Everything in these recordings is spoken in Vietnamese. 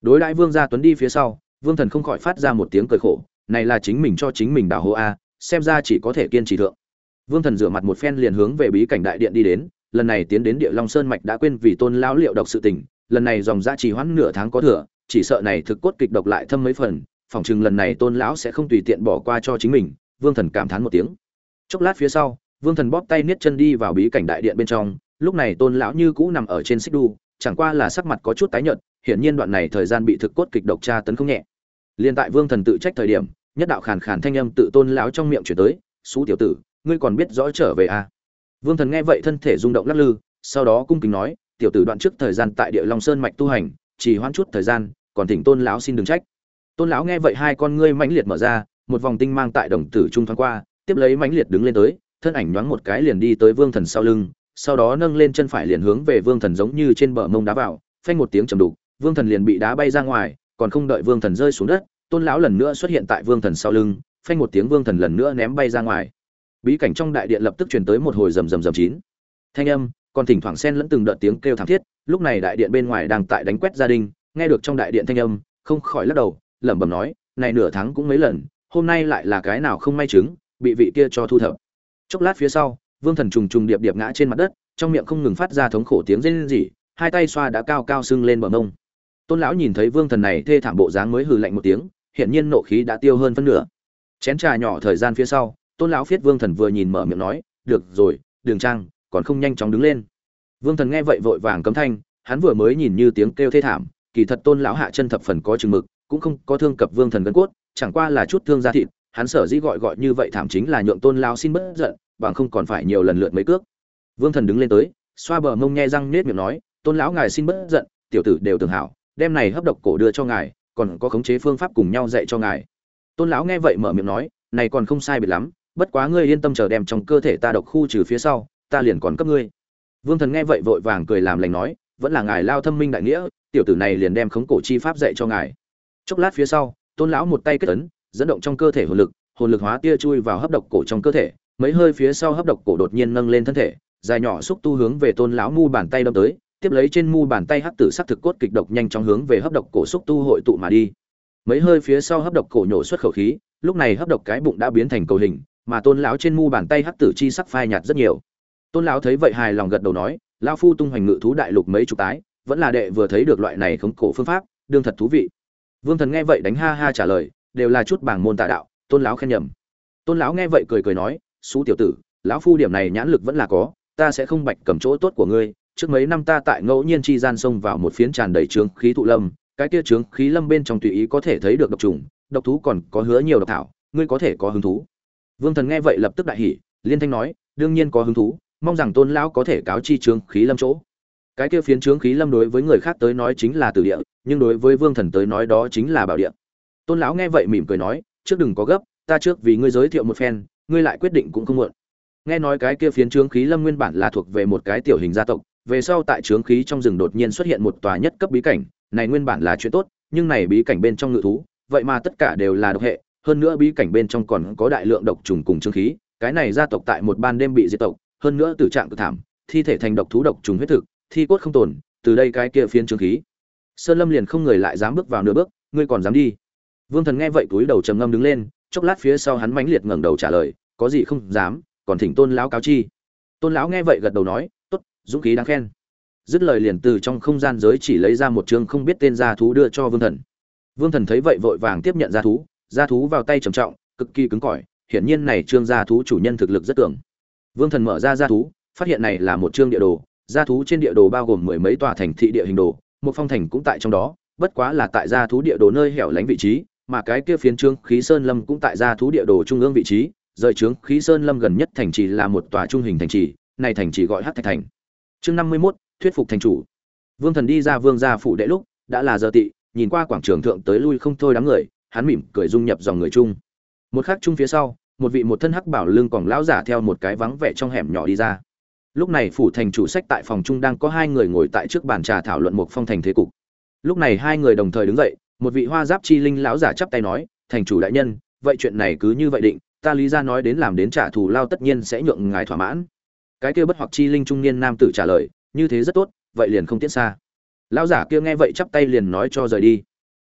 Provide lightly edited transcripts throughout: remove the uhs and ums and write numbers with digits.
Đối đãi Vương Gia Tuấn đi phía sau, Vương Thần không khỏi phát ra một tiếng cười khổ, này là chính mình cho chính mình đào hố a, xem ra chỉ có thể kiên trì thượng. Vương Thần rửa mặt một phen liền hướng về bí cảnh đại điện đi đến, lần này tiến đến Địa Long Sơn mạch đã quên vì Tôn lão liệu độc sự tình, lần này dòng dã trì hoãn nửa tháng có thừa, chỉ sợ này thực cốt kịch độc lại thâm mấy phần, phỏng chừng lần này Tôn lão sẽ không tùy tiện bỏ qua cho chính mình. Vương Thần cảm thán một tiếng. Chốc lát phía sau, Vương Thần bóp tay niết chân đi vào bí cảnh đại điện bên trong, lúc này Tôn lão như cũ nằm ở trên xích đu, chẳng qua là sắc mặt có chút tái nhợt, hiển nhiên đoạn này thời gian bị thực cốt kịch độc tra tấn không nhẹ. Liên tại Vương Thần tự trách thời điểm, nhất đạo khàn khàn thanh âm tự Tôn lão trong miệng truyền tới, "Sú tiểu tử, ngươi còn biết rõ trở về à?" Vương Thần nghe vậy thân thể rung động lắc lư, sau đó cung kính nói, "Tiểu tử đoạn trước thời gian tại Địa Long Sơn mạch tu hành, chỉ hoãn chút thời gian, còn thỉnh Tôn lão xin đừng trách." Tôn lão nghe vậy hai con ngươi mãnh liệt mở ra, một vòng tinh mang tại đồng tử trung thoáng qua, tiếp lấy mãnh liệt đứng lên tới, thân ảnh nhoáng một cái liền đi tới Vương Thần sau lưng, sau đó nâng lên chân phải liền hướng về Vương Thần giống như trên bờ mông đá vào, phanh một tiếng trầm đục, Vương Thần liền bị đá bay ra ngoài, còn không đợi Vương Thần rơi xuống đất, Tôn lão lần nữa xuất hiện tại Vương Thần sau lưng, phanh một tiếng Vương Thần lần nữa ném bay ra ngoài. Bí cảnh trong đại điện lập tức truyền tới một hồi rầm rầm rầm chín thanh âm, còn thỉnh thoảng xen lẫn từng đợt tiếng kêu thảm thiết. Lúc này đại điện bên ngoài đang tại đánh quét gia đình, nghe được trong đại điện thanh âm, không khỏi lắc đầu, lẩm bẩm nói, này nửa tháng cũng mấy lần, hôm nay lại là cái nào không may chứng, bị vị kia cho thu thập. Chốc lát phía sau, Vương Thần trùng trùng điệp điệp ngã trên mặt đất, trong miệng không ngừng phát ra thống khổ tiếng rên rỉ, hai tay xoa đã cao cao sưng lên bờ mông. Tôn lão nhìn thấy Vương Thần này thê thảm bộ dáng mới hừ lạnh một tiếng, hiển nhiên nộ khí đã tiêu hơn phân nửa. Chén trà nhỏ thời gian phía sau, Tôn lão phiết Vương Thần vừa nhìn mở miệng nói, "Được rồi, Đường Trang, còn không nhanh chóng đứng lên." Vương Thần nghe vậy vội vàng cấm thanh, hắn vừa mới nhìn như tiếng kêu thê thảm, kỳ thật Tôn lão hạ chân thập phần có chừng mực, cũng không có thương cập Vương Thần gân cốt, chẳng qua là chút thương da thịt, hắn sở dĩ gọi như vậy thảm chính là nhượng Tôn lão xin bớt giận, bằng không còn phải nhiều lần lượt mấy cước. Vương Thần đứng lên tới, xoa bờ mông nhe răng nhếch miệng nói, "Tôn lão ngài xin bớt giận, tiểu tử đều tưởng hảo, đem này hấp độc cổ đưa cho ngài, còn có khống chế phương pháp cùng nhau dạy cho ngài." Tôn lão nghe vậy mở miệng nói, "Này còn không sai biệt lắm, bất quá ngươi yên tâm chờ đem trong cơ thể ta độc khu trừ phía sau, ta liền còn cấp ngươi." Vương Thần nghe vậy vội vàng cười làm lành nói, "Vẫn là ngài lao thâm minh đại nghĩa, tiểu tử này liền đem khống cổ chi pháp dạy cho ngài." Chốc lát phía sau, Tôn lão một tay kết ấn, dẫn động trong cơ thể hồn lực hóa tia chui vào hấp độc cổ trong cơ thể, mấy hơi phía sau hấp độc cổ đột nhiên nâng lên thân thể, dài nhỏ xúc tu hướng về Tôn lão mu bàn tay đâm tới, tiếp lấy trên mu bàn tay hắc tử sắc thực cốt kịch độc nhanh chóng hướng về hấp độc cổ xúc tu hội tụ mà đi. Mấy hơi phía sau hấp độc cổ nhổ xuất khẩu khí, lúc này hấp độc cái bụng đã biến thành cầu hình, mà Tôn lão trên mu bàn tay hắc tử chi sắc phai nhạt rất nhiều. Tôn lão thấy vậy hài lòng gật đầu nói, lão phu tung hoành ngự thú đại lục mấy chục tái, vẫn là đệ vừa thấy được loại này khống cổ phương pháp, đương thật thú vị. Vương Thần nghe vậy đánh ha ha trả lời, đều là chút bảng môn tà đạo, Tôn lão khen nhầm. Tôn lão nghe vậy cười cười nói, "Sú tiểu tử, lão phu điểm này nhãn lực vẫn là có, ta sẽ không bạch cầm chỗ tốt của ngươi. Trước mấy năm ta tại ngẫu nhiên chi gian xông vào một phiến tràn đầy trướng khí thụ lâm, cái kia trướng khí lâm bên trong tùy ý có thể thấy được độc trùng, độc thú còn có hứa nhiều độc thảo, ngươi có thể có hứng thú." Vương Thần nghe vậy lập tức đại hỉ, liên thanh nói, "Đương nhiên có hứng thú, mong rằng Tôn lão có thể cáo chi trướng khí lâm chỗ." Cái kia phiến trướng khí lâm đối với người khác tới nói chính là tử địa, nhưng đối với Vương Thần tới nói đó chính là bảo địa. Tôn lão nghe vậy mỉm cười nói, "Trước đừng có gấp, ta trước vì ngươi giới thiệu một phen, ngươi lại quyết định cũng không muộn." Nghe nói cái kia phiến trướng khí lâm nguyên bản là thuộc về một cái tiểu hình gia tộc, về sau tại trướng khí trong rừng đột nhiên xuất hiện một tòa nhất cấp bí cảnh, này nguyên bản là chuyện tốt, nhưng này bí cảnh bên trong ngự thú, vậy mà tất cả đều là độc hệ, hơn nữa bí cảnh bên trong còn có đại lượng độc trùng cùng trướng khí, cái này gia tộc tại một ban đêm bị diệt tộc, hơn nữa tử trạng cực thảm, thi thể thành độc thú độc trùng huyết thực, thi cốt không tồn, từ đây cái kia phiến trướng khí sơn lâm liền không người lại dám bước vào nửa bước, ngươi còn dám đi? Vương Thần nghe vậy cúi đầu trầm ngâm đứng lên, chốc lát phía sau hắn mãnh liệt ngẩng đầu trả lời, "Có gì không dám, còn thỉnh Tôn lão cáo chi." Tôn lão nghe vậy gật đầu nói, "Tốt, dũng khí đáng khen." Dứt lời liền từ trong không gian giới chỉ lấy ra một chương không biết tên gia thú đưa cho Vương Thần. Vương Thần thấy vậy vội vàng tiếp nhận gia thú vào tay trầm trọng, cực kỳ cứng cỏi, hiển nhiên này chương gia thú chủ nhân thực lực rất cường. Vương Thần mở ra gia thú, phát hiện này là một chương địa đồ, gia thú trên địa đồ bao gồm mười mấy tòa thành thị địa hình đồ, một phong thành cũng tại trong đó, bất quá là tại gia thú địa đồ nơi hẻo lánh vị trí, mà cái kia phiến trướng khí sơn lâm cũng tại gia thú địa đồ trung ương vị trí, rời trướng khí sơn lâm gần nhất thành trì là một tòa trung hình thành trì, này thành trì gọi Hắc Thạch thành. Chương 51, thuyết phục thành chủ. Vương Thần đi ra vương gia phủ đệ lúc, đã là giờ tị, nhìn qua quảng trường thượng tới lui không thôi đám người, hắn mỉm cười dung nhập dòng người chung. Một khắc chung phía sau, một vị một thân hắc bảo lưng còn lão giả theo một cái vắng vẻ trong hẻm nhỏ đi ra. Lúc này phủ thành chủ sách tại phòng trung đang có hai người ngồi tại trước bàn trà thảo luận một phong thành thế cục. Lúc này hai người đồng thời đứng dậy, một vị hoa giáp chi linh lão giả chắp tay nói, "Thành chủ đại nhân, vậy chuyện này cứ như vậy định, ta lý ra nói đến làm đến trả thù lao tất nhiên sẽ nhượng ngài thỏa mãn." Cái kia bất hoặc chi linh trung niên nam tử trả lời, "Như thế rất tốt, vậy liền không tiễn xa." Lão giả kia nghe vậy chắp tay liền nói cho rời đi.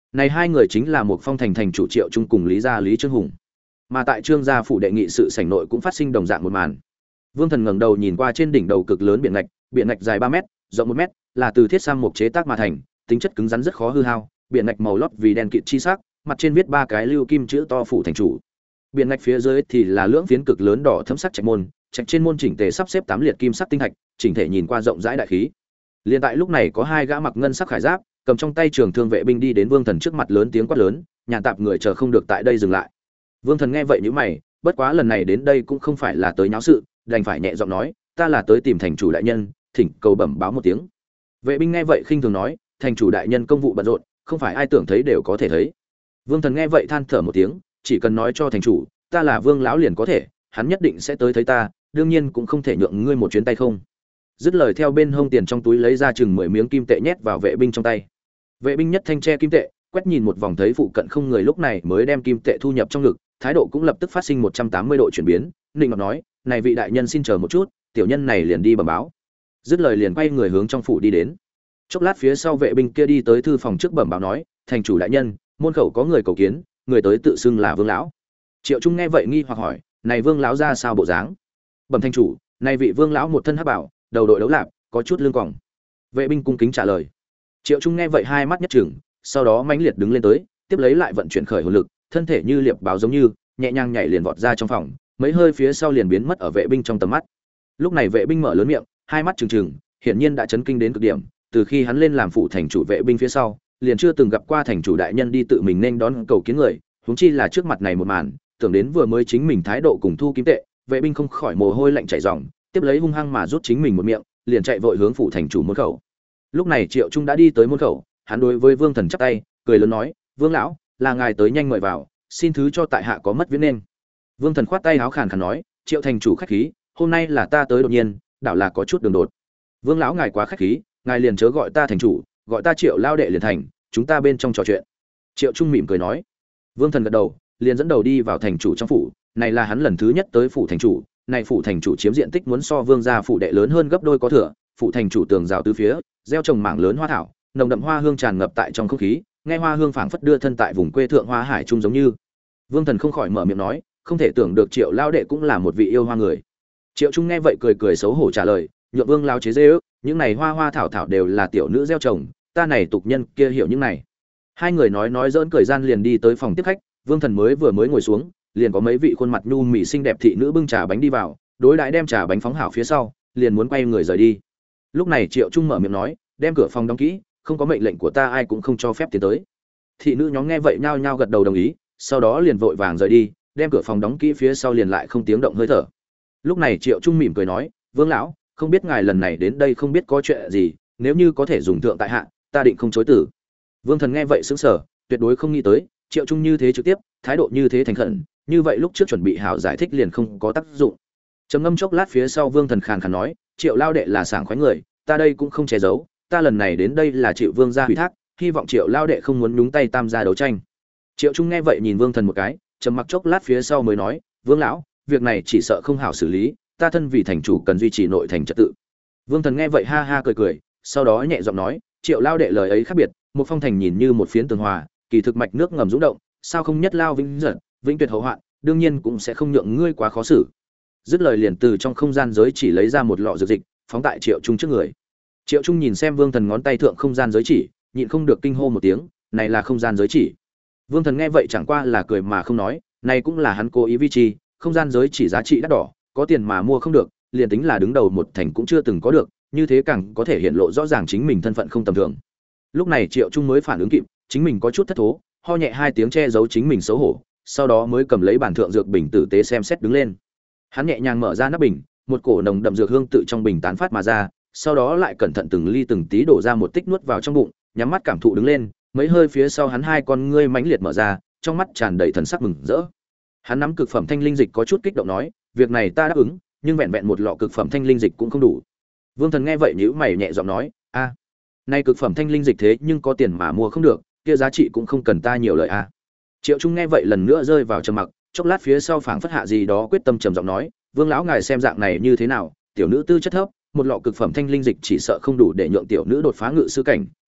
Này hai người chính là một phong thành thành chủ Triệu Trung cùng Lý gia Lý Trương Hùng. Mà tại Trương gia phủ đệ nghị sự sảnh nội cũng phát sinh đồng dạng một màn. Vương Thần ngẩng đầu nhìn qua trên đỉnh đầu cực lớn biển ngạch dài 3 mét, rộng 1 mét, là từ thiết sam mục chế tác mà thành, tính chất cứng rắn rất khó hư hao, biển ngạch màu lót vì đen kịt chi sắc, mặt trên viết 3 cái lưu kim chữ to phủ thành chủ. Biển ngạch phía dưới thì là lưỡng phiến cực lớn đỏ thẫm sắc trạch môn, trạch trên môn chỉnh tề sắp xếp 8 liệt kim sắc tinh thạch, chỉnh thể nhìn qua rộng rãi đại khí. Liên tại lúc này có hai gã mặc ngân sắc khải giáp, cầm trong tay trường thương vệ binh đi đến Vương Thần trước mặt lớn tiếng quát lớn, nhàn tạp người chờ không được tại đây dừng lại. Vương Thần nghe vậy nhíu mày, bất quá lần này đến đây cũng không phải là tới nháo sự, đành phải nhẹ giọng nói, ta là tới tìm thành chủ đại nhân, thỉnh cầu bẩm báo một tiếng. Vệ binh nghe vậy khinh thường nói, thành chủ đại nhân công vụ bận rộn, không phải ai tưởng thấy đều có thể thấy. Vương Thần nghe vậy than thở một tiếng, chỉ cần nói cho thành chủ, ta là Vương lão liền có thể, hắn nhất định sẽ tới thấy ta, đương nhiên cũng không thể nhượng ngươi một chuyến tay không. Dứt lời theo bên hông tiền trong túi lấy ra chừng 10 miếng kim tệ nhét vào vệ binh trong tay. Vệ binh nhất thanh che kim tệ, quét nhìn một vòng thấy phụ cận không người, lúc này mới đem kim tệ thu nhập trong ngực, thái độ cũng lập tức phát sinh 180 độ chuyển biến, định mặt nói, này vị đại nhân xin chờ một chút, tiểu nhân này liền đi bẩm báo. Dứt lời liền quay người hướng trong phủ đi đến. Chốc lát phía sau vệ binh kia đi tới thư phòng trước bẩm báo nói, thành chủ đại nhân, môn khẩu có người cầu kiến, người tới tự xưng là Vương lão. Triệu Trung nghe vậy nghi hoặc hỏi, này Vương lão ra sao bộ dáng? Bẩm thành chủ, này vị Vương lão một thân hắc bảo, đầu đội đấu lạp, có chút lưng còng. Vệ binh cung kính trả lời. Triệu Trung nghe vậy hai mắt nhất trừng, sau đó mãnh liệt đứng lên tới, tiếp lấy lại vận chuyển khởi hồn lực, thân thể như liệp báo giống như, nhẹ nhàng nhảy liền vọt ra trong phòng, mấy hơi phía sau liền biến mất ở vệ binh trong tầm mắt. Lúc này vệ binh mở lớn miệng, hai mắt trừng trừng, hiển nhiên đã chấn kinh đến cực điểm, từ khi hắn lên làm phụ thành chủ vệ binh phía sau, liền chưa từng gặp qua thành chủ đại nhân đi tự mình nên đón cầu kiến người, huống chi là trước mặt này một màn, tưởng đến vừa mới chính mình thái độ cùng thu kim tệ, vệ binh không khỏi mồ hôi lạnh chảy ròng, tiếp lấy hung hăng mà rút chính mình một miệng, liền chạy vội hướng phụ thành chủ môn khẩu. Lúc này Triệu Trung đã đi tới môn khẩu, hắn đối với Vương Thần chắp tay, cười lớn nói, "Vương lão, là ngài tới nhanh mời vào, xin thứ cho tại hạ có mất viễn nên." Vương Thần khoát tay áo khàn khàn nói, "Triệu thành chủ khách khí, hôm nay là ta tới đột nhiên, đảo là có chút đường đột. Vương lão ngài quá khách khí, ngài liền chớ gọi ta thành chủ, gọi ta Triệu lao đệ liền thành, chúng ta bên trong trò chuyện." Triệu Trung mỉm cười nói. Vương Thần gật đầu, liền dẫn đầu đi vào thành chủ trong phủ, này là hắn lần thứ nhất tới phủ thành chủ, này phủ thành chủ chiếm diện tích muốn so Vương gia phủ đệ lớn hơn gấp đôi có thừa, phủ thành chủ tường rào tứ phía, gieo trồng mảng lớn hoa thảo, nồng đậm hoa hương tràn ngập tại trong không khí, nghe hoa hương phảng phất đưa thân tại vùng quê thượng hoa hải trung giống như. Vương Thần không khỏi mở miệng nói, không thể tưởng được Triệu lao đệ cũng là một vị yêu hoa người. Triệu Trung nghe vậy cười cười xấu hổ trả lời, nhượng Vương lao chế giễu, những này hoa thảo thảo đều là tiểu nữ gieo trồng, ta này tục nhân kia hiểu những này. Hai người nói giỡn cười gian liền đi tới phòng tiếp khách, Vương Thần vừa mới ngồi xuống, liền có mấy vị khuôn mặt nhu mì xinh đẹp thị nữ bưng trà bánh đi vào, đối đãi đem trà bánh phóng hảo phía sau, liền muốn quay người rời đi. Lúc này Triệu Trung mở miệng nói, đem cửa phòng đóng kỹ, không có mệnh lệnh của ta ai cũng không cho phép tiến tới. Thị nữ nhóm nghe vậy nhao nhao gật đầu đồng ý, sau đó liền vội vàng rời đi, đem cửa phòng đóng kỹ phía sau liền lại không tiếng động hơi thở. Lúc này Triệu Trung mỉm cười nói, Vương lão, không biết ngài lần này đến đây không biết có chuyện gì, nếu như có thể dùng thượng tại hạ, ta định không chối từ. Vương Thần nghe vậy sững sờ, tuyệt đối không nghĩ tới, Triệu Trung như thế trực tiếp, thái độ như thế thành khẩn, như vậy lúc trước chuẩn bị hảo giải thích liền không có tác dụng. Trầm ngâm chốc lát phía sau Vương Thần khàn khàn nói, Triệu lao đệ là sảng khoái người, ta đây cũng không che giấu, ta lần này đến đây là chịu Vương gia ủy thác, hy vọng Triệu lao đệ không muốn nhúng tay tam gia đấu tranh. Triệu Trung nghe vậy nhìn Vương Thần một cái, trầm mặc chốc lát phía sau mới nói, Vương lão, việc này chỉ sợ không hảo xử lý, ta thân vì thành chủ cần duy trì nội thành trật tự. Vương Thần nghe vậy ha ha cười cười, sau đó nhẹ giọng nói, Triệu lao đệ lời ấy khác biệt, một phong thành nhìn như một phiến tường hòa, kỳ thực mạch nước ngầm dũng động, sao không nhất lao vĩnh giật, vĩnh tuyệt hậu hoạn, đương nhiên cũng sẽ không nhượng ngươi quá khó xử. Dứt lời liền từ trong không gian giới chỉ lấy ra một lọ dược dịch, phóng tại Triệu Trung trước người. Triệu Trung nhìn xem Vương Thần ngón tay thượng không gian giới chỉ, nhịn không được kinh hô một tiếng, này là không gian giới chỉ. Vương Thần nghe vậy chẳng qua là cười mà không nói, này cũng là hắn cố ý vi chi, không gian giới chỉ giá trị đắt đỏ, có tiền mà mua không được, liền tính là đứng đầu một thành cũng chưa từng có được, như thế càng có thể hiện lộ rõ ràng chính mình thân phận không tầm thường. Lúc này Triệu Trung mới phản ứng kịp, chính mình có chút thất thố, ho nhẹ hai tiếng che giấu chính mình xấu hổ, sau đó mới cầm lấy bản thượng dược bình tử tế xem xét đứng lên. Hắn nhẹ nhàng mở ra nắp bình, một cổ nồng đậm dược hương tự trong bình tán phát mà ra, sau đó lại cẩn thận từng ly từng tí đổ ra một tích nuốt vào trong bụng, nhắm mắt cảm thụ đứng lên, mấy hơi phía sau hắn hai con ngươi mãnh liệt mở ra, trong mắt tràn đầy thần sắc mừng rỡ. Hắn nắm cực phẩm thanh linh dịch có chút kích động nói, việc này ta đáp ứng, nhưng vẹn vẹn một lọ cực phẩm thanh linh dịch cũng không đủ. Vương Thần nghe vậy nhíu mày nhẹ giọng nói, a, nay cực phẩm thanh linh dịch thế nhưng có tiền mà mua không được, kia giá trị cũng không cần ta nhiều lời a. Triệu Trung nghe vậy lần nữa rơi vào trầm mặc, chốc lát phía sau phảng phất hạ gì đó quyết tâm trầm giọng nói, Vương lão ngài xem dạng này như thế nào, tiểu nữ tư chất thấp, một lọ cực phẩm thanh linh dịch chỉ sợ không đủ để nhượng tiểu nữ đột phá ngự sư cảnh,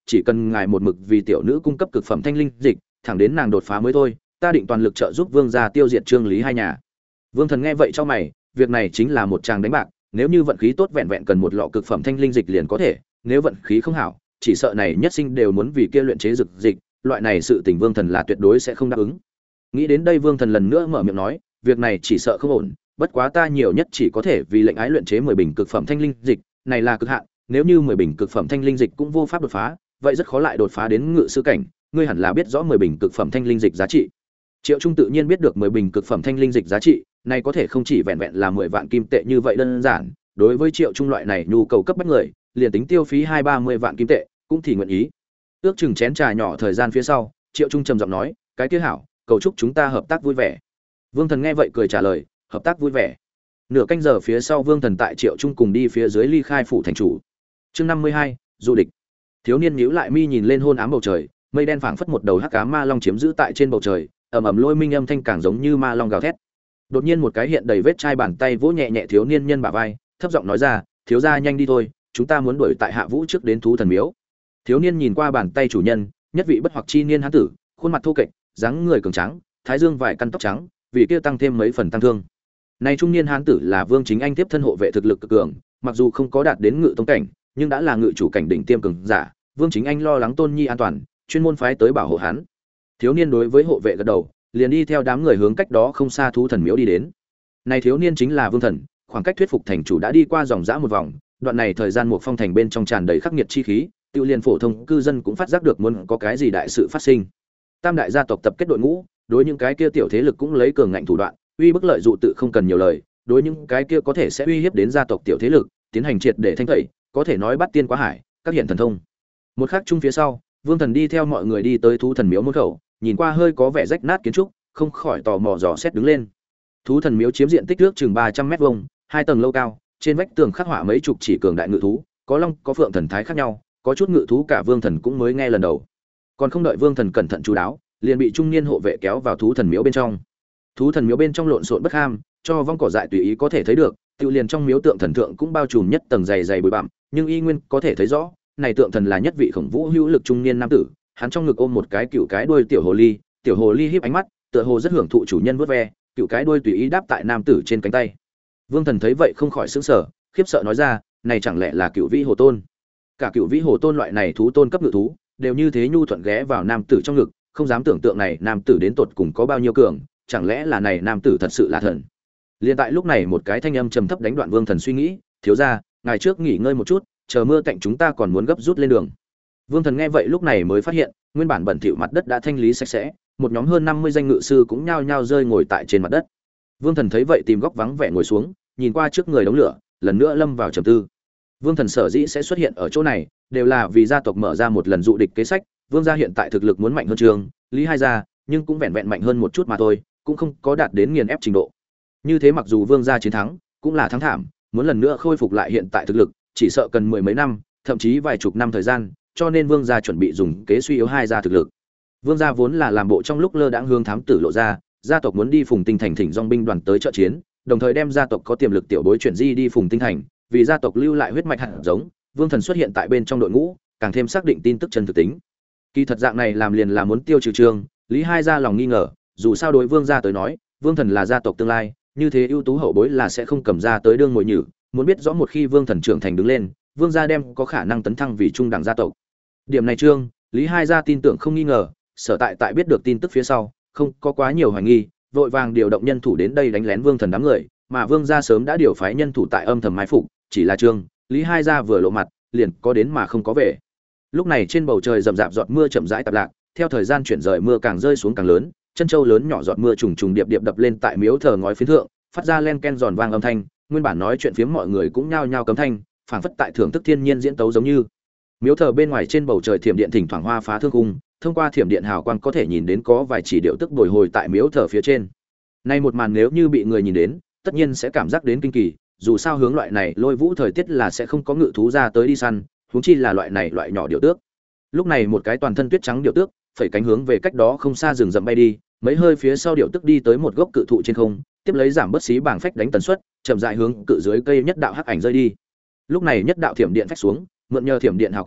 chỉ cần ngài một mực vì tiểu nữ cung cấp cực phẩm thanh linh dịch, thẳng đến nàng đột phá mới thôi, ta định toàn lực trợ giúp vương gia tiêu diệt Trương Lý hai nhà. Vương Thần nghe vậy cho mày, việc này chính là một tràng đánh bạc, nếu như vận khí tốt vẹn vẹn cần một lọ cực phẩm thanh linh dịch liền có thể, nếu vận khí không hảo, chỉ sợ này nhất sinh đều muốn vì kia luyện chế dược dịch, loại này sự tình Vương Thần là tuyệt đối sẽ không đáp ứng. Nghĩ đến đây Vương Thần lần nữa mở miệng nói, việc này chỉ sợ không ổn, bất quá ta nhiều nhất chỉ có thể vì lệnh ái luyện chế 10 bình cực phẩm thanh linh dịch, này là cực hạn, nếu như 10 bình cực phẩm thanh linh dịch cũng vô pháp đột phá, vậy rất khó lại đột phá đến ngự sư cảnh, ngươi hẳn là biết rõ 10 bình cực phẩm thanh linh dịch giá trị. Triệu Trung tự nhiên biết được 10 bình cực phẩm thanh linh dịch giá trị, này có thể không chỉ vẹn vẹn là 10 vạn kim tệ như vậy đơn giản, đối với Triệu Trung loại này nhu cầu cấp bách người, liền tính tiêu phí 2-30 vạn kim tệ, cũng thì nguyện ý. Ước chừng chén trà nhỏ thời gian phía sau, Triệu Trung trầm giọng nói, cái kia hảo, cầu chúc chúng ta hợp tác vui vẻ. Vương Thần nghe vậy cười trả lời, hợp tác vui vẻ. Nửa canh giờ phía sau Vương Thần tại Triệu Trung cùng đi phía dưới ly khai phủ thành chủ. Chương 52, du địch. Thiếu niên nhíu lại mi nhìn lên hôn ám bầu trời, mây đen phảng phất một đầu hắc ám ma long chiếm giữ tại trên bầu trời, ầm ầm lôi minh âm thanh càng giống như ma long gào thét. Đột nhiên một cái hiện đầy vết chai bàn tay vỗ nhẹ nhẹ thiếu niên nhân bả vai, thấp giọng nói ra, thiếu gia nhanh đi thôi, chúng ta muốn đuổi tại Hạ Vũ trước đến thú thần miếu. Thiếu niên nhìn qua bàn tay chủ nhân, nhất vị bất hoặc chi niên hán tử, khuôn mặt thô kệch, dáng người cường tráng, thái dương vài căn tóc trắng, vì kia tăng thêm mấy phần tăng thương. Này trung niên hán tử là Vương Chính Anh tiếp thân hộ vệ thực lực cực cường, mặc dù không có đạt đến ngự tông cảnh, nhưng đã là ngự chủ cảnh đỉnh tiêm cường giả, Vương Chính Anh lo lắng Tôn Nhi an toàn, chuyên môn phái tới bảo hộ hắn. Thiếu niên đối với hộ vệ gật đầu, liền đi theo đám người hướng cách đó không xa thú thần miếu đi đến. Này thiếu niên chính là Vương Thần, khoảng cách thuyết phục thành chủ đã đi qua dòng dã một vòng, đoạn này thời gian một phong thành bên trong tràn đầy khắc nghiệt chi khí, tiêu liên phổ thông cư dân cũng phát giác được muốn có cái gì đại sự phát sinh. Tam đại gia tộc tập kết đội ngũ, đối những cái kia tiểu thế lực cũng lấy cường ngạnh thủ đoạn, uy bức lợi dụ tự không cần nhiều lời, đối những cái kia có thể sẽ uy hiếp đến gia tộc tiểu thế lực, tiến hành triệt để thanh tẩy, có thể nói bắt tiên quá hải, các hiện thần thông. Một khắc chung phía sau, Vương Thần đi theo mọi người đi tới thú thần miếu môn khẩu, nhìn qua hơi có vẻ rách nát kiến trúc, không khỏi tò mò dò xét đứng lên. Thú thần miếu chiếm diện tích ước chừng 300 mét vuông, 2 tầng lâu cao, trên vách tường khắc họa mấy chục chỉ cường đại ngự thú, có long, có phượng thần thái khác nhau, có chút ngự thú cả Vương Thần cũng mới nghe lần đầu. Còn không đợi Vương Thần cẩn thận chú đáo, liền bị trung niên hộ vệ kéo vào thú thần miếu bên trong. Thú thần miếu bên trong lộn xộn bất ham, cho vong cỏ dại tùy ý có thể thấy được, tiêu liền trong miếu tượng thần thượng cũng bao trùm nhất tầng dày dày bụi bặm, nhưng y nguyên có thể thấy rõ, này tượng thần là nhất vị khổng vũ hữu lực trung niên nam tử, hắn trong ngực ôm một cái cựu cái đuôi tiểu hồ ly híp ánh mắt, tựa hồ rất hưởng thụ chủ nhân vuốt ve, cựu cái đuôi tùy ý đáp tại nam tử trên cánh tay. Vương Thần thấy vậy không khỏi sửng sở, khiếp sợ nói ra, này chẳng lẽ là cựu vĩ hồ tôn? Cả cựu vĩ hồ tôn loại này thú tôn cấp ngự thú, đều như thế nhu thuận ghé vào nam tử trong ngực, không dám tưởng tượng này nam tử đến tột cùng có bao nhiêu cường, chẳng lẽ là này nam tử thật sự là thần? Liên tại lúc này một cái thanh âm trầm thấp đánh đoạn Vương Thần suy nghĩ, thiếu gia, ngài trước nghỉ ngơi một chút, chờ mưa cạnh chúng ta còn muốn gấp rút lên đường. Vương Thần nghe vậy lúc này mới phát hiện, nguyên bản bẩn thỉu mặt đất đã thanh lý sạch sẽ, một nhóm hơn 50 danh ngự sư cũng nhao nhao rơi ngồi tại trên mặt đất. Vương Thần thấy vậy tìm góc vắng vẻ ngồi xuống, nhìn qua trước người đống lửa, lần nữa lâm vào trầm tư. Vương Thần sở dĩ sẽ xuất hiện ở chỗ này, đều là vì gia tộc mở ra một lần dụ địch kế sách, Vương gia hiện tại thực lực muốn mạnh hơn Trương, Lý hai gia, nhưng cũng vẹn vẹn mạnh hơn một chút mà thôi, cũng không có đạt đến nghiền ép trình độ. Như thế mặc dù Vương gia chiến thắng, cũng là thắng thảm, muốn lần nữa khôi phục lại hiện tại thực lực, chỉ sợ cần mười mấy năm, thậm chí vài chục năm thời gian, cho nên Vương gia chuẩn bị dùng kế suy yếu hai gia thực lực. Vương gia vốn là làm bộ trong lúc lơ đãng hướng thám tử lộ ra, gia tộc muốn đi Phùng Tinh Thành thỉnh dòng binh đoàn tới trợ chiến, đồng thời đem gia tộc có tiềm lực tiểu bối chuyển di đi Phùng Tinh Thành, vì gia tộc lưu lại huyết mạch hạt giống, Vương Thần xuất hiện tại bên trong đội ngũ, càng thêm xác định tin tức chân thực tính. Kỳ thật dạng này làm liền là muốn tiêu trừ Trương, Lý hai gia lòng nghi ngờ, dù sao đối Vương gia tới nói, Vương Thần là gia tộc tương lai, như thế ưu tú hậu bối là sẽ không cầm ra tới đương mồi nhử, muốn biết rõ một khi Vương Thần trưởng thành đứng lên, Vương gia đem có khả năng tấn thăng vì trung đẳng gia tộc. Điểm này Trương, Lý hai gia tin tưởng không nghi ngờ, sở tại biết được tin tức phía sau, không có quá nhiều hoài nghi, vội vàng điều động nhân thủ đến đây đánh lén Vương Thần đám người, mà Vương gia sớm đã điều phái nhân thủ tại âm thầm mai phục, chỉ là Trương, Lý hai gia vừa lộ mặt, liền có đến mà không có về. Lúc này trên bầu trời rậm rạp giọt mưa chậm rãi tạp lạc, theo thời gian chuyển rời mưa càng rơi xuống càng lớn, chân châu lớn nhỏ giọt mưa trùng trùng điệp điệp đập lên tại miếu thờ ngói phiến thượng, phát ra len ken giòn vang âm thanh, nguyên bản nói chuyện phiếm mọi người cũng nhao nhao cấm thanh, phảng phất tại thưởng thức thiên nhiên diễn tấu giống như. Miếu thờ bên ngoài trên bầu trời thiểm điện thỉnh thoảng hoa phá thương cung, thông qua thiểm điện hào quang có thể nhìn đến có vài chỉ điệu tức bồi hồi tại miếu thờ phía trên. Nay một màn nếu như bị người nhìn đến, tất nhiên sẽ cảm giác đến kinh kỳ, dù sao hướng loại này lôi vũ thời tiết là sẽ không có ngự thú ra tới đi săn, huống chi là loại này loại nhỏ điệu tước. Lúc này một cái toàn thân tuyết trắng điệu tước, phẩy cánh hướng về cách đó không xa rừng rậm bay đi, mấy hơi phía sau điệu tước đi tới một gốc cự thụ trên không, tiếp lấy giảm bớt xí bảng phách đánh tần suất, chậm rãi hướng cự dưới cây nhất đạo hắc ảnh rơi đi. Lúc này nhất đạo thiểm điện phách xuống, mượn nhờ thiểm điện hào quang,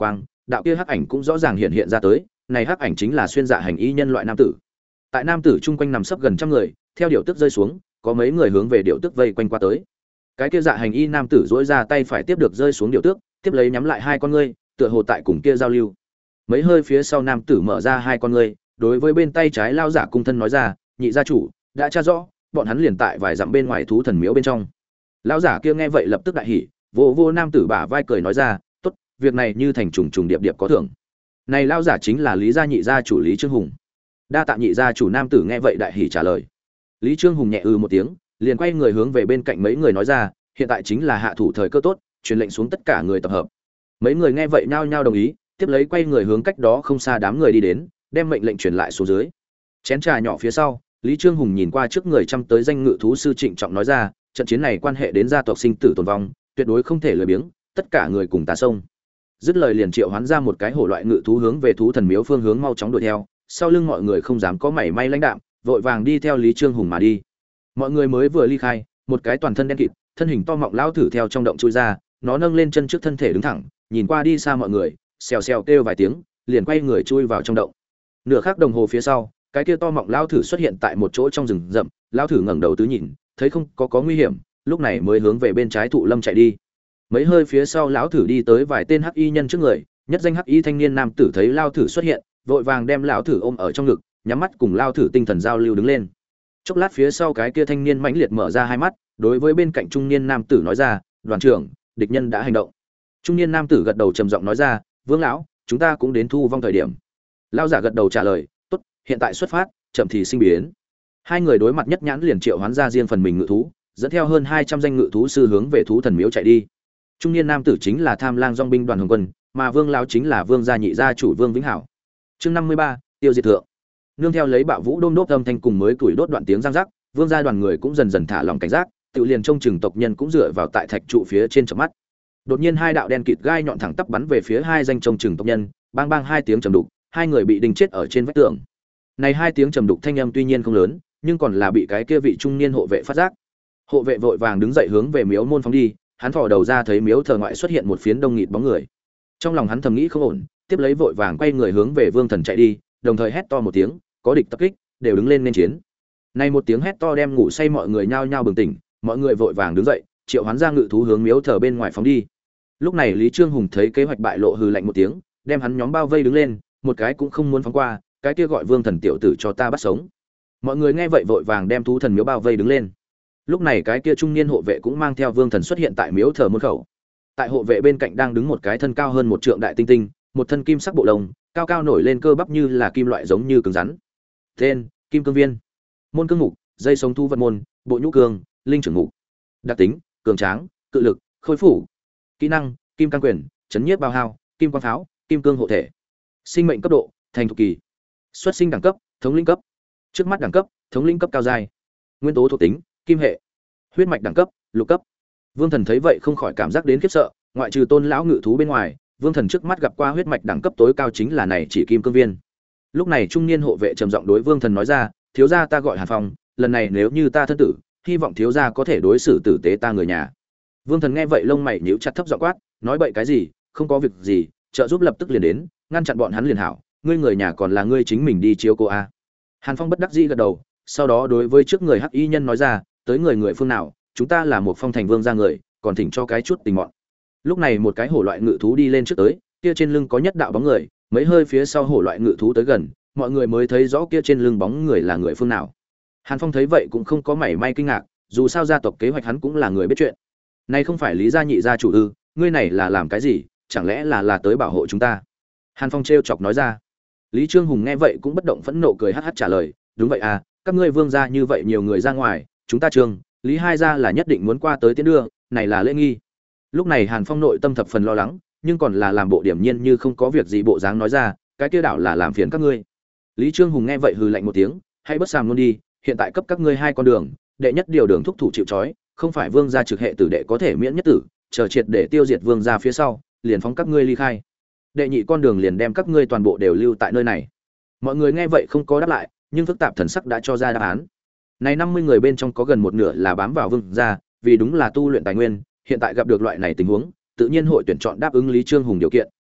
đạo kia hắc ảnh cũng rõ ràng hiện ra tới, này hắc ảnh chính là xuyên dạ hành y nhân loại nam tử. Tại nam tử chung quanh nằm sấp gần trăm người, theo điệu tức rơi xuống, có mấy người hướng về điệu tức vây quanh qua tới. Cái kia dạ hành y nam tử duỗi ra tay phải tiếp được rơi xuống điệu tước, tiếp lấy nhắm lại hai con ngươi, tựa hồ tại cùng kia giao lưu. Mấy hơi phía sau nam tử mở ra hai con ngươi, đối với bên tay trái lao giả cung thân nói ra, nhị gia chủ đã tra rõ, bọn hắn liền tại vài dặm bên ngoài thú thần miếu bên trong. Lão giả kia nghe vậy lập tức đại hỉ, vô nam tử bả vai cười nói ra, tốt, việc này như thành trùng trùng điệp điệp có thưởng. Này lão giả chính là Lý gia nhị gia chủ Lý Trương Hùng. Đa tạ nhị gia chủ. Nam tử nghe vậy đại hỉ trả lời. Lý Trương Hùng nhẹ một tiếng, liền quay người hướng về bên cạnh mấy người nói ra, hiện tại chính là hạ thủ thời cơ tốt, truyền lệnh xuống tất cả người tập hợp. Mấy người nghe vậy nhao nhao đồng ý, tiếp lấy quay người hướng cách đó không xa đám người đi đến, đem mệnh lệnh truyền lại xuống dưới. Chén trà nhỏ phía sau, Lý Trương Hùng nhìn qua trước người chăm tới danh ngự thú sư trịnh trọng nói ra, trận chiến này quan hệ đến gia tộc sinh tử tồn vong, tuyệt đối không thể lười biếng, tất cả người cùng ta xông. Dứt lời liền triệu hoán ra một cái hổ loại ngự thú hướng về thú thần miếu phương hướng mau chóng đuổi theo, sau lưng mọi người không dám có mảy may lãnh đạm, vội vàng đi theo Lý Trương Hùng mà đi. Mọi người mới vừa ly khai, một cái toàn thân đen kịt, thân hình to mọng lão thử theo trong động chui ra, nó nâng lên chân trước thân thể đứng thẳng, nhìn qua đi xa mọi người, xèo xèo kêu vài tiếng, liền quay người chui vào trong động. Nửa khắc đồng hồ phía sau, cái kia to mọng lão thử xuất hiện tại một chỗ trong rừng rậm, lão thử ngẩng đầu tứ nhìn, thấy không có nguy hiểm, lúc này mới hướng về bên trái thụ lâm chạy đi. Mấy hơi phía sau lão thử đi tới vài tên hắc y nhân trước người, nhất danh hắc y thanh niên nam tử thấy lão thử xuất hiện, vội vàng đem lão thử ôm ở trong ngực, nhắm mắt cùng lão thử tinh thần giao lưu đứng lên. Chốc lát phía sau cái kia thanh niên mãnh liệt mở ra hai mắt, đối với bên cạnh trung niên nam tử nói ra, đoàn trưởng, địch nhân đã hành động. Trung niên nam tử gật đầu trầm giọng nói ra, vương lão, chúng ta cũng đến thu vong thời điểm. Lão giả gật đầu trả lời, tốt, hiện tại xuất phát, chậm thì sinh biến. Hai người đối mặt nhất nhãn liền triệu hoán ra riêng phần mình ngự thú, dẫn theo hơn 200 danh ngự thú sư hướng về thú thần miếu chạy đi. Trung niên nam tử chính là Tham Lang Dòng binh đoàn Hồng Quân, mà Vương lão chính là Vương gia nhị gia chủ Vương Vĩnh Hảo. Chương 53, tiêu diệt thượng. Nương theo lấy bạo vũ đôm đốp âm thanh cùng mới củi đốt đoạn tiếng răng rắc, Vương gia đoàn người cũng dần dần thả lòng cảnh giác, tự liền trông chừng tộc nhân cũng dựa vào tại thạch trụ phía trên chớp mắt. Đột nhiên hai đạo đen kịt gai nhọn thẳng tắp bắn về phía hai danh trông chừng tộc nhân, bang bang hai tiếng trầm đục, hai người bị đinh chết ở trên vách tường. Này hai tiếng trầm đục thanh âm tuy nhiên không lớn, nhưng còn là bị cái kia vị trung niên hộ vệ phát giác. Hộ vệ vội vàng đứng dậy hướng về miếu môn phóng đi, hắn thò đầu ra thấy miếu thờ ngoại xuất hiện một phiến đông nghịt bóng người. Trong lòng hắn thầm nghĩ không ổn, tiếp lấy vội vàng quay người hướng về Vương Thần chạy đi, đồng thời hét to một tiếng, có địch tập kích, đều đứng lên nên chiến. Này một tiếng hét to đem ngủ say mọi người nhao nhao bừng tỉnh, mọi người vội vàng đứng dậy, triệu hoán ra ngự thú hướng miếu thờ bên ngoài phóng đi. Lúc này Lý Trương Hùng thấy kế hoạch bại lộ hừ lạnh một tiếng, đem hắn nhóm bao vây đứng lên, một cái cũng không muốn phóng qua, cái kia gọi Vương Thần tiểu tử cho ta bắt sống. Mọi người nghe vậy vội vàng đem thú thần miếu bao vây đứng lên. Lúc này cái kia trung niên hộ vệ cũng mang theo Vương Thần xuất hiện tại miếu thờ môn khẩu. Tại hộ vệ bên cạnh đang đứng một cái thân cao hơn một trượng đại tinh tinh, một thân kim sắc bộ lông, cao cao nổi lên cơ bắp như là kim loại giống như cứng rắn. Tên: Kim Cương Viên. Môn cương mục: dây sống thu vật môn, bộ nhũ cương, linh trưởng mục. Đặc tính: cường tráng, cự lực, khôi phủ. Kỹ năng: Kim Cang Quyền, chấn nhiếp bao hao, kim quang pháo, kim cương hộ thể. Sinh mệnh cấp độ: thành thục kỳ. Xuất sinh đẳng cấp: thống lĩnh cấp. Trước mắt đẳng cấp: thống lĩnh cấp cao giai. Nguyên tố thuộc tính: kim hệ. Huyết mạch đẳng cấp: lục cấp. Vương Thần thấy vậy không khỏi cảm giác đến khiếp sợ, ngoại trừ Tôn lão ngự thú bên ngoài, Vương Thần trước mắt gặp qua huyết mạch đẳng cấp tối cao chính là này chỉ Kim Cương Viên. Lúc này trung niên hộ vệ trầm giọng đối Vương Thần nói ra, thiếu gia ta gọi Hàn Phong, lần này nếu như ta thân tử, hy vọng thiếu gia có thể đối xử tử tế ta người nhà. Vương Thần nghe vậy lông mày nhíu chặt thấp giọng quát, nói bậy cái gì, không có việc gì, trợ giúp lập tức liền đến, ngăn chặn bọn hắn liền hảo, ngươi người nhà còn là ngươi chính mình đi chiếu cô a. Hàn Phong bất đắc dĩ gật đầu, sau đó đối với trước người hắc y nhân nói ra, tới người phương nào, chúng ta là một phong thành vương gia người, còn thỉnh cho cái chút tình mọn. Lúc này một cái hổ loại ngự thú đi lên trước tới, kia trên lưng có nhất đạo bóng người, mấy hơi phía sau hổ loại ngự thú tới gần, mọi người mới thấy rõ kia trên lưng bóng người là người phương nào. Hàn Phong thấy vậy cũng không có mảy may kinh ngạc, dù sao gia tộc kế hoạch hắn cũng là người biết chuyện. Này không phải Lý gia nhị gia chủ ư? Ngươi này là làm cái gì? Chẳng lẽ là tới bảo hộ chúng ta? Hàn Phong trêu chọc nói ra. Lý Trương Hùng nghe vậy cũng bất động phẫn nộ cười hắc hắc trả lời, đúng vậy à, các ngươi vương gia như vậy nhiều người ra ngoài, chúng ta Trương, Lý hai gia là nhất định muốn qua tới tiến đưa, này là lễ nghi. Lúc này Hàn Phong nội tâm thập phần lo lắng, nhưng còn là làm bộ điểm nhiên như không có việc gì bộ dáng nói ra, cái kia đảo là làm phiền các ngươi. Lý Trương Hùng nghe vậy hừ lạnh một tiếng, hãy bất sàm luôn đi, hiện tại cấp các ngươi hai con đường, đệ nhất điều đường thúc thủ chịu trói, không phải vương gia trực hệ tử đệ có thể miễn nhất tử, chờ triệt để tiêu diệt vương gia phía sau, liền phóng các ngươi ly khai. Đệ nhị con đường liền đem các ngươi toàn bộ đều lưu tại nơi này. Mọi người nghe vậy không có đáp lại, nhưng phức tạp thần sắc đã cho ra đáp án. Này 50 người bên trong có gần một nửa là bám vào vương gia, vì đúng là tu luyện tài nguyên, hiện tại gặp được loại này tình huống, tự nhiên hội tuyển chọn đáp ứng Lý Trương Hùng điều kiện,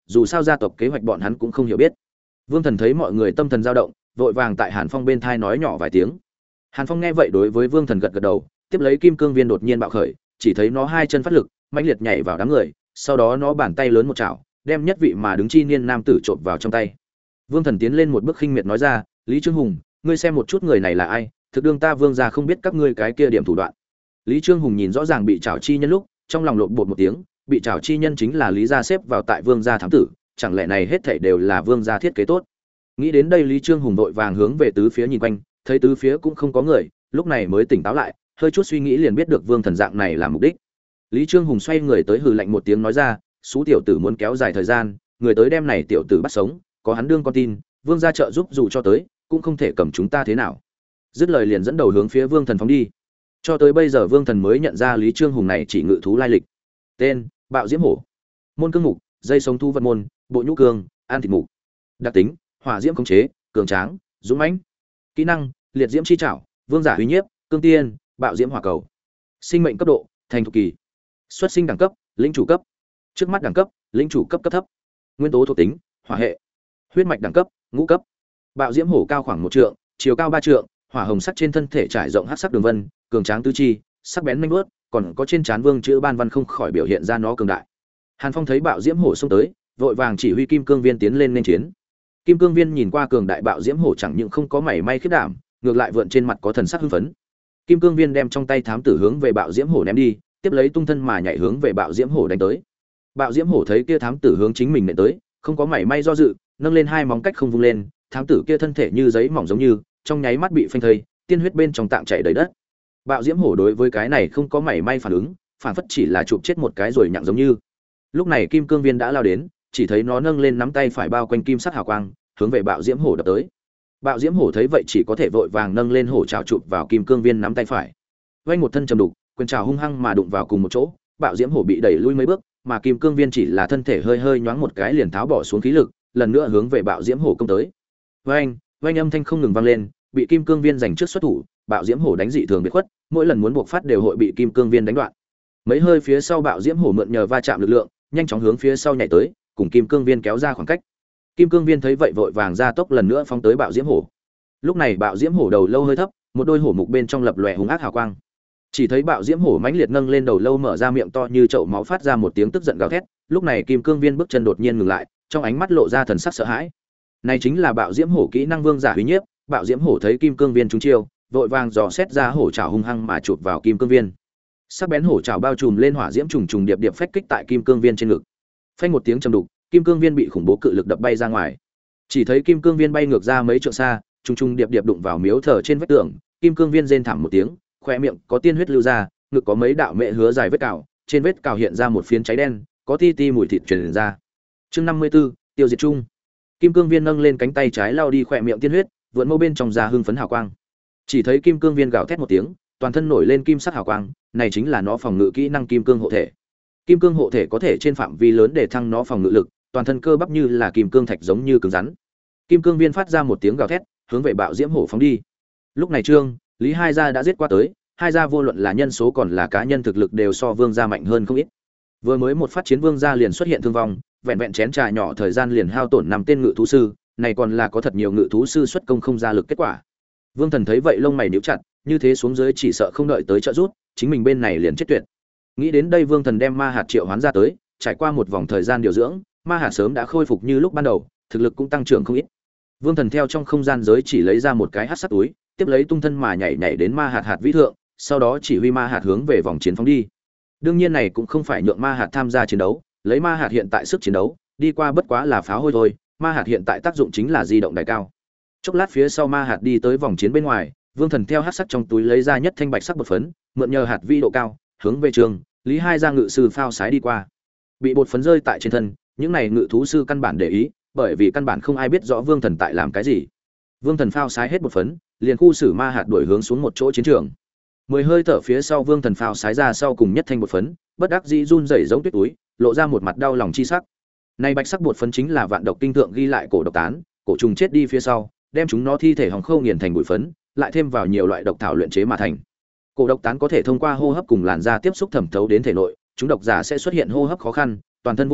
dù sao gia tộc kế hoạch bọn hắn cũng không hiểu biết. Vương Thần thấy mọi người tâm thần dao động, vội vàng tại Hàn Phong bên thai nói nhỏ vài tiếng. Hàn Phong nghe vậy đối với Vương Thần gật gật đầu, tiếp lấy kim cương viên đột nhiên bạo khởi, chỉ thấy nó hai chân phát lực, mãnh liệt nhảy vào đám người, sau đó nó bàn tay lớn một chảo, đem nhất vị mà đứng chi niên nam tử trộn vào trong tay. Vương Thần tiến lên một bước khinh miệt nói ra, Lý Trương Hùng, ngươi xem một chút người này là ai, thực đương ta Vương gia không biết các ngươi cái kia điểm thủ đoạn. Lý Trương Hùng nhìn rõ ràng bị chảo chi nhân lúc, trong lòng lộn bột một tiếng, bị chảo chi nhân chính là Lý gia xếp vào tại Vương gia thám tử, chẳng lẽ này hết thảy đều là Vương gia thiết kế tốt. Nghĩ đến đây Lý Trương Hùng vội vàng hướng về tứ phía nhìn quanh, thấy tứ phía cũng không có người, lúc này mới tỉnh táo lại, hơi chút suy nghĩ liền biết được Vương Thần dạng này là mục đích. Lý Trương Hùng xoay người tới hừ lạnh một tiếng nói ra, "Sú tiểu tử muốn kéo dài thời gian, người tới đem này tiểu tử bắt sống, có hắn đương con tin, Vương gia trợ giúp dù cho tới, cũng không thể cầm chúng ta thế nào." Dứt lời liền dẫn đầu hướng phía Vương Thần phóng đi. Cho tới bây giờ Vương Thần mới nhận ra Lý Trương Hùng này chỉ ngự thú lai lịch. Tên: Bạo Diễm Hổ. Môn cương mục: dây sống thu vật môn, bộ nhũ cương, an thịt mục. Đặc tính: hỏa diễm khống chế, cường tráng, dũng mãnh. Kỹ năng: liệt diễm chi trảo, vương giả uy nhiếp, cương tiên, bạo diễm hỏa cầu. Sinh mệnh cấp độ: thành thục kỳ. Xuất sinh đẳng cấp: lĩnh chủ cấp. Trước mắt đẳng cấp: lĩnh chủ cấp cấp thấp. Nguyên tố thuộc tính: hỏa hệ. Huyết mạch đẳng cấp: ngũ cấp. Bạo diễm hổ cao khoảng 1 trượng, chiều cao 3 trượng, hỏa hồng sắc trên thân thể trải rộng hắc sắc đường vân, cường tráng tứ chi, sắc bén nhanh vuốt, còn có trên trán vương chữ ban văn không khỏi biểu hiện ra nó cường đại. Hàn Phong thấy bạo diễm hổ xông tới, vội vàng chỉ huy kim cương viên tiến lên nên chiến. Kim cương viên nhìn qua cường đại bạo diễm hổ chẳng những không có mảy may khiếp đảm, ngược lại vượn trên mặt có thần sắc hưng phấn. Kim cương viên đem trong tay thám tử hướng về bạo diễm hổ ném đi, tiếp lấy tung thân mà nhảy hướng về bạo diễm hổ đánh tới. Bạo diễm hổ thấy kia thám tử hướng chính mình nện tới, không có mảy may do dự, nâng lên hai móng cách không vung lên, thám tử kia thân thể như giấy mỏng giống như, trong nháy mắt bị phanh thây, tiên huyết bên trong tạng chảy đầy đất. Bạo diễm hổ đối với cái này không có mảy may phản ứng, phản phất chỉ là chụp chết một cái rồi nhặng giống như. Lúc này kim cương viên đã lao đến, chỉ thấy nó nâng lên nắm tay phải bao quanh kim sắc hào quang, hướng về bạo diễm hổ đập tới. Bạo diễm hổ thấy vậy chỉ có thể vội vàng nâng lên hổ trảo chụp vào kim cương viên nắm tay phải. Vang một thân trầm đục, quyền trảo hung hăng mà đụng vào cùng một chỗ, bạo diễm hổ bị đẩy lui mấy bước, mà kim cương viên chỉ là thân thể hơi hơi nhoáng một cái liền tháo bỏ xuống khí lực, lần nữa hướng về bạo diễm hổ công tới. Vang âm thanh không ngừng vang lên, bị kim cương viên giành trước xuất thủ, bạo diễm hổ đánh dị thường biệt khuất, mỗi lần muốn buộc phát đều hội bị kim cương viên đánh đoạn. Mấy hơi phía sau bạo diễm hổ mượn nhờ va chạm lực lượng, nhanh chóng hướng phía sau nhảy tới, cùng kim cương viên kéo ra khoảng cách. Kim cương viên thấy vậy vội vàng ra tốc lần nữa phóng tới bạo diễm hổ. Lúc này bạo diễm hổ đầu lâu hơi thấp, một đôi hổ mục bên trong lập lòe hung ác hào quang. Chỉ thấy bạo diễm hổ mãnh liệt nâng lên đầu lâu mở ra miệng to như chậu máu phát ra một tiếng tức giận gào thét. Lúc này kim cương viên bước chân đột nhiên ngừng lại, trong ánh mắt lộ ra thần sắc sợ hãi. Này chính là bạo diễm hổ kỹ năng vương giả uy nhiếp. Bạo diễm hổ thấy kim cương viên trúng chiêu, vội vàng dò xét ra hổ trảo hung hăng mà chụp vào kim cương viên. Sắc bén hổ trảo bao trùm lên hỏa diễm trùng trùng điệp điệp phách kích tại kim cương viên trên ngực. Phanh một tiếng trầm đục, kim cương viên bị khủng bố cự lực đập bay ra ngoài. Chỉ thấy kim cương viên bay ngược ra mấy trượng xa, trùng trùng điệp điệp đụng vào miếu thờ trên vách tường, kim cương viên rên thảm một tiếng, khóe miệng có tiên huyết lưu ra, ngực có mấy đạo mẹ hứa dài vết cào, trên vết cào hiện ra một phiến cháy đen, có ti ti mùi thịt truyền ra. Chương 54, tiêu diệt chung. Kim cương viên nâng lên cánh tay trái lao đi khóe miệng tiên huyết, vượn mâu bên trong ra hưng phấn hào quang. Chỉ thấy kim cương viên gào thét một tiếng, toàn thân nổi lên kim sắc hào quang, này chính là nó phòng ngự kỹ năng kim cương hộ thể. Kim cương hộ thể có thể trên phạm vi lớn để thăng nó phòng ngự lực, toàn thân cơ bắp như là kim cương thạch giống như cứng rắn. Kim cương viên phát ra một tiếng gào thét, hướng về bạo diễm hổ phóng đi. Lúc này Trương, Lý hai gia đã giết qua tới, hai gia vô luận là nhân số còn là cá nhân thực lực đều so Vương gia mạnh hơn không ít. Vừa mới một phát chiến Vương gia liền xuất hiện thương vong, vẹn vẹn chén trà nhỏ thời gian liền hao tổn 5 tên ngự thú sư, này còn là có thật nhiều ngự thú sư xuất công không ra lực kết quả. Vương Thần thấy vậy lông mày nhíu chặt, như thế xuống dưới chỉ sợ không đợi tới trợ giúp, chính mình bên này liền chết tuyệt. Nghĩ đến đây Vương Thần đem ma hạt triệu hoán ra tới, trải qua một vòng thời gian điều dưỡng, ma hạt sớm đã khôi phục như lúc ban đầu, thực lực cũng tăng trưởng không ít. Vương Thần theo trong không gian giới chỉ lấy ra một cái hắc sắc túi, tiếp lấy tung thân mà nhảy đến ma hạt vĩ thượng, sau đó chỉ huy ma hạt hướng về vòng chiến phóng đi. Đương nhiên này cũng không phải nhượng ma hạt tham gia chiến đấu, lấy ma hạt hiện tại sức chiến đấu, đi qua bất quá là pháo hôi thôi, ma hạt hiện tại tác dụng chính là di động đại cao. Chốc lát phía sau ma hạt đi tới vòng chiến bên ngoài, Vương Thần theo hắc sắc trong túi lấy ra nhất thanh bạch sắc bột phấn, mượn nhờ hạt vi độ cao, hướng về trường, Lý hai gia ngự sư phao sái đi qua. Bị bột phấn rơi tại trên thân, những này ngự thú sư căn bản để ý, bởi vì căn bản không ai biết rõ Vương Thần tại làm cái gì. Vương Thần phao sái hết bột phấn, liền khu xử ma hạt đuổi hướng xuống một chỗ chiến trường. 10 hơi thở phía sau Vương Thần phao sái ra sau cùng nhất thanh bột phấn, bất đắc dĩ run rẩy giống tuyết túi, lộ ra một mặt đau lòng chi sắc. Này bạch sắc bột phấn chính là vạn độc kinh thượng ghi lại cổ độc tán, cổ trùng chết đi phía sau, đem chúng nó thi thể hồng khâu nghiền thành bụi phấn, lại thêm vào nhiều loại độc thảo luyện chế mà thành. Cổ độc tán có thể thông qua hô hấp cùng làn da tiếp xúc thẩm thấu đến thể nội, chúng độc giả sẽ xuất hiện hô hấp khó khăn, toàn thân vô lực,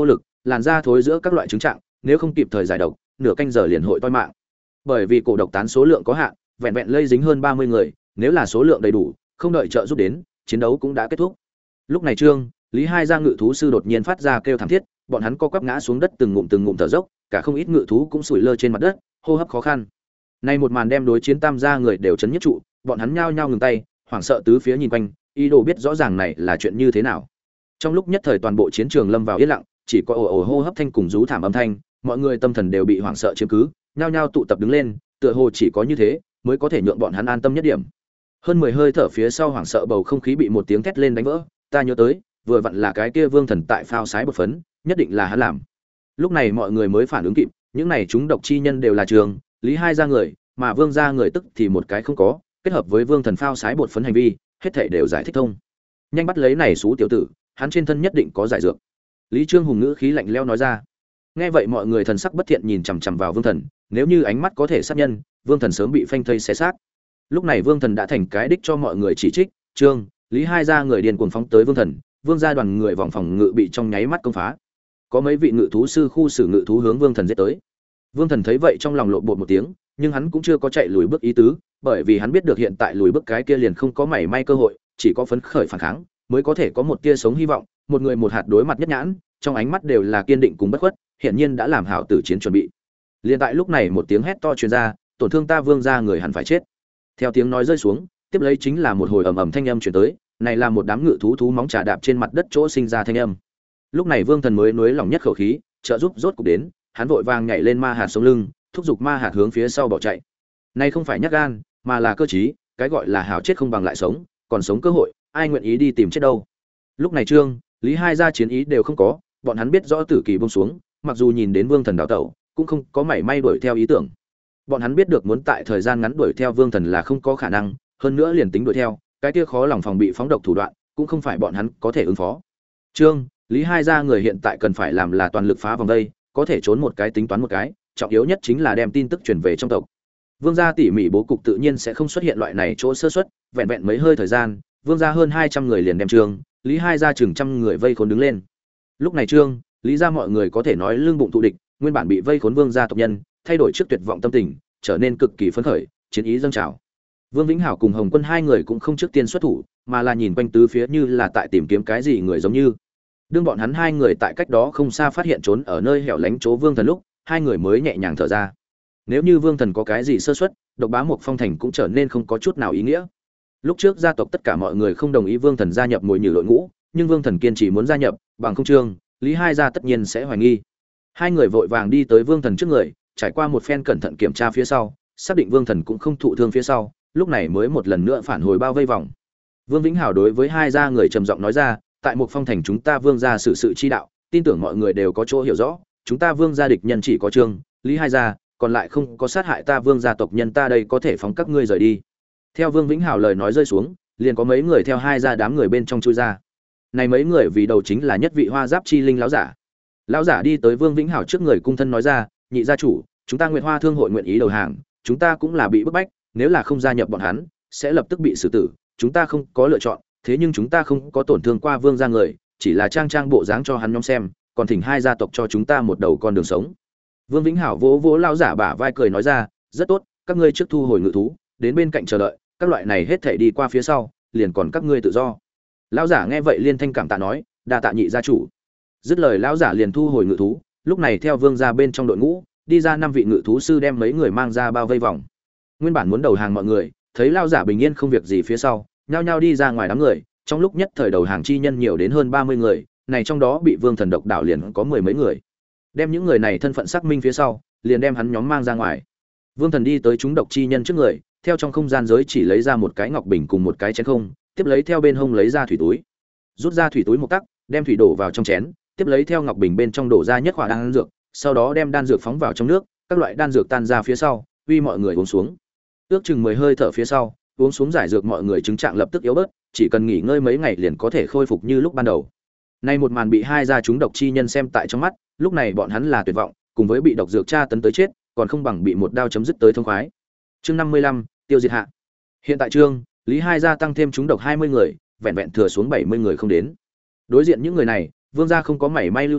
làn da thối giữa các loại chứng trạng, nếu không kịp thời giải độc, nửa canh giờ liền hội toi mạng. Bởi vì cổ độc tán số lượng có hạn, vẹn vẹn lây dính hơn 30 người, nếu là số lượng đầy đủ, không đợi trợ giúp đến, chiến đấu cũng đã kết thúc. Lúc này Trương, Lý hai gia ngự thú sư đột nhiên phát ra kêu thảm thiết, bọn hắn co quắp ngã xuống đất từng ngụm thở dốc, cả không ít ngự thú cũng sủi lơ trên mặt đất, hô hấp khó khăn. Nay một màn đem đối chiến tam gia người đều chấn nhất trụ, bọn hắn nhao nhao ngừng tay, hoảng sợ tứ phía nhìn quanh, ý đồ biết rõ ràng này là chuyện như thế nào. Trong lúc nhất thời toàn bộ chiến trường lâm vào yên lặng, chỉ có ồ ồ hô hấp thanh cùng rú thảm âm thanh, mọi người tâm thần đều bị hoảng sợ chiếm cứ, nhao nhao tụ tập đứng lên, tựa hồ chỉ có như thế mới có thể nhượng bọn hắn an tâm nhất điểm. Hơn 10 hơi thở phía sau hoảng sợ bầu không khí bị một tiếng thét lên đánh vỡ, ta nhớ tới, vừa vặn là cái kia Vương Thần tại phao sái bột phấn, nhất định là hắn làm. Lúc này mọi người mới phản ứng kịp, những này chúng độc chi nhân đều là Trường, Lý hai gia người, mà Vương gia người tức thì một cái không có, kết hợp với Vương Thần phao sái bột phấn hành vi, hết thảy đều giải thích thông. Nhanh bắt lấy này xú tiểu tử, hắn trên thân nhất định có giải dược. Lý Trương Hùng ngữ khí lạnh lẽo nói ra. Nghe vậy mọi người thần sắc bất thiện nhìn chằm chằm vào Vương Thần, nếu như ánh mắt có thể sát nhân, Vương Thần sớm bị phanh thây xé xác. Lúc này Vương Thần đã thành cái đích cho mọi người chỉ trích, Trương, Lý hai gia người điên cuồng phóng tới Vương Thần, Vương gia đoàn người vòng phòng ngự bị trong nháy mắt công phá. Có mấy vị ngự thú sư khu xử ngự thú hướng Vương Thần giết tới. Vương Thần thấy vậy trong lòng lộn bột một tiếng, nhưng hắn cũng chưa có chạy lùi bước ý tứ, bởi vì hắn biết được hiện tại lùi bước cái kia liền không có mảy may cơ hội, chỉ có phấn khởi phản kháng, mới có thể có một tia sống hy vọng, một người một hạt đối mặt nhất nhãn, trong ánh mắt đều là kiên định cùng bất khuất, hiển nhiên đã làm hảo tử chiến chuẩn bị. Liên tại lúc này một tiếng hét to truyền ra, tổn thương ta Vương gia người hẳn phải chết. Theo tiếng nói rơi xuống, tiếp lấy chính là một hồi ầm ầm thanh âm truyền tới, này là một đám ngự thú móng trà đạp trên mặt đất chỗ sinh ra thanh âm. Lúc này Vương Thần mới nuối lòng nhất khẩu khí, trợ giúp rốt cục đến, hắn vội vàng nhảy lên ma hạt sống lưng, thúc giục ma hạt hướng phía sau bỏ chạy. Này không phải nhát gan, mà là cơ trí, cái gọi là hảo chết không bằng lại sống, còn sống cơ hội, ai nguyện ý đi tìm chết đâu. Lúc này Trương, Lý hai gia chiến ý đều không có, bọn hắn biết rõ tử kỳ buông xuống, mặc dù nhìn đến Vương Thần đào tẩu, cũng không có mảy may đuổi theo ý tưởng. Bọn hắn biết được muốn tại thời gian ngắn đuổi theo Vương Thần là không có khả năng, hơn nữa liền tính đuổi theo, cái kia khó lòng phòng bị phóng độc thủ đoạn, cũng không phải bọn hắn có thể ứng phó. Trương, Lý hai gia người hiện tại cần phải làm là toàn lực phá vòng đây, có thể trốn một cái tính toán một cái, trọng yếu nhất chính là đem tin tức truyền về trong tộc. Vương gia tỉ mỉ bố cục tự nhiên sẽ không xuất hiện loại này chỗ sơ suất, vẹn vẹn mấy hơi thời gian, Vương gia hơn 200 người liền đem Trương, Lý hai gia chừng trăm người vây khốn đứng lên. Lúc này Trương, Lý gia mọi người có thể nói lưng bụng thụ địch, nguyên bản bị vây khốn Vương gia tộc nhân, thay đổi trước tuyệt vọng tâm tình, trở nên cực kỳ phấn khởi, chiến ý dâng trào. Vương Vĩnh Hảo cùng Hồng Quân hai người cũng không trước tiên xuất thủ, mà là nhìn quanh tứ phía như là tại tìm kiếm cái gì người giống như. Đương bọn hắn hai người tại cách đó không xa phát hiện trốn ở nơi hẻo lánh chỗ Vương Thần lúc, hai người mới nhẹ nhàng thở ra. Nếu như Vương Thần có cái gì sơ suất, độc bá một phong thành cũng trở nên không có chút nào ý nghĩa. Lúc trước gia tộc tất cả mọi người không đồng ý Vương Thần gia nhập mồi nhử đội ngũ, nhưng Vương Thần kiên trì muốn gia nhập, bằng không Trương, Lý hai gia tất nhiên sẽ hoài nghi. Hai người vội vàng đi tới Vương Thần trước người, trải qua một phen cẩn thận kiểm tra phía sau, xác định Vương Thần cũng không thụ thương phía sau, lúc này mới một lần nữa phản hồi bao vây vòng. Vương Vĩnh Hảo đối với hai gia người trầm giọng nói ra, tại một phong thành chúng ta Vương gia xử sự chi đạo, tin tưởng mọi người đều có chỗ hiểu rõ, chúng ta Vương gia địch nhân chỉ có Trương, Lý hai gia, còn lại không có sát hại ta Vương gia tộc nhân, ta đây có thể phóng các ngươi rời đi. Theo Vương Vĩnh Hảo lời nói rơi xuống, liền có mấy người theo hai gia đám người bên trong chui ra. Này mấy người vì đầu chính là nhất vị hoa giáp chi linh lão giả. Lão giả đi tới Vương Vĩnh Hảo trước người cung thân nói ra, nhị gia chủ, chúng ta Nguyệt Hoa Thương hội nguyện ý đầu hàng, chúng ta cũng là bị bức bách, nếu là không gia nhập bọn hắn, sẽ lập tức bị xử tử, chúng ta không có lựa chọn, thế nhưng chúng ta không có tổn thương qua Vương gia người, chỉ là trang bộ dáng cho hắn nhóm xem, còn thỉnh hai gia tộc cho chúng ta một đầu con đường sống. Vương Vĩnh Hảo vỗ vỗ lão giả bả vai cười nói ra, rất tốt, các ngươi trước thu hồi ngự thú, đến bên cạnh chờ đợi, các loại này hết thảy đi qua phía sau, liền còn các ngươi tự do. Lão giả nghe vậy liên thanh cảm tạ nói, đa tạ nhị gia chủ. Dứt lời lão giả liền thu hồi ngự thú, lúc này theo Vương gia bên trong đội ngũ, đi ra 5 vị ngự thú sư đem mấy người mang ra bao vây vòng. Nguyên bản muốn đầu hàng mọi người, thấy lão giả bình yên không việc gì phía sau, nhao nhao đi ra ngoài đám người, trong lúc nhất thời đầu hàng chi nhân nhiều đến hơn 30 người, này trong đó bị Vương Thần độc đảo liền có 10 mấy người. Đem những người này thân phận xác minh phía sau, liền đem hắn nhóm mang ra ngoài. Vương Thần đi tới chúng độc chi nhân trước người, theo trong không gian giới chỉ lấy ra một cái ngọc bình cùng một cái chén không, tiếp lấy theo bên hông lấy ra thủy túi. Rút ra thủy túi một tắc, đem thủy đổ vào trong chén, tiếp lấy theo ngọc bình bên trong đổ ra nhất quả đan dược, sau đó đem đan dược phóng vào trong nước, các loại đan dược tan ra phía sau, uy mọi người uống xuống. Ước chừng 10 hơi thở phía sau, uống xuống giải dược mọi người chứng trạng lập tức yếu bớt, chỉ cần nghỉ ngơi mấy ngày liền có thể khôi phục như lúc ban đầu. Nay một màn bị hai gia chúng độc chi nhân xem tại trong mắt, lúc này bọn hắn là tuyệt vọng, cùng với bị độc dược tra tấn tới chết, còn không bằng bị một đao chấm dứt tới thông khoái. Chương 55, tiêu diệt hạ. Hiện tại Trương, Lý hai gia tăng thêm chúng độc 20 người, vẹn vẹn thừa xuống 70 người không đến. Đối diện những người này, Vương gia không có mảy may lưu thủ,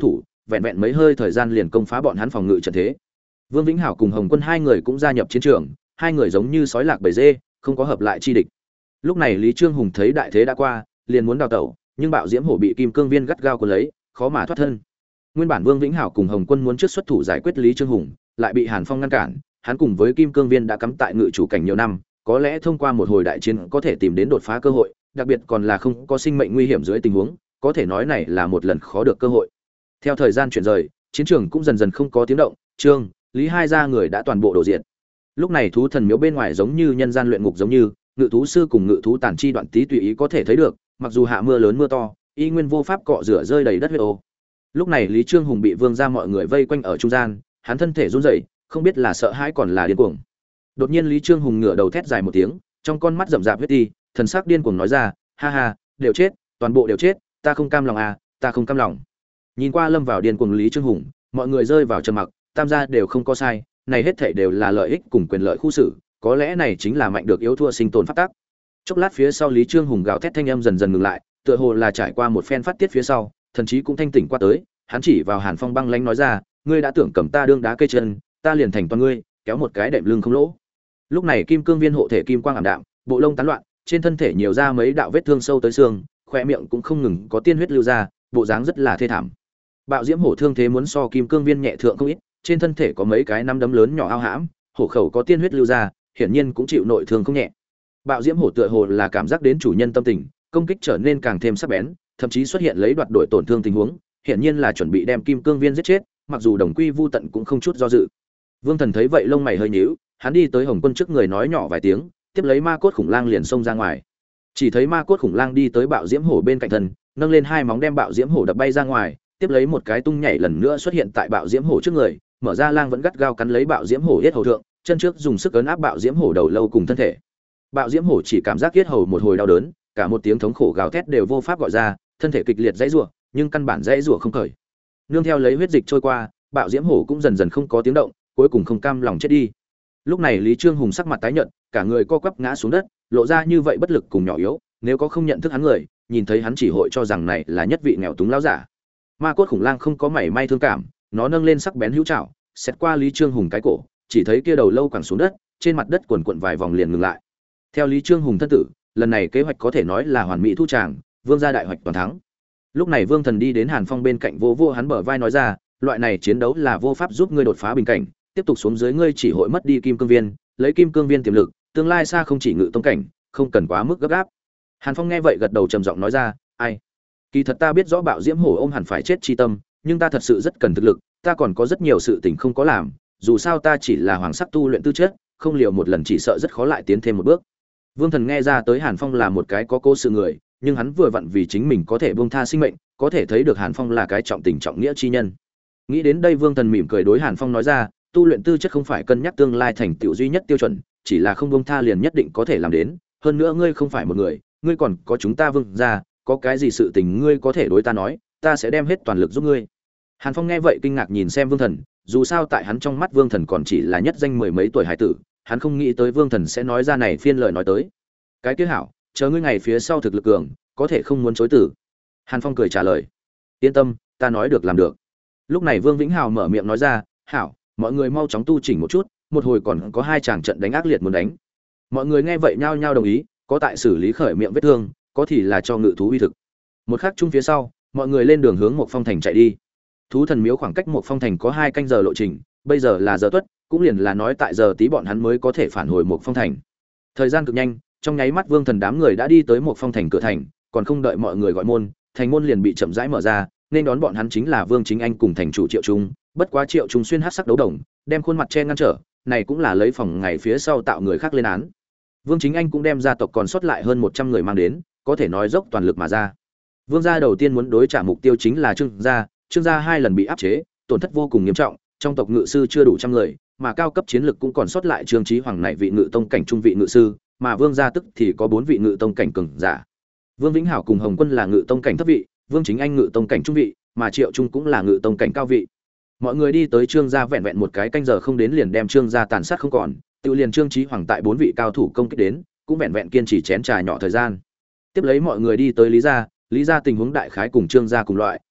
vẹn vẹn mấy hơi thời gian liền công phá bọn hắn phòng ngự trận thế. Vương Vĩnh Hảo cùng Hồng Quân hai người cũng gia nhập chiến trường, hai người giống như sói lạc bầy dê, không có hợp lại chi địch. Lúc này Lý Trương Hùng thấy đại thế đã qua, liền muốn đào tẩu, nhưng Bạo Diễm Hổ bị Kim Cương Viên gắt gao cuốn lấy, khó mà thoát thân. Nguyên bản Vương Vĩnh Hảo cùng Hồng Quân muốn trước xuất thủ giải quyết Lý Trương Hùng, lại bị Hàn Phong ngăn cản, hắn cùng với Kim Cương Viên đã cắm tại ngự chủ cảnh nhiều năm, có lẽ thông qua một hồi đại chiến có thể tìm đến đột phá cơ hội, đặc biệt còn là không có sinh mệnh nguy hiểm dưới tình huống, có thể nói này là một lần khó được cơ hội. Theo thời gian chuyển rời, chiến trường cũng dần dần không có tiếng động, Trương, Lý hai gia người đã toàn bộ đổ diệt. Lúc này thú thần miếu bên ngoài giống như nhân gian luyện ngục giống như, ngự thú sư cùng ngự thú tản chi đoạn tí tùy ý có thể thấy được, mặc dù hạ mưa lớn mưa to, y nguyên vô pháp cọ rửa rơi đầy đất huyết ô. Lúc này Lý Trương Hùng bị Vương gia mọi người vây quanh ở trung gian, hắn thân thể run rẩy, không biết là sợ hãi còn là điên cuồng. Đột nhiên Lý Trương Hùng ngửa đầu thét dài một tiếng, trong con mắt rậm rạp huyết ti, thần sắc điên cuồng nói ra, ha ha, đều chết, toàn bộ đều chết, ta không cam lòng à, ta không cam lòng. Nhìn qua lâm vào điên cuồng Lý Trương Hùng, mọi người rơi vào trầm mặc, tam gia đều không có sai, này hết thảy đều là lợi ích cùng quyền lợi khu xử, có lẽ này chính là mạnh được yếu thua sinh tồn pháp tắc. Chốc lát phía sau Lý Trương Hùng gào thét thanh âm dần dần ngừng lại, tựa hồ là trải qua một phen phát tiết phía sau, thần chí cũng thanh tỉnh qua tới, hắn chỉ vào Hàn Phong băng lãnh nói ra, ngươi đã tưởng cầm ta đương đá cây chân, ta liền thành toàn ngươi, kéo một cái đệm lưng không lỗ. Lúc này Kim Cương Viên hộ thể kim quang ảm đạm, bộ lông tán loạn, trên thân thể nhiều ra mấy đạo vết thương sâu tới xương, khóe miệng cũng không ngừng có tiên huyết lưu ra, bộ dáng rất là thê thảm. Bạo Diễm Hổ thương thế muốn so Kim Cương Viên nhẹ thượng không ít, trên thân thể có mấy cái nắm đấm lớn nhỏ ao hãm, hổ khẩu có tiên huyết lưu ra, hiển nhiên cũng chịu nội thương không nhẹ. Bạo Diễm Hổ tựa hồ là cảm giác đến chủ nhân tâm tình, công kích trở nên càng thêm sắc bén, thậm chí xuất hiện lấy đoạt đổi tổn thương tình huống, hiển nhiên là chuẩn bị đem Kim Cương Viên giết chết, mặc dù đồng quy vu tận cũng không chút do dự. Vương Thần thấy vậy lông mày hơi nhíu, hắn đi tới Hồng Quân trước người nói nhỏ vài tiếng, tiếp lấy ma cốt khủng lang liền xông ra ngoài. Chỉ thấy ma cốt khủng lang đi tới Bạo Diễm Hổ bên cạnh thân, nâng lên hai móng đem Bạo Diễm Hổ đập bay ra ngoài, tiếp lấy một cái tung nhảy lần nữa xuất hiện tại Bạo Diễm Hổ trước người, mở ra lang vẫn gắt gao cắn lấy Bạo Diễm Hổ yết hầu thượng, chân trước dùng sức ấn áp Bạo Diễm Hổ đầu lâu cùng thân thể. Bạo Diễm Hổ chỉ cảm giác yết hầu một hồi đau đớn, cả một tiếng thống khổ gào thét đều vô pháp gọi ra, thân thể kịch liệt dãy rủa, nhưng căn bản dãy rủa không khởi. Nương theo lấy huyết dịch trôi qua, Bạo Diễm Hổ cũng dần dần không có tiếng động, cuối cùng không cam lòng chết đi. Lúc này Lý Trương Hùng sắc mặt tái nhợt, cả người co quắp ngã xuống đất, lộ ra như vậy bất lực cùng nhỏ yếu, nếu có không nhận thức hắn người, nhìn thấy hắn chỉ hội cho rằng này là nhất vị nghèo túng lão giả. Ma cốt khủng lang không có mảy may thương cảm, nó nâng lên sắc bén hữu trảo, xét qua Lý Trương Hùng cái cổ, chỉ thấy kia đầu lâu quẳng xuống đất, trên mặt đất quần quần vài vòng liền ngừng lại. Theo Lý Trương Hùng thân tử, lần này kế hoạch có thể nói là hoàn mỹ thu tràng, Vương gia đại hoạch toàn thắng. Lúc này Vương Thần đi đến Hàn Phong bên cạnh vô hắn bờ vai nói ra, loại này chiến đấu là vô pháp giúp ngươi đột phá bình cảnh, tiếp tục xuống dưới ngươi chỉ hội mất đi Kim Cương Viên, lấy Kim Cương Viên tiềm lực, tương lai xa không chỉ ngự tông cảnh, không cần quá mức gấp gáp. Hàn Phong nghe vậy gật đầu trầm giọng nói ra, ai? Kỳ thật ta biết rõ Bạo Diễm Hổ ôm hẳn phải chết chi tâm, nhưng ta thật sự rất cần thực lực, ta còn có rất nhiều sự tình không có làm, dù sao ta chỉ là hoàng sắc tu luyện tư chất, không liều một lần chỉ sợ rất khó lại tiến thêm một bước. Vương Thần nghe ra tới Hàn Phong là một cái có cố sự người, nhưng hắn vừa vặn vì chính mình có thể buông tha sinh mệnh, có thể thấy được Hàn Phong là cái trọng tình trọng nghĩa chi nhân. Nghĩ đến đây Vương Thần mỉm cười đối Hàn Phong nói ra, tu luyện tư chất không phải cân nhắc tương lai thành tựu duy nhất tiêu chuẩn, chỉ là không buông tha liền nhất định có thể làm đến, hơn nữa ngươi không phải một người, ngươi còn có chúng ta Vương gia, có cái gì sự tình ngươi có thể đối ta nói, ta sẽ đem hết toàn lực giúp ngươi. Hàn Phong nghe vậy kinh ngạc nhìn xem Vương Thần, dù sao tại hắn trong mắt Vương Thần còn chỉ là nhất danh mười mấy tuổi hải tử, hắn không nghĩ tới Vương Thần sẽ nói ra này phiên lời nói tới. Cái kia hảo, chờ ngươi ngày phía sau thực lực cường, có thể không muốn chối từ. Hàn Phong cười trả lời, yên tâm, ta nói được làm được. Lúc này Vương Vĩnh Hào mở miệng nói ra, hảo, mọi người mau chóng tu chỉnh một chút, một hồi còn có hai chàng trận đánh ác liệt muốn đánh. Mọi người nghe vậy nhao nhao đồng ý, có tại xử lý khởi miệng vết thương, có thì là cho ngự thú uy thực. Một khắc chung phía sau, mọi người lên đường hướng một phong thành chạy đi. Thú thần miếu khoảng cách một phong thành có 2 canh giờ lộ trình, bây giờ là giờ tuất, cũng liền là nói tại giờ tí bọn hắn mới có thể phản hồi một phong thành. Thời gian cực nhanh, trong nháy mắt Vương Thần đám người đã đi tới một phong thành cửa thành, còn không đợi mọi người gọi môn, thành môn liền bị chậm rãi mở ra, nên đón bọn hắn chính là Vương Chính Anh cùng thành chủ Triệu Trung, bất quá Triệu Trung xuyên hắc sắc đấu đồng, đem khuôn mặt che ngăn trở, này cũng là lấy phòng ngày phía sau tạo người khác lên án. Vương Chính Anh cũng đem gia tộc còn sót lại hơn 100 người mang đến, có thể nói dốc toàn lực mà ra. Vương gia đầu tiên muốn đối trả mục tiêu chính là Trương gia 2 lần bị áp chế, tổn thất vô cùng nghiêm trọng, trong tộc ngự sư chưa đủ trăm người, mà cao cấp chiến lực cũng còn sót lại Trương Chí Hoàng này vị ngự tông cảnh trung vị ngự sư, mà Vương gia tức thì có 4 vị ngự tông cảnh cường giả. Vương Vĩnh Hảo cùng Hồng Quân là ngự tông cảnh thấp vị, Vương Chính Anh ngự tông cảnh trung vị, mà Triệu Trung cũng là ngự tông cảnh cao vị. Mọi người đi tới Trương gia vẹn vẹn một cái canh giờ không đến liền đem Trương gia tàn sát không còn, tự liền Trương Chí Hoàng tại 4 vị cao thủ công kích đến, cũng vẹn vẹn kiên trì chén trà nhỏ thời gian. Tiếp lấy mọi người đi tới Lý gia tình huống đại khái cùng Trương gia cùng loại,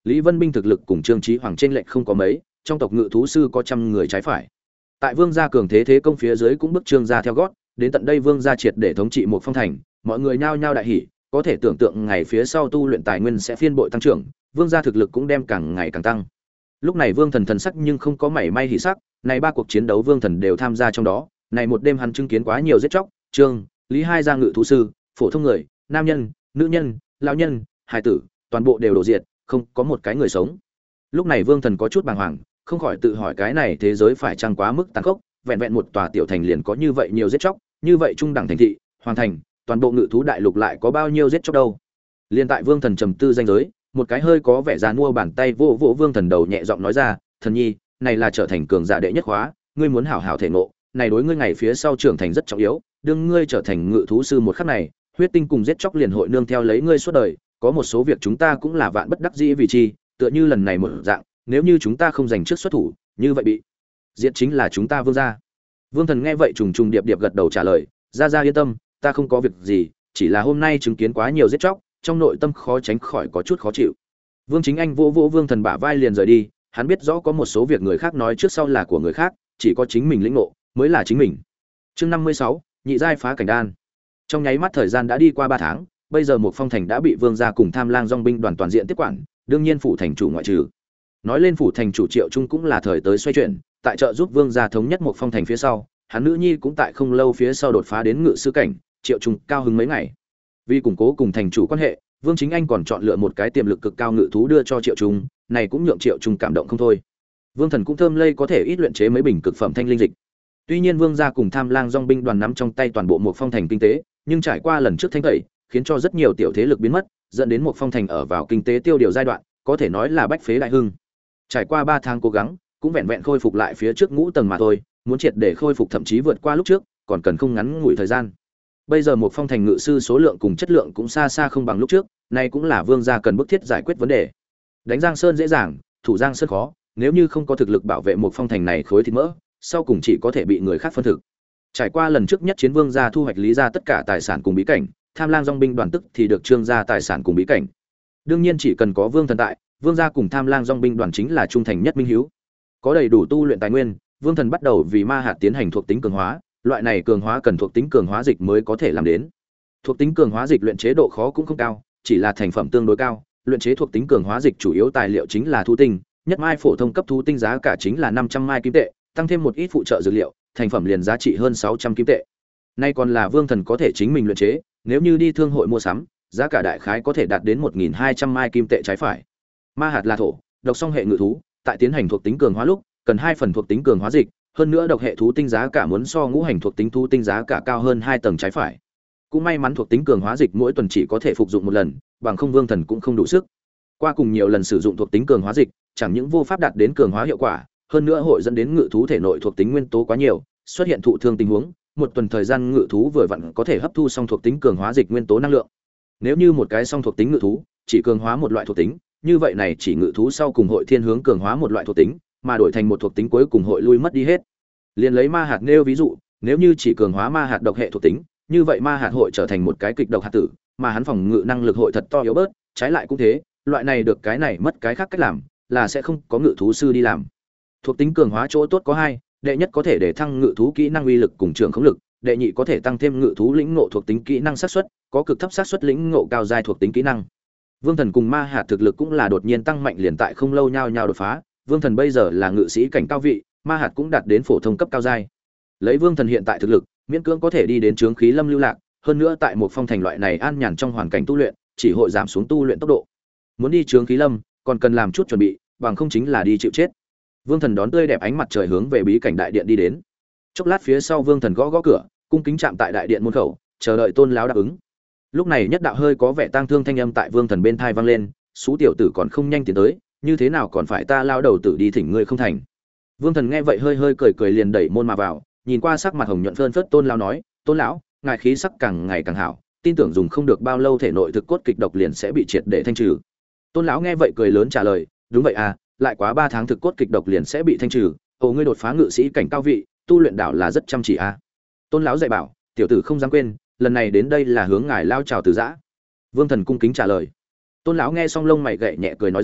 Lý Vân Binh thực lực cùng Trương Chí Hoàng trên lệnh không có mấy, trong tộc ngự thú sư có trăm người trái phải. Tại Vương gia cường thế công phía dưới cũng bước Trương gia theo gót, đến tận đây Vương gia triệt để thống trị một phong thành, mọi người nhao nhao đại hỉ, có thể tưởng tượng ngày phía sau tu luyện tài nguyên sẽ phiên bội tăng trưởng, Vương gia thực lực cũng đem càng ngày càng tăng. Lúc này Vương Thần thần sắc nhưng không có mảy may hỉ sắc, này ba cuộc chiến đấu Vương Thần đều tham gia trong đó, này một đêm hắn chứng kiến quá nhiều giết chóc, Trương, Lý hai gia ngự thú sư, phổ thông người, nam nhân, nữ nhân, lão nhân, hài tử, toàn bộ đều đổ diệt, không có một cái người sống. Lúc này Vương Thần có chút bàng hoàng, không khỏi tự hỏi cái này thế giới phải chăng quá mức tàn khốc, vẹn vẹn một tòa tiểu thành liền có như vậy nhiều giết chóc, như vậy trung đẳng thành thị, hoàn thành, toàn bộ ngự thú đại lục lại có bao nhiêu giết chóc đâu. Liên tại Vương Thần trầm tư danh giới, một cái hơi có vẻ già nua bàn tay vỗ vỗ Vương Thần đầu nhẹ giọng nói ra, "Thần nhi, này là trở thành cường giả đệ nhất khóa, ngươi muốn hảo hảo thể ngộ, này đối ngươi ngày phía sau trưởng thành rất trọng yếu, đương ngươi trở thành ngự thú sư một khắc này, huyết tinh cùng giết chóc liền hội nương theo lấy ngươi suốt đời, có một số việc chúng ta cũng là vạn bất đắc dĩ vì chi, tựa như lần này một dạng, nếu như chúng ta không giành trước xuất thủ, như vậy bị diệt chính là chúng ta Vương gia." Vương Thần nghe vậy trùng trùng điệp điệp gật đầu trả lời, "Gia yên tâm, ta không có việc gì, chỉ là hôm nay chứng kiến quá nhiều giết chóc, trong nội tâm khó tránh khỏi có chút khó chịu." Vương Chính Anh vỗ vỗ Vương Thần bả vai liền rời đi, hắn biết rõ có một số việc người khác nói trước sau là của người khác, chỉ có chính mình lĩnh ngộ mới là chính mình. Chương 56, nhị giai phá cảnh đan. Trong nháy mắt thời gian đã đi qua 3 tháng, bây giờ một phong thành đã bị Vương gia cùng Tham Lang Dòng binh đoàn toàn diện tiếp quản, đương nhiên phủ thành chủ ngoại trừ. Nói lên phủ thành chủ Triệu Trung cũng là thời tới xoay chuyển, tại trợ giúp Vương gia thống nhất một phong thành phía sau, hắn nữ nhi cũng tại không lâu phía sau đột phá đến ngự sư cảnh, Triệu Trung cao hứng mấy ngày. Vì củng cố cùng thành chủ quan hệ, Vương Chính Anh còn chọn lựa một cái tiềm lực cực cao ngự thú đưa cho Triệu Trung, này cũng nhượng Triệu Trung cảm động không thôi. Vương Thần cũng thơm lây có thể ít luyện chế mấy bình cực phẩm thanh linh dịch. Tuy nhiên Vương gia cùng Tham Lang Dòng binh đoàn nắm trong tay toàn bộ một phong thành kinh tế, nhưng trải qua lần trước thanh tẩy, khiến cho rất nhiều tiểu thế lực biến mất, dẫn đến một phong thành ở vào kinh tế tiêu điều giai đoạn, có thể nói là bách phế đại hưng. Trải qua 3 tháng cố gắng, cũng vẹn vẹn khôi phục lại phía trước ngũ tầng mà thôi, muốn triệt để khôi phục thậm chí vượt qua lúc trước, còn cần không ngắn ngủi thời gian. Bây giờ một phong thành ngự sư số lượng cùng chất lượng cũng xa xa không bằng lúc trước, này cũng là Vương gia cần bức thiết giải quyết vấn đề. Đánh Giang Sơn dễ dàng, thủ Giang Sơn khó, nếu như không có thực lực bảo vệ một phong thành này khối thịt mỡ, sau cùng chỉ có thể bị người khác phân thực. Trải qua lần trước nhất chiến Vương gia thu hoạch Lý gia tất cả tài sản cùng bí cảnh, Tham Lang Dòng binh đoàn tức thì được Trương gia tài sản cùng bí cảnh. Đương nhiên chỉ cần có Vương Thần tại, Vương gia cùng Tham Lang Dòng binh đoàn chính là trung thành nhất minh hiếu. Có đầy đủ tu luyện tài nguyên, Vương Thần bắt đầu vì ma hạt tiến hành thuộc tính cường hóa, loại này cường hóa cần thuộc tính cường hóa dịch mới có thể làm đến. Thuộc tính cường hóa dịch luyện chế độ khó cũng không cao, chỉ là thành phẩm tương đối cao, luyện chế thuộc tính cường hóa dịch chủ yếu tài liệu chính là thú tinh, nhất mai phổ thông cấp thú tinh giá cả chính là 500 mai kim tệ, tăng thêm một ít phụ trợ dược liệu, thành phẩm liền giá trị hơn 600 kim tệ. Nay còn là Vương Thần có thể chính mình luyện chế, nếu như đi thương hội mua sắm, giá cả đại khái có thể đạt đến 1200 mai kim tệ trái phải. Ma hạt là thổ, độc song hệ ngự thú, tại tiến hành thuộc tính cường hóa lúc, cần 2 phần thuộc tính cường hóa dịch, hơn nữa độc hệ thú tinh giá cả muốn so ngũ hành thuộc tính thú tinh giá cả cao hơn 2 tầng trái phải. Cũng may mắn thuộc tính cường hóa dịch mỗi tuần chỉ có thể phục dụng một lần, bằng không Vương Thần cũng không đủ sức. Qua cùng nhiều lần sử dụng thuộc tính cường hóa dịch, chẳng những vô pháp đạt đến cường hóa hiệu quả, hơn nữa hội dẫn đến ngự thú thể nội thuộc tính nguyên tố quá nhiều, xuất hiện thụ thương tình huống, một tuần thời gian ngự thú vừa vặn có thể hấp thu xong thuộc tính cường hóa dịch nguyên tố năng lượng. Nếu như một cái song thuộc tính ngự thú chỉ cường hóa một loại thuộc tính, như vậy này chỉ ngự thú sau cùng hội thiên hướng cường hóa một loại thuộc tính, mà đổi thành một thuộc tính cuối cùng hội lui mất đi hết. Liên lấy ma hạt nêu ví dụ, nếu như chỉ cường hóa ma hạt độc hệ thuộc tính, như vậy ma hạt hội trở thành một cái kịch độc hạt tử, mà hắn phòng ngự năng lực hội thật to yếu bớt, trái lại cũng thế, loại này được cái này mất cái khác cách làm, là sẽ không có ngự thú sư đi làm. Thuộc tính cường hóa chỗ tốt có 2, đệ nhất có thể để thăng ngự thú kỹ năng uy lực cùng trường khống lực, đệ nhị có thể tăng thêm ngự thú lĩnh ngộ thuộc tính kỹ năng xác suất, có cực thấp xác suất lĩnh ngộ cao giai thuộc tính kỹ năng. Vương Thần cùng ma hạt thực lực cũng là đột nhiên tăng mạnh liền tại không lâu nhau nhau đột phá, Vương Thần bây giờ là ngự sĩ cảnh cao vị, ma hạt cũng đạt đến phổ thông cấp cao giai. Lấy Vương Thần hiện tại thực lực, miễn cưỡng có thể đi đến chướng khí lâm lưu lạc, hơn nữa tại một phong thành loại này an nhàn trong hoàn cảnh tu luyện, chỉ hội giảm xuống tu luyện tốc độ. Muốn đi chướng khí lâm, còn cần làm chút chuẩn bị, bằng không chính là đi chịu chết. Vương Thần đón tươi đẹp ánh mặt trời hướng về bí cảnh đại điện đi đến. Chốc lát phía sau Vương Thần gõ gõ cửa, cung kính chạm tại đại điện môn khẩu, chờ đợi Tôn lão đáp ứng. Lúc này nhất đạo hơi có vẻ tang thương thanh âm tại Vương Thần bên tai vang lên, "Sú tiểu tử còn không nhanh tiến tới, như thế nào còn phải ta lao đầu tử đi thỉnh ngươi không thành?" Vương Thần nghe vậy hơi hơi cười cười liền đẩy môn mà vào, nhìn qua sắc mặt hồng nhuận phơn phớt Tôn lão nói, "Tôn lão, ngài khí sắc càng ngày càng hảo, tin tưởng dùng không được bao lâu thể nội thực cốt kịch độc liền sẽ bị triệt để thanh trừ." Tôn lão nghe vậy cười lớn trả lời, "Đúng vậy à, lại quá 3 tháng thực cốt kịch độc liền sẽ bị thanh trừ, ồ ngươi đột phá ngự sĩ cảnh cao vị, tu luyện đảo là rất chăm chỉ à." Tôn lão dạy bảo, "Tiểu tử không dám quên, lần này đến đây là hướng ngài lao chào từ giã." Vương Thần cung kính trả lời. Tôn lão nghe xong lông mày gậy nhẹ cười nói ra,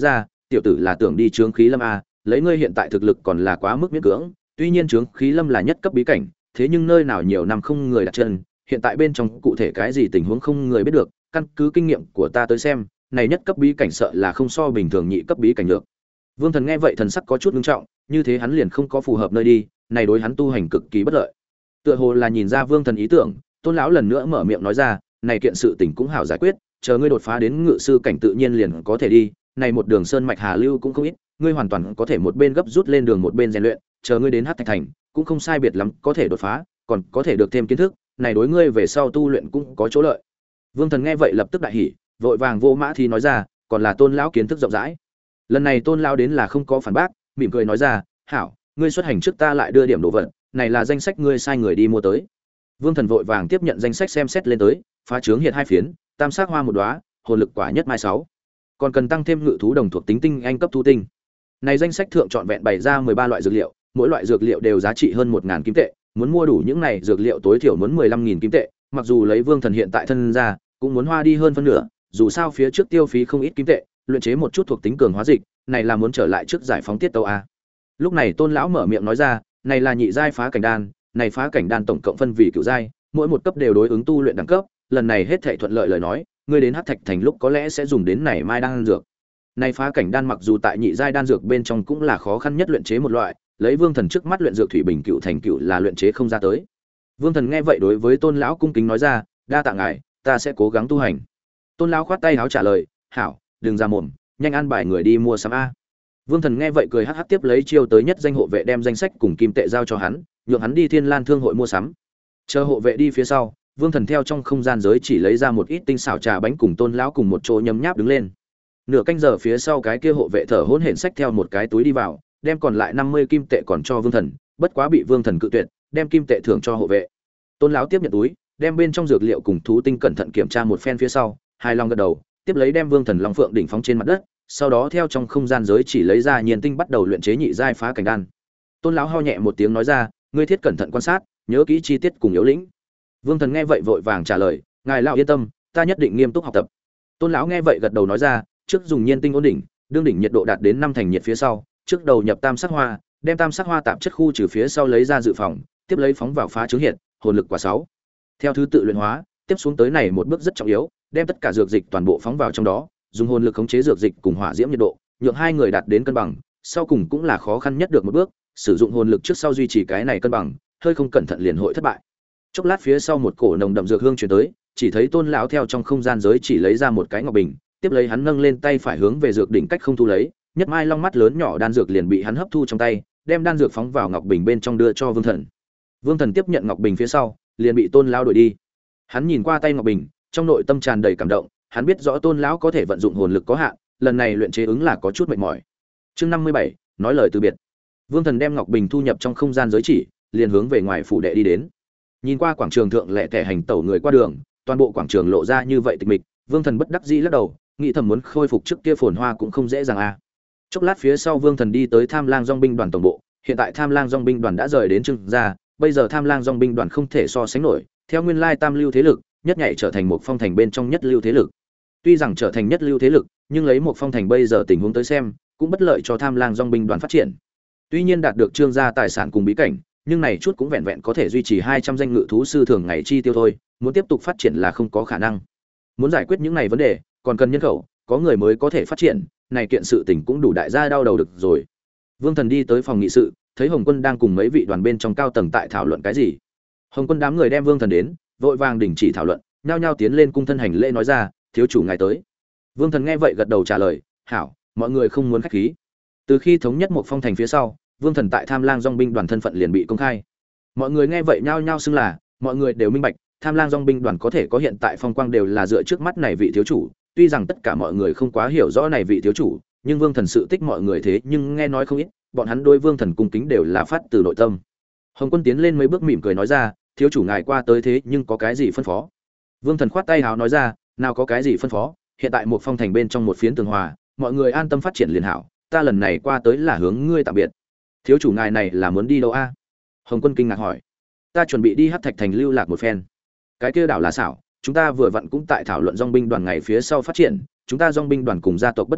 tiểu tử là tưởng đi Chướng Khí Lâm a, lấy ngươi hiện tại thực lực còn là quá mức miễn cưỡng, tuy nhiên Chướng Khí Lâm là nhất cấp bí cảnh, thế nhưng nơi nào nhiều năm không người đặt chân, hiện tại bên trong cụ thể cái gì tình huống không người biết được, căn cứ kinh nghiệm của ta tới xem, này nhất cấp bí cảnh sợ là không so bình thường nhị cấp bí cảnh được. Vương Thần nghe vậy thần sắc có chút nghiêm trọng, như thế hắn liền không có phù hợp nơi đi, này đối hắn tu hành cực kỳ bất lợi. Tựa hồ là nhìn ra Vương Thần ý tưởng, Tôn lão lần nữa mở miệng nói ra, này kiện sự tình cũng hảo giải quyết, chờ ngươi đột phá đến ngự sư cảnh tự nhiên liền có thể đi, này một đường sơn mạch hà lưu cũng không ít, ngươi hoàn toàn có thể một bên gấp rút lên đường một bên rèn luyện, chờ ngươi đến Hắc Thạch thành, cũng không sai biệt lắm, có thể đột phá, còn có thể được thêm kiến thức, này đối ngươi về sau tu luyện cũng có chỗ lợi. Vương Thần nghe vậy lập tức đại hỉ, vội vàng vô mã thì nói ra, còn là Tôn lão kiến thức rộng rãi. Lần này Tôn lão đến là không có phản bác, mỉm cười nói ra, "Hảo, ngươi xuất hành trước ta lại đưa điểm đồ vật, này là danh sách ngươi sai người đi mua tới." Vương Thần vội vàng tiếp nhận danh sách xem xét lên tới, phá trướng hiện 2 phiến, tam sắc hoa một đóa, hồn lực quả nhất mai 6. Còn cần tăng thêm ngự thú đồng thuộc tính tinh anh cấp thu tinh. Này danh sách thượng trọn vẹn bày ra 13 loại dược liệu, mỗi loại dược liệu đều giá trị hơn 1000 kim tệ, muốn mua đủ những này dược liệu tối thiểu muốn 15000 kim tệ, mặc dù lấy Vương Thần hiện tại thân ra, cũng muốn hoa đi hơn phân nửa, dù sao phía trước tiêu phí không ít kim tệ, luyện chế một chút thuộc tính cường hóa dịch, này là muốn trở lại trước giải phóng tiết tấu a. Lúc này Tôn lão mở miệng nói ra, này là nhị giai phá cảnh đan, này phá cảnh đan tổng cộng phân vì cửu giai, mỗi một cấp đều đối ứng tu luyện đẳng cấp, lần này hết thảy thuận lợi lời nói, ngươi đến Hắc Thạch thành lúc có lẽ sẽ dùng đến này mai đan dược. Này phá cảnh đan mặc dù tại nhị giai đan dược bên trong cũng là khó khăn nhất luyện chế một loại, lấy Vương Thần trước mắt luyện dược thủy bình cựu thành cựu là luyện chế không ra tới. Vương Thần nghe vậy đối với Tôn lão cung kính nói ra, đa tạ ngài, ta sẽ cố gắng tu hành. Tôn lão khoát tay áo trả lời, hảo, đừng ra mồm, nhanh ăn bài người đi mua sắm a. Vương Thần nghe vậy cười hắc hắc tiếp lấy chiêu tới nhất danh hộ vệ đem danh sách cùng kim tệ giao cho hắn, nhượng hắn đi Thiên Lan thương hội mua sắm. Chờ hộ vệ đi phía sau, Vương Thần theo trong không gian giới chỉ lấy ra một ít tinh xảo trà bánh cùng Tôn lão cùng một chỗ nhấm nháp đứng lên. Nửa canh giờ phía sau cái kia hộ vệ thở hổn hển xách theo một cái túi đi vào, đem còn lại 50 kim tệ còn cho Vương Thần, bất quá bị Vương Thần cự tuyệt, đem kim tệ thưởng cho hộ vệ. Tôn lão tiếp nhận túi, đem bên trong dược liệu cùng thú tinh cẩn thận kiểm tra một phen phía sau, hài lòng gật đầu, tiếp lấy đem Vương Thần Long Phượng đỉnh phóng trên mặt đất, sau đó theo trong không gian giới chỉ lấy ra nhiên tinh bắt đầu luyện chế nhị giai phá cảnh đan. Tôn lão ho nhẹ một tiếng nói ra, ngươi thiết cẩn thận quan sát, nhớ kỹ chi tiết cùng yếu lĩnh. Vương Thần nghe vậy vội vàng trả lời, ngài lão yên tâm, ta nhất định nghiêm túc học tập. Tôn lão nghe vậy gật đầu nói ra, trước dùng nhiên tinh ổn đỉnh, đương đỉnh nhiệt độ đạt đến 5 thành nhiệt phía sau, trước đầu nhập tam sắc hoa, đem tam sắc hoa tạp chất khu trừ phía sau lấy ra dự phòng, tiếp lấy phóng vào phá trướng hiện, hồn lực quả 6. Theo thứ tự luyện hóa, tiếp xuống tới này một bước rất trọng yếu, đem tất cả dược dịch toàn bộ phóng vào trong đó, dùng hồn lực khống chế dược dịch cùng hỏa diễm nhiệt độ, nhượng hai người đạt đến cân bằng, sau cùng cũng là khó khăn nhất được một bước, sử dụng hồn lực trước sau duy trì cái này cân bằng, hơi không cẩn thận liền hội thất bại. Chốc lát phía sau một cổ nồng đậm dược hương truyền tới, chỉ thấy Tôn lão theo trong không gian giới chỉ lấy ra một cái ngọc bình, tiếp lấy hắn nâng lên tay phải hướng về dược đỉnh cách không thu lấy, nhất mai long mắt lớn nhỏ đan dược liền bị hắn hấp thu trong tay, đem đan dược phóng vào ngọc bình bên trong đưa cho Vương Thần. Vương Thần tiếp nhận ngọc bình phía sau, liền bị Tôn lão đuổi đi. Hắn nhìn qua tay ngọc bình, trong nội tâm tràn đầy cảm động, hắn biết rõ Tôn lão có thể vận dụng hồn lực có hạn, lần này luyện chế ứng là có chút mệt mỏi. Chương 57, nói lời từ biệt. Vương Thần đem ngọc bình thu nhập trong không gian giới chỉ, liền hướng về ngoài phủ đệ đi đến. Nhìn qua quảng trường thượng lẻ tẻ hành tẩu người qua đường, toàn bộ quảng trường lộ ra như vậy tịch mịch, Vương Thần bất đắc dĩ lắc đầu, nghĩ thầm muốn khôi phục trước kia phồn hoa cũng không dễ dàng a. Chốc lát phía sau Vương Thần đi tới Tham Lang Dòng binh đoàn tổng bộ, hiện tại Tham Lang Dòng binh đoàn đã rời đến Trưng gia, bây giờ Tham Lang Dòng binh đoàn không thể so sánh nổi, theo nguyên lai tam lưu thế lực, nhất nhảy trở thành một phong thành bên trong nhất lưu thế lực. Tuy rằng trở thành nhất lưu thế lực, nhưng lấy một phong thành bây giờ tình huống tới xem, cũng bất lợi cho Tham Lang Dòng binh đoàn phát triển. Tuy nhiên đạt được Trương gia tài sản cùng bí cảnh, nhưng này chút cũng vẹn vẹn có thể duy trì 200 danh ngự thú sư thường ngày chi tiêu thôi, muốn tiếp tục phát triển là không có khả năng. Muốn giải quyết những này vấn đề, còn cần nhân khẩu, có người mới có thể phát triển, này kiện sự tình cũng đủ đại gia đau đầu được rồi. Vương Thần đi tới phòng nghị sự, thấy Hồng Quân đang cùng mấy vị đoàn bên trong cao tầng tại thảo luận cái gì. Hồng Quân đám người đem Vương Thần đến, vội vàng đình chỉ thảo luận, nhao nhao tiến lên cung thân hành lễ nói ra, thiếu chủ ngài tới. Vương Thần nghe vậy gật đầu trả lời, hảo, mọi người không muốn khách khí. Từ khi thống nhất một phong thành phía sau, Vương Thần tại Tham Lang Dòng binh đoàn thân phận liền bị công khai. Mọi người nghe vậy nhao nhao xưng là, mọi người đều minh bạch, Tham Lang Dòng binh đoàn có thể có hiện tại phong quang đều là dựa trước mắt này vị thiếu chủ, tuy rằng tất cả mọi người không quá hiểu rõ này vị thiếu chủ, nhưng Vương Thần sự tích mọi người thế nhưng nghe nói không ít, bọn hắn đối Vương Thần cung kính đều là phát từ nội tâm. Hồng Quân tiến lên mấy bước mỉm cười nói ra, thiếu chủ ngài qua tới thế nhưng có cái gì phân phó? Vương Thần khoát tay hào nói ra, nào có cái gì phân phó, hiện tại một phong thành bên trong một phiến tường hòa, mọi người an tâm phát triển liền hảo, ta lần này qua tới là hướng ngươi tạm biệt. Thiếu chủ ngài này là muốn đi đâu a? Hồng Quân kinh ngạc hỏi. Ta chuẩn bị đi Hắc Thạch thành lưu lạc một phen. Cái kia đảo là xảo, chúng ta vừa vặn cũng tại thảo luận dòng binh đoàn ngày phía sau phát triển, chúng ta dòng binh đoàn cùng gia tộc bất đồng,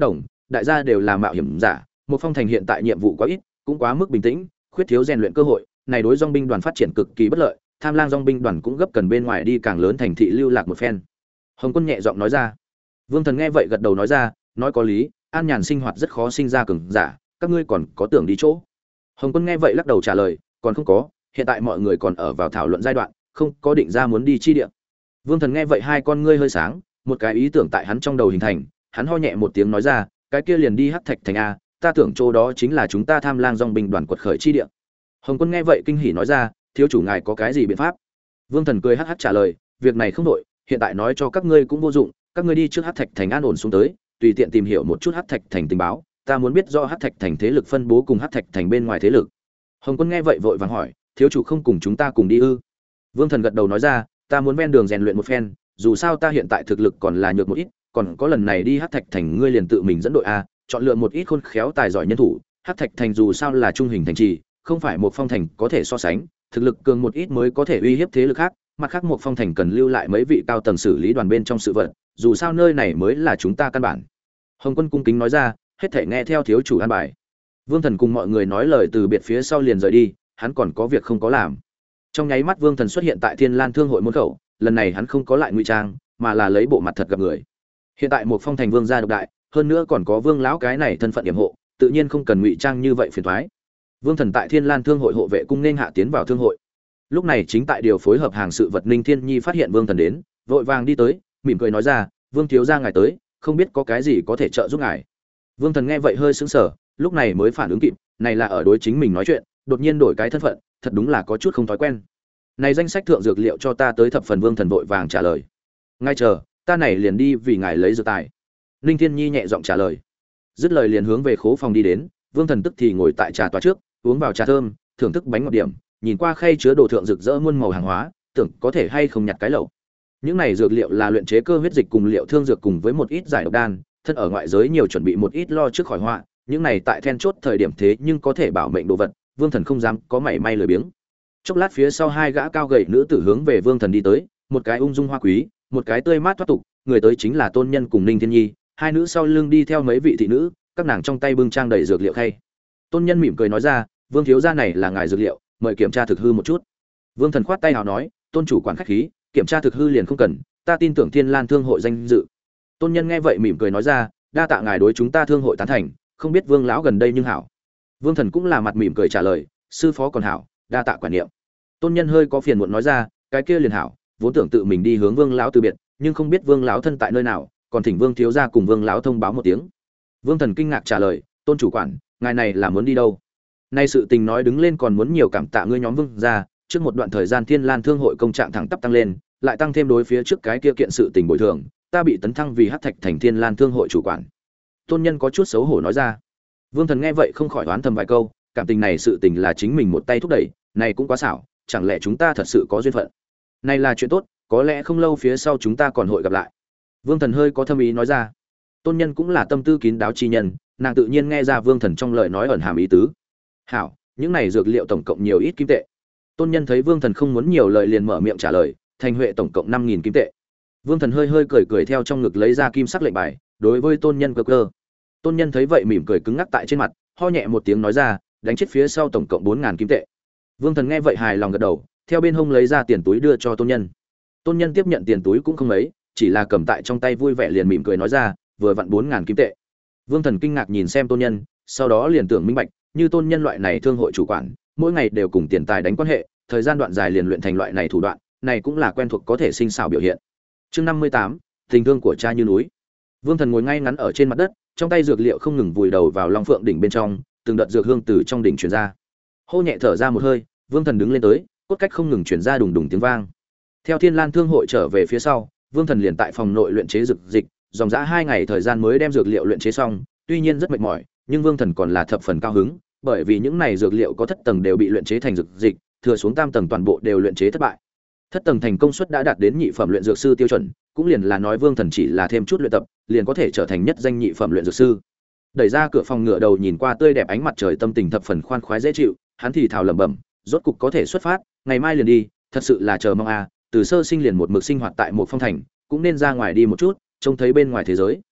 đại gia đều là mạo hiểm giả, một phong thành hiện tại nhiệm vụ quá ít, cũng quá mức bình tĩnh, khuyết thiếu rèn luyện cơ hội, này đối dòng binh đoàn phát triển cực kỳ bất lợi, Tham Lang dòng binh đoàn cũng gấp cần bên ngoài đi càng lớn thành thị lưu lạc một phen. Hồng Quân nhẹ giọng nói ra. Vương Thần nghe vậy gật đầu nói ra, nói có lý, an nhàn sinh hoạt rất khó sinh ra cường giả, các ngươi còn có tưởng đi chỗ. Hồng Quân nghe vậy lắc đầu trả lời, còn không có, hiện tại mọi người còn ở vào thảo luận giai đoạn, không có định ra muốn đi chi địa. Vương Thần nghe vậy hai con ngươi hơi sáng, một cái ý tưởng tại hắn trong đầu hình thành, hắn ho nhẹ một tiếng nói ra, cái kia liền đi Hắc Thạch thành a, ta tưởng chỗ đó chính là chúng ta Tham Lang dòng binh đoàn quật khởi chi địa. Hồng Quân nghe vậy kinh hỉ nói ra, thiếu chủ ngài có cái gì biện pháp? Vương Thần cười hắc hắc trả lời, việc này không đổi, hiện tại nói cho các ngươi cũng vô dụng, các ngươi đi trước Hắc Thạch thành an ổn xuống tới, tùy tiện tìm hiểu một chút Hắc Thạch thành tình báo, ta muốn biết rõ Hắc Thạch thành thế lực phân bố cùng Hắc Thạch thành bên ngoài thế lực. Hồng Quân nghe vậy vội vàng hỏi, thiếu chủ không cùng chúng ta cùng đi ư? Vương Thần gật đầu nói ra, ta muốn ven đường rèn luyện một phen, dù sao ta hiện tại thực lực còn là nhược một ít, còn có lần này đi Hắc Thạch thành ngươi liền tự mình dẫn đội a, chọn lựa một ít khôn khéo tài giỏi nhân thủ, Hắc Thạch thành dù sao là trung hình thành trì, không phải một phong thành có thể so sánh, thực lực cường một ít mới có thể uy hiếp thế lực khác, mặt khác một phong thành cần lưu lại mấy vị cao tầng xử lý đoàn bên trong sự vật, dù sao nơi này mới là chúng ta căn bản. Hồng Quân cung kính nói ra, hết thảy nghe theo thiếu chủ an bài. Vương Thần cùng mọi người nói lời từ biệt phía sau liền rời đi, hắn còn có việc không có làm. Trong nháy mắt Vương Thần xuất hiện tại Thiên Lan Thương hội môn khẩu, lần này hắn không có lại ngụy trang, mà là lấy bộ mặt thật gặp người. Hiện tại một phong thành vương gia độc đại, hơn nữa còn có Vương lão cái này thân phận yểm hộ, tự nhiên không cần ngụy trang như vậy phiền toái. Vương Thần tại Thiên Lan Thương hội hộ vệ cung nên hạ tiến vào thương hội. Lúc này chính tại điều phối hợp hàng sự vật Ninh Thiên Nhi phát hiện Vương Thần đến, vội vàng đi tới, mỉm cười nói ra, Vương thiếu gia ngài tới, không biết có cái gì có thể trợ giúp ngài. Vương Thần nghe vậy hơi sững sờ, lúc này mới phản ứng kịp, này là ở đối chính mình nói chuyện, đột nhiên đổi cái thân phận, thật đúng là có chút không thói quen. Này danh sách thượng dược liệu cho ta tới thập phần. Vương Thần vội vàng trả lời. Ngay chờ, ta này liền đi vì ngài lấy dược tài. Ninh Thiên Nhi nhẹ giọng trả lời. Dứt lời liền hướng về khố phòng đi đến, Vương Thần tức thì ngồi tại trà tòa trước, uống vào trà thơm, thưởng thức bánh ngọt điểm, nhìn qua khay chứa đồ thượng rực rỡ muôn màu hàng hóa, tưởng có thể hay không nhặt cái lẩu. Những này dược liệu là luyện chế cơ huyết dịch cùng liệu thương dược cùng với một ít giải độc đan, thân ở ngoại giới nhiều chuẩn bị một ít lo trước khỏi họa, những này tại then chốt thời điểm thế nhưng có thể bảo mệnh đồ vật, Vương Thần không dám có mảy may lười biếng. Chốc lát phía sau hai gã cao gầy nữ tử hướng về Vương Thần đi tới, một cái ung dung hoa quý, một cái tươi mát thoát tục, người tới chính là Tôn Nhân cùng Ninh Thiên Nhi, hai nữ sau lưng đi theo mấy vị thị nữ, các nàng trong tay bưng trang đầy dược liệu khay. Tôn Nhân mỉm cười nói ra, Vương thiếu gia này là ngài dược liệu, mời kiểm tra thực hư một chút. Vương Thần khoát tay hào nói, Tôn chủ quản khách khí, kiểm tra thực hư liền không cần, ta tin tưởng Thiên Lan Thương hội danh dự. Tôn Nhân nghe vậy mỉm cười nói ra, đa tạ ngài đối chúng ta thương hội tán thành, không biết Vương lão gần đây nhưng hảo. Vương Thần cũng là mặt mỉm cười trả lời, sư phó còn hảo, đa tạ quản niệm. Tôn Nhân hơi có phiền muộn nói ra, cái kia liền hảo, vốn tưởng tự mình đi hướng Vương lão từ biệt, nhưng không biết Vương lão thân tại nơi nào, còn thỉnh Vương thiếu gia cùng Vương lão thông báo một tiếng. Vương Thần kinh ngạc trả lời, Tôn chủ quản, ngài này là muốn đi đâu? Nay sự tình nói đứng lên còn muốn nhiều cảm tạ ngươi nhóm Vương gia, trước một đoạn thời gian Thiên Lan Thương hội công trạng thẳng tắp tăng lên, lại tăng thêm đối phía trước cái kia kiện sự tình bồi thường, ta bị tấn thăng vì Hắc Thạch thành Thiên Lan Thương hội chủ quản. Tôn Nhân có chút xấu hổ nói ra. Vương Thần nghe vậy không khỏi oán thầm vài câu, cảm tình này sự tình là chính mình một tay thúc đẩy, này cũng quá xảo, chẳng lẽ chúng ta thật sự có duyên phận? Này là chuyện tốt, có lẽ không lâu phía sau chúng ta còn hội gặp lại. Vương Thần hơi có thâm ý nói ra. Tôn Nhân cũng là tâm tư kín đáo chi nhân, nàng tự nhiên nghe ra Vương Thần trong lời nói ẩn hàm ý tứ. Hảo, những này dược liệu tổng cộng nhiều ít kim tệ? Tôn Nhân thấy Vương Thần không muốn nhiều lời liền mở miệng trả lời, thành huệ tổng cộng 5.000 kim tệ. Vương Thần hơi hơi cười theo trong ngực lấy ra kim sắc lệnh bài, đối với Tôn Nhân cơ cơ. Tôn Nhân thấy vậy mỉm cười cứng ngắc tại trên mặt, ho nhẹ một tiếng nói ra, đánh chết phía sau tổng cộng 4.000 kim tệ. Vương Thần nghe vậy hài lòng gật đầu, theo bên hông lấy ra tiền túi đưa cho Tôn Nhân. Tôn Nhân tiếp nhận tiền túi cũng không mấy, chỉ là cầm tại trong tay vui vẻ liền mỉm cười nói ra, vừa vặn 4.000 kim tệ. Vương Thần kinh ngạc nhìn xem Tôn Nhân, sau đó liền tưởng minh bạch, như Tôn Nhân loại này thương hội chủ quản, mỗi ngày đều cùng tiền tài đánh quan hệ, thời gian đoạn dài liền luyện thành loại này thủ đoạn, này cũng là quen thuộc có thể sinh xảo biểu hiện. Chương 58, tình thương của cha như núi. Vương Thần ngồi ngay ngắn ở trên mặt đất, trong tay dược liệu không ngừng vùi đầu vào Long Phượng đỉnh bên trong, từng đợt dược hương từ trong đỉnh truyền ra. Hô nhẹ thở ra một hơi, Vương Thần đứng lên tới, cốt cách không ngừng truyền ra đùng đùng tiếng vang. Theo Thiên Lan Thương hội trở về phía sau, Vương Thần liền tại phòng nội luyện chế dược dịch, dòng dã 2 ngày thời gian mới đem dược liệu luyện chế xong, tuy nhiên rất mệt mỏi, nhưng Vương Thần còn là thập phần cao hứng, bởi vì những này dược liệu có thất tầng đều bị luyện chế thành dược dịch, thừa xuống tam tầng toàn bộ đều luyện chế thất bại. Thất tầng thành công suất đã đạt đến nhị phẩm luyện dược sư tiêu chuẩn, cũng liền là nói Vương Thần chỉ là thêm chút luyện tập, liền có thể trở thành nhất danh nhị phẩm luyện dược sư. Đẩy ra cửa phòng ngựa đầu nhìn qua tươi đẹp ánh mặt trời, tâm tình thập phần khoan khoái dễ chịu, hắn thì thào lẩm bẩm, rốt cục có thể xuất phát, ngày mai liền đi, thật sự là chờ mong a, từ sơ sinh liền một mực sinh hoạt tại một phong thành, cũng nên ra ngoài đi một chút, trông thấy bên ngoài thế giới.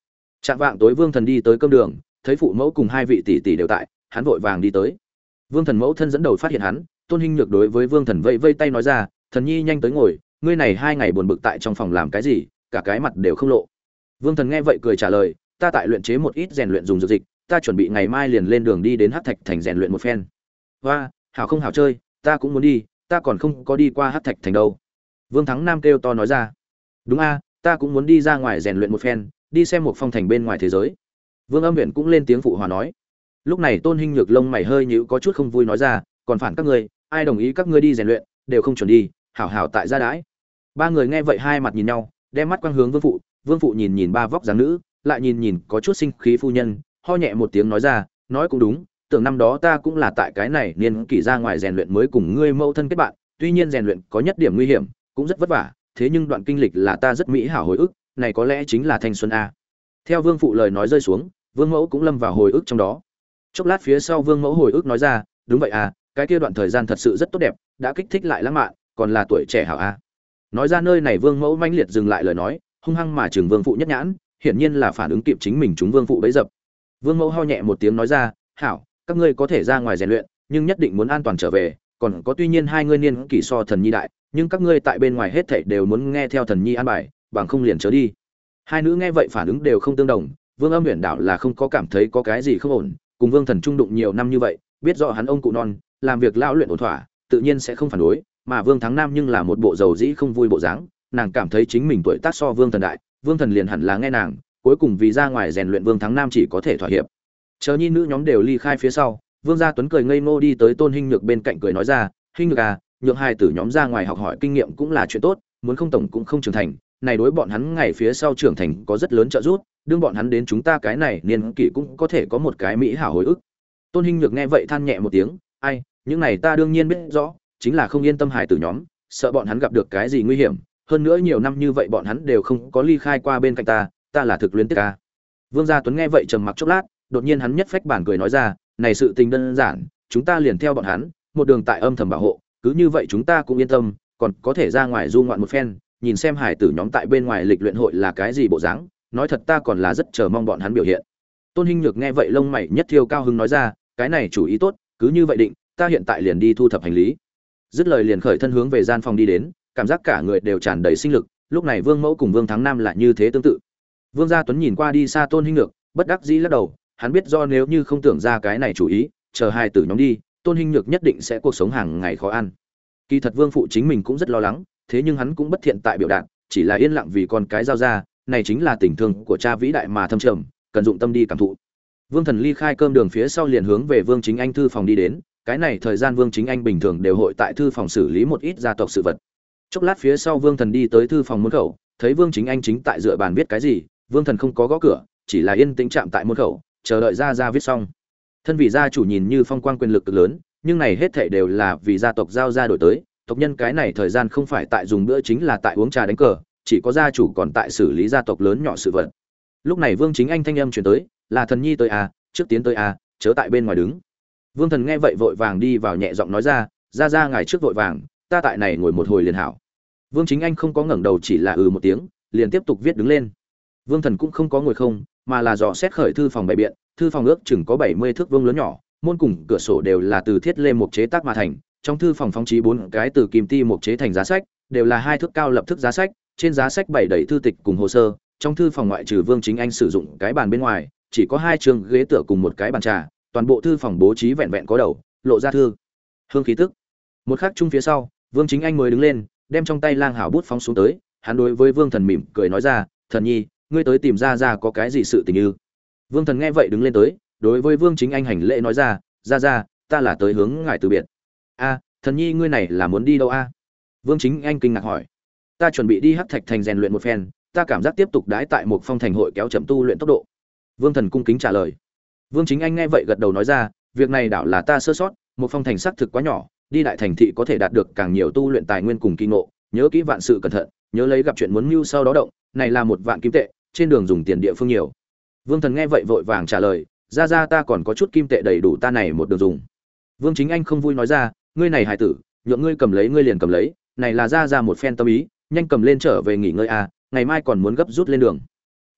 Trạng vạng tối Vương Thần đi tới cơm đường, thấy phụ mẫu cùng hai vị tỷ tỷ đều tại, hắn vội vàng đi tới. Vương Thần mẫu thân dẫn đầu phát hiện hắn, Tôn Hinh Nhược đối với Vương Thần vẫy vây tay nói ra, "Thần nhi nhanh tới ngồi, ngươi này 2 ngày buồn bực tại trong phòng làm cái gì, cả cái mặt đều không lộ." Vương Thần nghe vậy cười trả lời, "Ta tại luyện chế một ít rèn luyện dùng dược dịch, ta chuẩn bị ngày mai liền lên đường đi đến Hắc Thạch Thành rèn luyện một phen." "Oa, hảo không hảo chơi, ta cũng muốn đi, ta còn không có đi qua Hắc Thạch Thành đâu." Vương Thắng Nam kêu to nói ra. "Đúng a, ta cũng muốn đi ra ngoài rèn luyện một phen, đi xem một phong thành bên ngoài thế giới." Vương Âm Uyển cũng lên tiếng phụ hòa nói. Lúc này Tôn Hinh Nhược lông mày hơi nhíu có chút không vui nói ra, "Còn phản các ngươi, ai đồng ý các ngươi đi rèn luyện, đều không chuẩn đi, hảo hảo tại gia đãi." Ba người nghe vậy hai mặt nhìn nhau, đem mắt quang hướng Vương phụ, Vương phụ nhìn nhìn ba vóc dáng nữ, lại nhìn nhìn có chút sinh khí phu nhân, ho nhẹ một tiếng nói ra, "Nói cũng đúng, tưởng năm đó ta cũng là tại cái này niên kỷ ra ngoài rèn luyện mới cùng ngươi mẫu thân kết bạn, tuy nhiên rèn luyện có nhất điểm nguy hiểm, cũng rất vất vả, thế nhưng đoạn kinh lịch là ta rất mỹ hảo hồi ức, này có lẽ chính là thanh xuân a." Theo Vương phụ lời nói rơi xuống, Vương mẫu cũng lâm vào hồi ức trong đó. Chốc lát phía sau Vương mẫu hồi ức nói ra, "Đúng vậy à, cái kia đoạn thời gian thật sự rất tốt đẹp, đã kích thích lại lãng mạn, còn là tuổi trẻ hảo a." Nói ra nơi này Vương mẫu mãnh liệt dừng lại lời nói, hung hăng mà trừng Vương phụ nhất nhãn, hiển nhiên là phản ứng kịp chính mình chúng Vương phụ bấy dập. Vương mẫu ho nhẹ một tiếng nói ra, "Hảo, các ngươi có thể ra ngoài rèn luyện, nhưng nhất định muốn an toàn trở về, còn có tuy nhiên hai ngươi niên kỷ so thần nhi đại, nhưng các ngươi tại bên ngoài hết thảy đều muốn nghe theo thần nhi an bài, bằng không liền chớ đi." Hai nữ nghe vậy phản ứng đều không tương đồng, Vương Âm Uyển đảo là không có cảm thấy có cái gì không ổn, cùng Vương Thần trung đụng nhiều năm như vậy, biết rõ hắn ông cụ non, làm việc lão luyện ổn thỏa, tự nhiên sẽ không phản đối, mà Vương Thắng Nam nhưng là một bộ dầu dĩ không vui bộ dáng, nàng cảm thấy chính mình tuổi tác so Vương Thần đại, Vương Thần liền hẳn là nghe nàng, cuối cùng vì ra ngoài rèn luyện Vương Thắng Nam chỉ có thể thỏa hiệp. Chờ nhi nữ nhóm đều ly khai phía sau, Vương Gia Tuấn cười ngây ngô đi tới Tôn Hinh Nhược bên cạnh cười nói ra, "Hinh Nhược à, nhượng hai tử nhóm ra ngoài học hỏi kinh nghiệm cũng là chuyện tốt, muốn không tổng cũng không trưởng thành, này đối bọn hắn ngày phía sau trưởng thành có rất lớn trợ giúp, đương bọn hắn đến chúng ta cái này niên kỷ cũng có thể có một cái mỹ hảo hồi ức." Tôn Hinh Nhược nghe vậy than nhẹ một tiếng, "Ai, những này ta đương nhiên biết rõ, chính là không yên tâm hài tử nhóm, sợ bọn hắn gặp được cái gì nguy hiểm, hơn nữa nhiều năm như vậy bọn hắn đều không có ly khai qua bên cạnh ta là thực luyến tiếc ca." Vương Gia Tuấn nghe vậy trầm mặc chốc lát, đột nhiên hắn nhất phách bản cười nói ra, "Này sự tình đơn giản, chúng ta liền theo bọn hắn, một đường tại âm thầm bảo hộ, cứ như vậy chúng ta cũng yên tâm, còn có thể ra ngoài du ngoạn một phen, nhìn xem hải tử nhóm tại bên ngoài lịch luyện hội là cái gì bộ dáng, nói thật ta còn là rất chờ mong bọn hắn biểu hiện." Tôn Hinh Nhược nghe vậy lông mày nhất thiêu cao hứng nói ra, "Cái này chủ ý tốt, cứ như vậy định, ta hiện tại liền đi thu thập hành lý." Dứt lời liền khởi thân hướng về gian phòng đi đến, cảm giác cả người đều tràn đầy sinh lực, lúc này Vương Mẫu cùng Vương Thắng Nam lại như thế tương tự. Vương Gia Tuấn nhìn qua đi xa Tôn Hinh Nhược, bất đắc dĩ lắc đầu, hắn biết do nếu như không tưởng ra cái này chủ ý, chờ hai tử nhóm đi, Tôn Hinh Nhược nhất định sẽ cuộc sống hàng ngày khó ăn. Kỳ thật Vương phụ chính mình cũng rất lo lắng, thế nhưng hắn cũng bất thiện tại biểu đạt, chỉ là yên lặng vì con cái giao ra, này chính là tình thương của cha vĩ đại mà thâm trầm, cần dụng tâm đi cảm thụ. Vương Thần ly khai cơm đường phía sau liền hướng về Vương Chính Anh thư phòng đi đến, cái này thời gian Vương Chính Anh bình thường đều hội tại thư phòng xử lý một ít gia tộc sự vật. Chốc lát phía sau Vương Thần đi tới thư phòng môn khẩu, thấy Vương Chính Anh chính tại dựa bàn viết cái gì, Vương Thần không có gõ cửa, chỉ là yên tĩnh chạm tại môn khẩu, chờ đợi ra viết xong. Thân vị gia chủ nhìn như phong quang quyền lực cực lớn, nhưng này hết thảy đều là vì gia tộc giao ra đổi tới, tộc nhân cái này thời gian không phải tại dùng bữa chính là tại uống trà đánh cờ, chỉ có gia chủ còn tại xử lý gia tộc lớn nhỏ sự vật. Lúc này Vương Chính Anh thanh âm truyền tới, "Là Thần nhi tới à, trước tiến tới à, chớ tại bên ngoài đứng." Vương Thần nghe vậy vội vàng đi vào nhẹ giọng nói ra, "Ra ngài trước vội vàng, ta tại này ngồi một hồi liền hảo." Vương Chính Anh không có ngẩng đầu chỉ là một tiếng, liền tiếp tục viết đứng lên. Vương Thần cũng không có ngồi không, mà là dò xét khởi thư phòng bày biện, thư phòng ước chừng có 70 thước vuông lớn nhỏ, môn cùng cửa sổ đều là từ thiết lê mục chế tác mà thành, trong thư phòng phóng trí 4 cái từ kim ti mục chế thành giá sách, đều là 2 thước cao lập thức giá sách, trên giá sách bày đầy thư tịch cùng hồ sơ, trong thư phòng ngoại trừ Vương Chính Anh sử dụng cái bàn bên ngoài, chỉ có 2 trường ghế tựa cùng một cái bàn trà, toàn bộ thư phòng bố trí vẹn vẹn có đầu, lộ ra thư hương khí tức. Một khắc chung phía sau, Vương Chính Anh mới đứng lên, đem trong tay lang hảo bút phóng xuống tới, hắn đối với Vương Thần mỉm cười nói ra, "Thần nhi, ngươi tới tìm ra có cái gì sự tình ư?" Vương Thần nghe vậy đứng lên tới, đối với Vương Chính Anh hành lễ nói ra, "Ra, ta là tới hướng ngài từ biệt." "A, Thần nhi ngươi này là muốn đi đâu a?" Vương Chính Anh kinh ngạc hỏi. "Ta chuẩn bị đi Hắc Thạch Thành rèn luyện một phen, ta cảm giác tiếp tục đãi tại một phong thành hội kéo chậm tu luyện tốc độ." Vương Thần cung kính trả lời. Vương Chính Anh nghe vậy gật đầu nói ra, "Việc này đảo là ta sơ sót, một phong thành xác thực quá nhỏ, đi đại thành thị có thể đạt được càng nhiều tu luyện tài nguyên cùng kỳ ngộ, nhớ kỹ vạn sự cẩn thận, nhớ lấy gặp chuyện muốn mưu sau đó động, này là 1 vạn kim tệ, trên đường dùng tiền địa phương nhiều." Vương Thần nghe vậy vội vàng trả lời, ra ta còn có chút kim tệ đầy đủ ta này một đường dùng." Vương Chính Anh không vui nói ra, "Ngươi này hài tử, nhượng ngươi cầm lấy ngươi liền cầm lấy, này là ra một phen tâm ý, nhanh cầm lên trở về nghỉ ngơi a, ngày mai còn muốn gấp rút lên đường."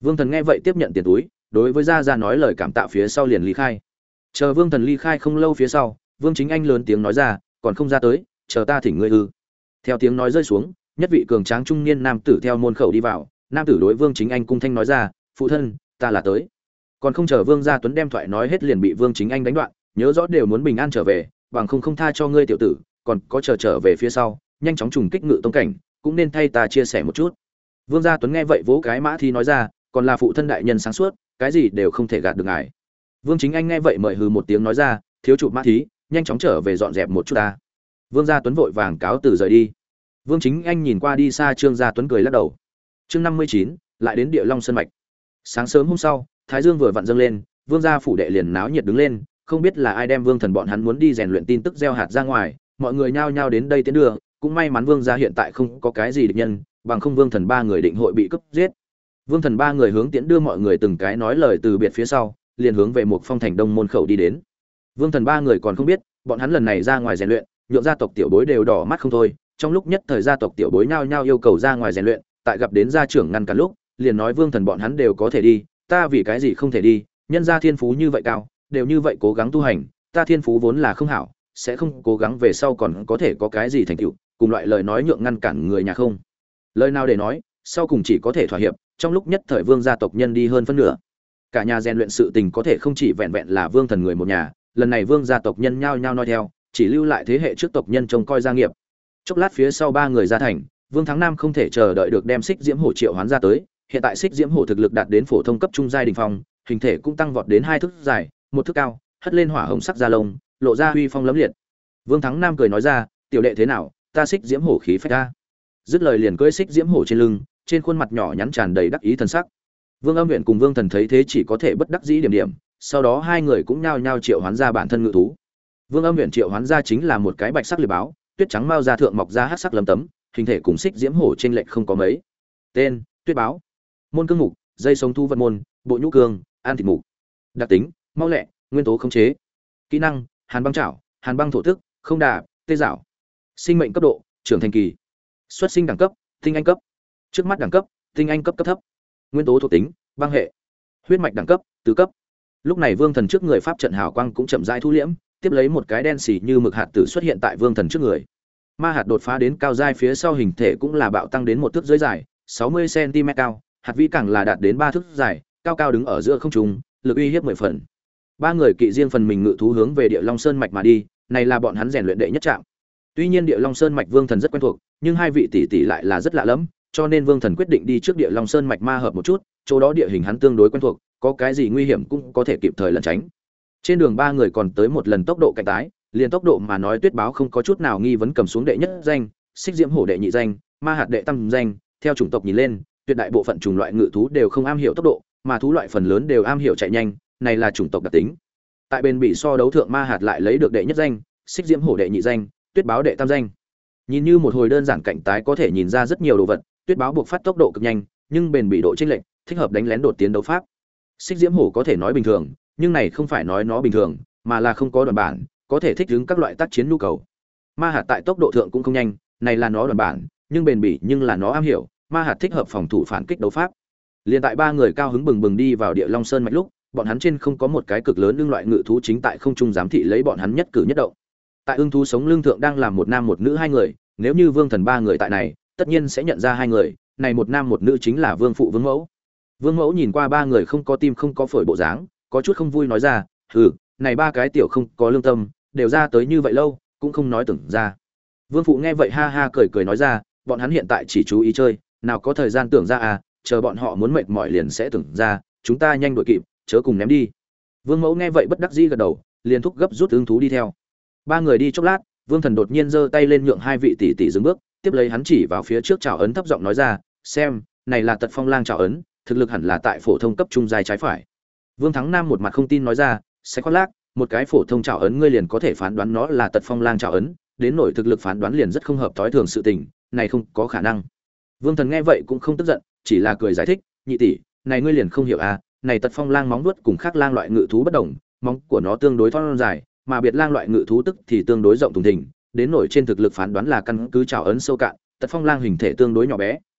Vương Thần nghe vậy tiếp nhận tiền túi, đối với Gia Gia nói lời cảm tạ phía sau liền ly khai. Chờ Vương Thần ly khai không lâu phía sau, Vương Chính Anh lớn tiếng nói ra, còn không ra tới, chờ ta thỉnh ngươi ư? Theo tiếng nói rơi xuống, nhất vị cường tráng trung niên nam tử theo môn khẩu đi vào, nam tử đối Vương Chính Anh cung thanh nói ra, phụ thân, ta là tới. Còn không chờ Vương Gia Tuấn đem thoại nói hết liền bị Vương Chính Anh đánh đoạn, nhớ rõ đều muốn bình an trở về, bằng không tha cho ngươi tiểu tử, còn có trở về phía sau, nhanh chóng trùng kích ngự tông cảnh, cũng nên thay ta chia sẻ một chút. Vương Gia Tuấn nghe vậy vỗ cái mã thi nói ra, còn là phụ thân đại nhân sáng suốt, cái gì đều không thể gạt được ngài. Vương Chính Anh nghe vậy mời hừ một tiếng nói ra, thiếu chủ mã thí, nhanh chóng trở về dọn dẹp một chút ta. Vương Gia Tuấn vội vàng cáo từ rời đi. Vương Chính Anh nhìn qua đi xa Trương Gia Tuấn cười lắc đầu. Chương 59, lại đến Địa Long Sơn mạch. Sáng sớm hôm sau, thái dương vừa vặn dâng lên, Vương gia phủ đệ liền náo nhiệt đứng lên, không biết là ai đem Vương Thần bọn hắn muốn đi rèn luyện tin tức gieo hạt ra ngoài, mọi người nhao nhao đến đây tiến đưa, cũng may mắn Vương gia hiện tại không có cái gì địch nhân, bằng không Vương Thần ba người định hội bị cướp giết. Vương Thần ba người hướng tiễn đưa mọi người từng cái nói lời từ biệt phía sau, liền hướng về một phong thành đông môn khẩu đi đến. Vương Thần ba người còn không biết, bọn hắn lần này ra ngoài rèn luyện, nhượng gia tộc tiểu bối đều đỏ mắt không thôi, trong lúc nhất thời gia tộc tiểu bối nhao nhao yêu cầu ra ngoài rèn luyện, tại gặp đến gia trưởng ngăn cản lúc, liền nói Vương Thần bọn hắn đều có thể đi, ta vì cái gì không thể đi, nhân gia thiên phú như vậy cao, đều như vậy cố gắng tu hành, ta thiên phú vốn là không hảo, sẽ không cố gắng về sau còn có thể có cái gì thành tựu, cùng loại lời nói nhượng ngăn cản người nhà không. Lời nào để nói, sau cùng chỉ có thể thỏa hiệp, trong lúc nhất thời Vương gia tộc nhân đi hơn phân nửa. Cả nhà rèn luyện sự tình có thể không chỉ vẹn vẹn là Vương Thần người một nhà, lần này Vương gia tộc nhân nhao nhao nói theo, chỉ lưu lại thế hệ trước tộc nhân trông coi gia nghiệp. Chốc lát phía sau ba người ra thành, Vương Thắng Nam không thể chờ đợi được đem Xích Diễm Hổ triệu hoán ra tới, hiện tại Xích Diễm Hổ thực lực đạt đến phổ thông cấp trung giai đỉnh phong, hình thể cũng tăng vọt đến 2 thước dài, 1 thước cao, hất lên hỏa hồng sắc da lông, lộ ra uy phong lẫm liệt. Vương Thắng Nam cười nói ra, "Tiểu đệ thế nào, ta Xích Diễm Hổ khí phách ta." Dứt lời liền cưỡi Xích Diễm Hổ trên lưng, trên khuôn mặt nhỏ nhắn tràn đầy đắc ý thần sắc. Vương Âm Uyển cùng Vương Thần thấy thế chỉ có thể bất đắc dĩ điểm điểm, sau đó hai người cũng nhao nhao triệu hoán ra bản thân ngự thú. Vương Âm Uyển triệu hoán ra chính là một cái bạch sắc liệp báo, tuyết trắng mao ra thượng mọc ra hắc sắc lấm tấm, hình thể cùng Xích Diễm Hổ trên lệch không có mấy. Tên: Tuyết báo. Môn cương mục: dây sống thu vật môn, bộ nhũ cương, an thịt mục. Đặc tính: mau lẹ, nguyên tố khống chế. Kỹ năng: Hàn băng chảo, Hàn băng thổ tức, không đà, tê dạo. Sinh mệnh cấp độ: trưởng thành kỳ. Xuất sinh đẳng cấp: tinh anh cấp. Trước mắt đẳng cấp: tinh anh cấp cấp thấp. Nguyên tố thuộc tính: băng hệ. Huyết mạch đẳng cấp: tứ cấp. Lúc này Vương Thần trước người pháp trận hào quang cũng chậm rãi thu liễm, tiếp lấy một cái đen xì như mực hạt tử xuất hiện tại Vương Thần trước người. Ma hạt đột phá đến cao giai phía sau hình thể cũng là bạo tăng đến 1 thước dưới dài, 60 cm cao, hạt vĩ càng là đạt đến 3 thước dài, cao cao đứng ở giữa không trung, lực uy hiếp 10 phần. Ba người kỵ riêng phần mình ngự thú hướng về Địa Long Sơn mạch mà đi, này là bọn hắn rèn luyện đệ nhất trạm. Tuy nhiên Địa Long Sơn mạch Vương Thần rất quen thuộc, nhưng hai vị tỷ tỷ lại là rất lạ lẫm, cho nên Vương Thần quyết định đi trước Địa Long Sơn mạch ma hợp một chút, chỗ đó địa hình hắn tương đối quen thuộc, có cái gì nguy hiểm cũng có thể kịp thời lẩn tránh. Trên đường ba người còn tới một lần tốc độ cạnh tái, liền tốc độ mà nói Tuyết báo không có chút nào nghi vấn cầm xuống đệ nhất danh, Xích Diễm Hổ đệ nhị danh, Ma hạt đệ tam danh, theo chủng tộc nhìn lên, tuyệt đại bộ phận chủng loại ngự thú đều không am hiểu tốc độ, mà thú loại phần lớn đều am hiểu chạy nhanh, này là chủng tộc đặc tính. Tại bên bị so đấu thượng Ma hạt lại lấy được đệ nhất danh, Xích Diễm Hổ đệ nhị danh, Tuyết báo đệ tam danh. Nhìn như một hồi đơn giản cạnh tái có thể nhìn ra rất nhiều đồ vật, Tuyết báo buộc phát tốc độ cực nhanh, nhưng bền bỉ độ chênh lệch, thích hợp đánh lén đột tiến đấu pháp. Xích Diễm Hổ có thể nói bình thường, nhưng này không phải nói nó bình thường, mà là không có đoạn bản, có thể thích ứng các loại tác chiến nhu cầu. Ma hạt tại tốc độ thượng cũng không nhanh, này là nó đoạn bản, nhưng bền bỉ nhưng là nó am hiểu, Ma hạt thích hợp phòng thủ phản kích đấu pháp. Liên tại ba người cao hứng bừng bừng đi vào Địa Long Sơn mạch lúc, bọn hắn trên không có một cái cực lớn lưng loại ngự thú chính tại không trung giám thị lấy bọn hắn nhất cử nhất động. Tại ưng thú sống lưng thượng đang làm một nam một nữ hai người, nếu như Vương Thần ba người tại này, tất nhiên sẽ nhận ra hai người, này một nam một nữ chính là Vương phụ Vương mẫu. Vương mẫu nhìn qua ba người không có tim không có phổi bộ dáng, có chút không vui nói ra, "Hừ, này ba cái tiểu không có lương tâm, đều ra tới như vậy lâu, cũng không nói tưởng ra." Vương phụ nghe vậy ha ha cười cười nói ra, "Bọn hắn hiện tại chỉ chú ý chơi, nào có thời gian tưởng ra à, chờ bọn họ muốn mệt mỏi liền sẽ tưởng ra, chúng ta nhanh đuổi kịp, chớ cùng ném đi." Vương mẫu nghe vậy bất đắc dĩ gật đầu, liền thúc gấp rút ứng thú đi theo. Ba người đi chốc lát, Vương Thần đột nhiên giơ tay lên nhượng hai vị tỷ tỷ dừng bước, tiếp lấy hắn chỉ vào phía trước chảo ấn thấp giọng nói ra, "Xem, này là Tật Phong Lang chảo ấn, thực lực hẳn là tại phổ thông cấp trung giai trái phải." Vương Thắng Nam một mặt không tin nói ra, "Sẽ khoác lác, một cái phổ thông chảo ấn ngươi liền có thể phán đoán nó là Tật Phong Lang chảo ấn, đến nổi thực lực phán đoán liền rất không hợp thói thường sự tình, này không có khả năng." Vương Thần nghe vậy cũng không tức giận, chỉ là cười giải thích, "Nhị tỷ, này ngươi liền không hiểu à, này Tật Phong Lang móng vuốt cùng khác lang loại ngự thú bất đồng, móng của nó tương đối thon dài, mà biệt lang loại ngự thú tức thì tương đối rộng thùng thình, đến nổi trên thực lực phán đoán là căn cứ chảo ấn sâu cạn, Tật Phong Lang hình thể tương đối nhỏ bé,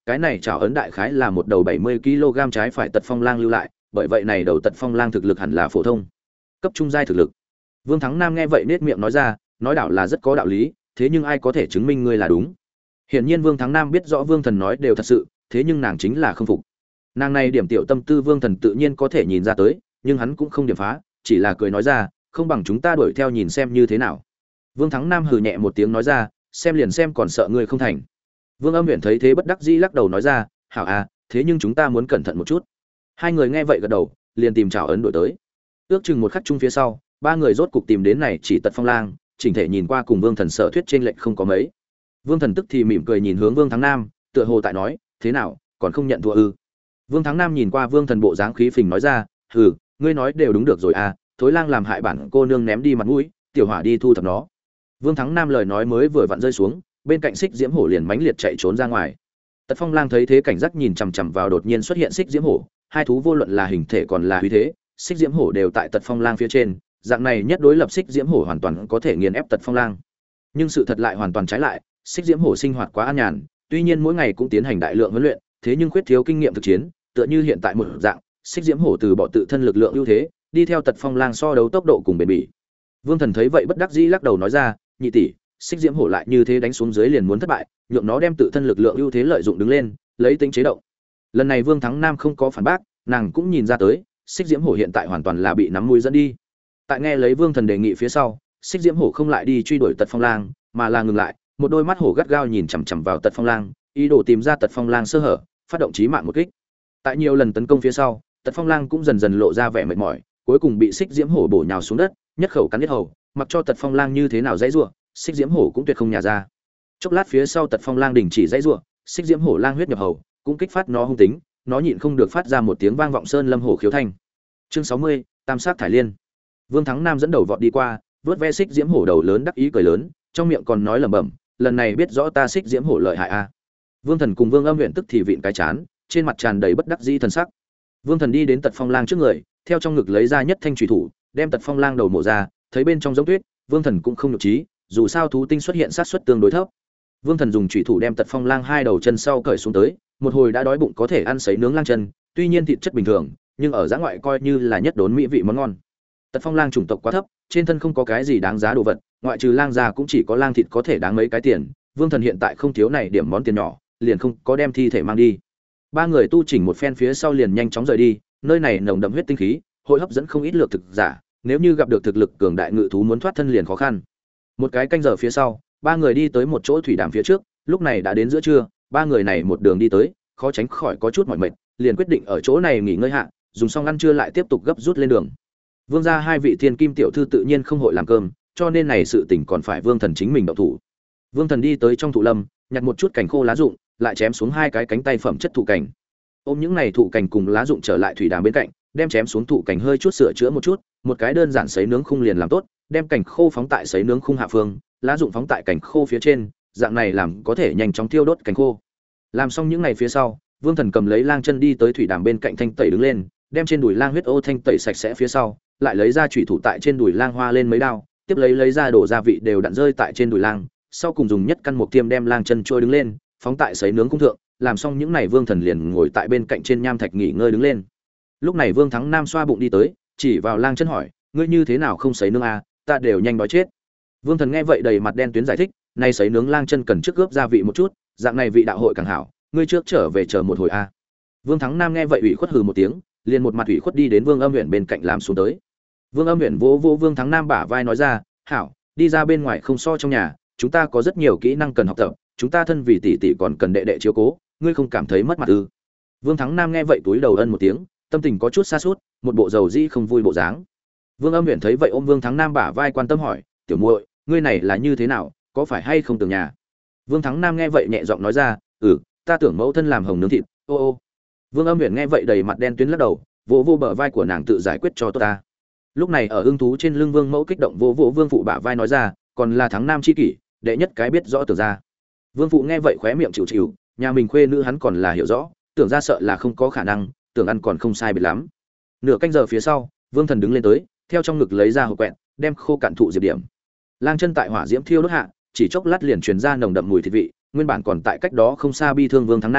cái này chảo ấn đại khái là một đầu 70 kg trái phải tật phong lang lưu lại, bởi vậy này đầu tật phong lang thực lực hẳn là phổ thông cấp trung giai thực lực. Vương Thắng Nam nghe vậy nết miệng nói ra, nói đảo là rất có đạo lý, thế nhưng ai có thể chứng minh ngươi là đúng? Hiển nhiên Vương Thắng Nam biết rõ Vương Thần nói đều thật sự, thế nhưng nàng chính là không phục. Nàng này điểm tiểu tâm tư Vương Thần tự nhiên có thể nhìn ra tới, nhưng hắn cũng không điểm phá, chỉ là cười nói ra, không bằng chúng ta đuổi theo nhìn xem như thế nào. Vương Thắng Nam hừ nhẹ một tiếng nói ra, xem liền xem còn sợ ngươi không thành. Vương Âm Uyển thấy thế bất đắc dĩ lắc đầu nói ra, hảo à, thế nhưng chúng ta muốn cẩn thận một chút. Hai người nghe vậy gật đầu, liền tìm chảo ấn đổi tới. Ước chừng một khắc chung phía sau, ba người rốt cục tìm đến này chỉ tật phong lang, chỉnh thể nhìn qua cùng Vương Thần sở thuyết trên lệnh không có mấy. Vương Thần tức thì mỉm cười nhìn hướng Vương Thắng Nam, tựa hồ tại nói, thế nào, còn không nhận thua ư? Vương Thắng Nam nhìn qua Vương Thần bộ dáng khí phình nói ra, hừ, ngươi nói đều đúng được rồi à, thối lang làm hại bản cô nương ném đi mặt mũi, tiểu hỏa đi thu thập nó. Vương Thắng Nam lời nói mới vừa vặn rơi xuống, bên cạnh Xích Diễm Hổ liền mãnh liệt chạy trốn ra ngoài. Tật Phong Lang thấy thế cảnh giác nhìn chằm chằm vào đột nhiên xuất hiện Xích Diễm Hổ, hai thú vô luận là hình thể còn là uy thế, Xích Diễm Hổ đều tại Tật Phong Lang phía trên, dạng này nhất đối lập Xích Diễm Hổ hoàn toàn có thể nghiền ép Tật Phong Lang. Nhưng sự thật lại hoàn toàn trái lại, Xích Diễm Hổ sinh hoạt quá an nhàn, tuy nhiên mỗi ngày cũng tiến hành đại lượng huấn luyện, thế nhưng khuyết thiếu kinh nghiệm thực chiến, tựa như hiện tại một dạng, Xích Diễm Hổ từ bỏ tự thân lực lượng ưu thế, đi theo Tật Phong Lang so đấu tốc độ cùng bền bỉ. Vương Thần thấy vậy bất đắc dĩ lắc đầu nói ra, nhị tỷ, Xích Diễm Hổ lại như thế đánh xuống dưới liền muốn thất bại, nhượng nó đem tự thân lực lượng ưu thế lợi dụng đứng lên, lấy tính chế động. Lần này Vương Thắng Nam không có phản bác, nàng cũng nhìn ra tới, Xích Diễm Hổ hiện tại hoàn toàn là bị nắm mũi dẫn đi. Tại nghe lấy Vương Thần đề nghị phía sau, Xích Diễm Hổ không lại đi truy đuổi Tật Phong Lang, mà là ngừng lại, một đôi mắt hổ gắt gao nhìn chằm chằm vào Tật Phong Lang, ý đồ tìm ra Tật Phong Lang sơ hở, phát động chí mạng một kích. Tại nhiều lần tấn công phía sau, Tật Phong Lang cũng dần dần lộ ra vẻ mệt mỏi, cuối cùng bị Xích Diễm Hổ bổ nhào xuống đất, nhất khẩu cắn hết hầu, mặc cho Tật Phong Lang như thế nào dãy rủa, Xích Diễm Hổ cũng tuyệt không nhả ra. Chốc lát phía sau Tật Phong Lang đình chỉ dãy rủa, Xích Diễm Hổ lang huyết nhập hầu, cũng kích phát nó hung tính, nó nhịn không được phát ra một tiếng vang vọng sơn lâm hổ khiếu thanh. Chương 60, Tam sát thải liên. Vương Thắng Nam dẫn đầu vọt đi qua, vớt ve Xích Diễm Hổ đầu lớn đắc ý cười lớn, trong miệng còn nói lẩm bẩm, lần này biết rõ ta Xích Diễm Hổ lợi hại a. Vương Thần cùng Vương Âm Uyển tức thì vịn cái chán, trên mặt tràn đầy bất đắc dĩ thần sắc. Vương Thần đi đến Tật Phong Lang trước người, theo trong ngực lấy ra nhất thanh chủy thủ, đem Tật Phong Lang đầu mổ ra, thấy bên trong giống tuyết, Vương Thần cũng không nhục trí, dù sao thú tinh xuất hiện sát suất tương đối thấp. Vương Thần dùng chủy thủ đem Tật Phong Lang hai đầu chân sau cởi xuống tới, một hồi đã đói bụng có thể ăn sấy nướng lang chân, tuy nhiên thịt chất bình thường, nhưng ở giã ngoại coi như là nhất đốn mỹ vị món ngon. Tật Phong Lang chủng tộc quá thấp, trên thân không có cái gì đáng giá đồ vật, ngoại trừ lang da cũng chỉ có lang thịt có thể đáng mấy cái tiền. Vương Thần hiện tại không thiếu này điểm món tiền nhỏ, liền không có đem thi thể mang đi. Ba người tu chỉnh một phen phía sau liền nhanh chóng rời đi, nơi này nồng đậm huyết tinh khí, hội hấp dẫn không ít lược thực giả, nếu như gặp được thực lực cường đại ngự thú muốn thoát thân liền khó khăn. Một cái canh giờ phía sau, ba người đi tới một chỗ thủy đàm phía trước, lúc này đã đến giữa trưa, ba người này một đường đi tới, khó tránh khỏi có chút mỏi mệt, liền quyết định ở chỗ này nghỉ ngơi hạ, dùng xong ăn trưa lại tiếp tục gấp rút lên đường. Vương gia hai vị thiên kim tiểu thư tự nhiên không hội làm cơm, cho nên này sự tình còn phải Vương Thần chính mình động thủ. Vương Thần đi tới trong thụ lâm, nhặt một chút cành khô lá rụng, lại chém xuống hai cái cánh tay phẩm chất thụ cảnh. Ôm những này thụ cảnh cùng lá rụng trở lại thủy đàm bên cạnh, đem chém xuống thụ cảnh hơi chút sửa chữa một cái đơn giản sấy nướng khung liền làm tốt, đem cành khô phóng tại sấy nướng khung hạ phương, lá rụng phóng tại cành khô phía trên, dạng này làm có thể nhanh chóng tiêu đốt cành khô. Làm xong những ngày phía sau, Vương Thần cầm lấy lang chân đi tới thủy đàm bên cạnh thanh tẩy đứng lên, đem trên đùi lang huyết ô thanh tẩy sạch sẽ phía sau, lại lấy ra chủy thủ tại trên đùi lang hoa lên mấy đao, tiếp lấy ra đổ gia vị đều đặn rơi tại trên đùi lang, sau cùng dùng nhất căn mục tiêm đem lang chân trôi đứng lên, phóng tại sấy nướng cung thượng, làm xong những này Vương Thần liền ngồi tại bên cạnh trên nham thạch nghỉ ngơi đứng lên. Lúc này Vương Thắng Nam xoa bụng đi tới, chỉ vào lang chân hỏi, ngươi như thế nào không sấy nướng a, ta đều nhanh đói chết. Vương Thần nghe vậy đầy mặt đen tuyến giải thích, nay sấy nướng lang chân cần trước ướp gia vị một chút, dạng này vị đạo hội càng hảo, ngươi trước trở về chờ một hồi a. Vương Thắng Nam nghe vậy ủy khuất hừ một tiếng, liền một mặt ủy khuất đi đến Vương Âm Uyển bên cạnh làm xuống tới. Vương Âm Uyển vỗ Vương Thắng Nam bả vai nói ra, hảo, đi ra bên ngoài không so trong nhà, chúng ta có rất nhiều kỹ năng cần học tập, chúng ta thân vì tỷ tỷ còn cần đệ đệ chiếu cố, ngươi không cảm thấy mất mặt ư? Vương Thắng Nam nghe vậy túi đầu ân một tiếng, tâm tình có chút xa sút, một bộ dầu dĩ không vui bộ dáng. Vương Âm Uyển thấy vậy ôm Vương Thắng Nam bả vai quan tâm hỏi, tiểu muội, ngươi này là như thế nào, có phải hay không tưởng nhà? Vương Thắng Nam nghe vậy nhẹ giọng nói ra, ta tưởng mẫu thân làm hồng nướng thịt. Ô. Vương Âm Uyển nghe vậy đầy mặt đen tuyến lắc đầu, vỗ bờ vai của nàng tự giải quyết cho tôi ta. Lúc này ở ưng thú trên lưng Vương Mẫu kích động vỗ Vương phụ bả vai nói ra, còn là Thắng Nam chi kỷ, đệ nhất cái biết rõ tưởng ra. Vương phụ nghe vậy khóe miệng chịu chịu, nhà mình khuê nữ hắn còn là hiểu rõ, tưởng ra sợ là không có khả năng, tưởng ăn còn không sai biệt lắm. Nửa canh giờ phía sau, Vương Thần đứng lên tới, theo trong ngực lấy ra hộp quẹt, đem khô cạn thụ diệp điểm. Lang chân tại hỏa diễm thiêu đốt hạ, chỉ chốc lát liền truyền ra nồng đậm mùi thịt vị, nguyên bản còn tại cách đó không xa bi thương Vương Thắng Nam,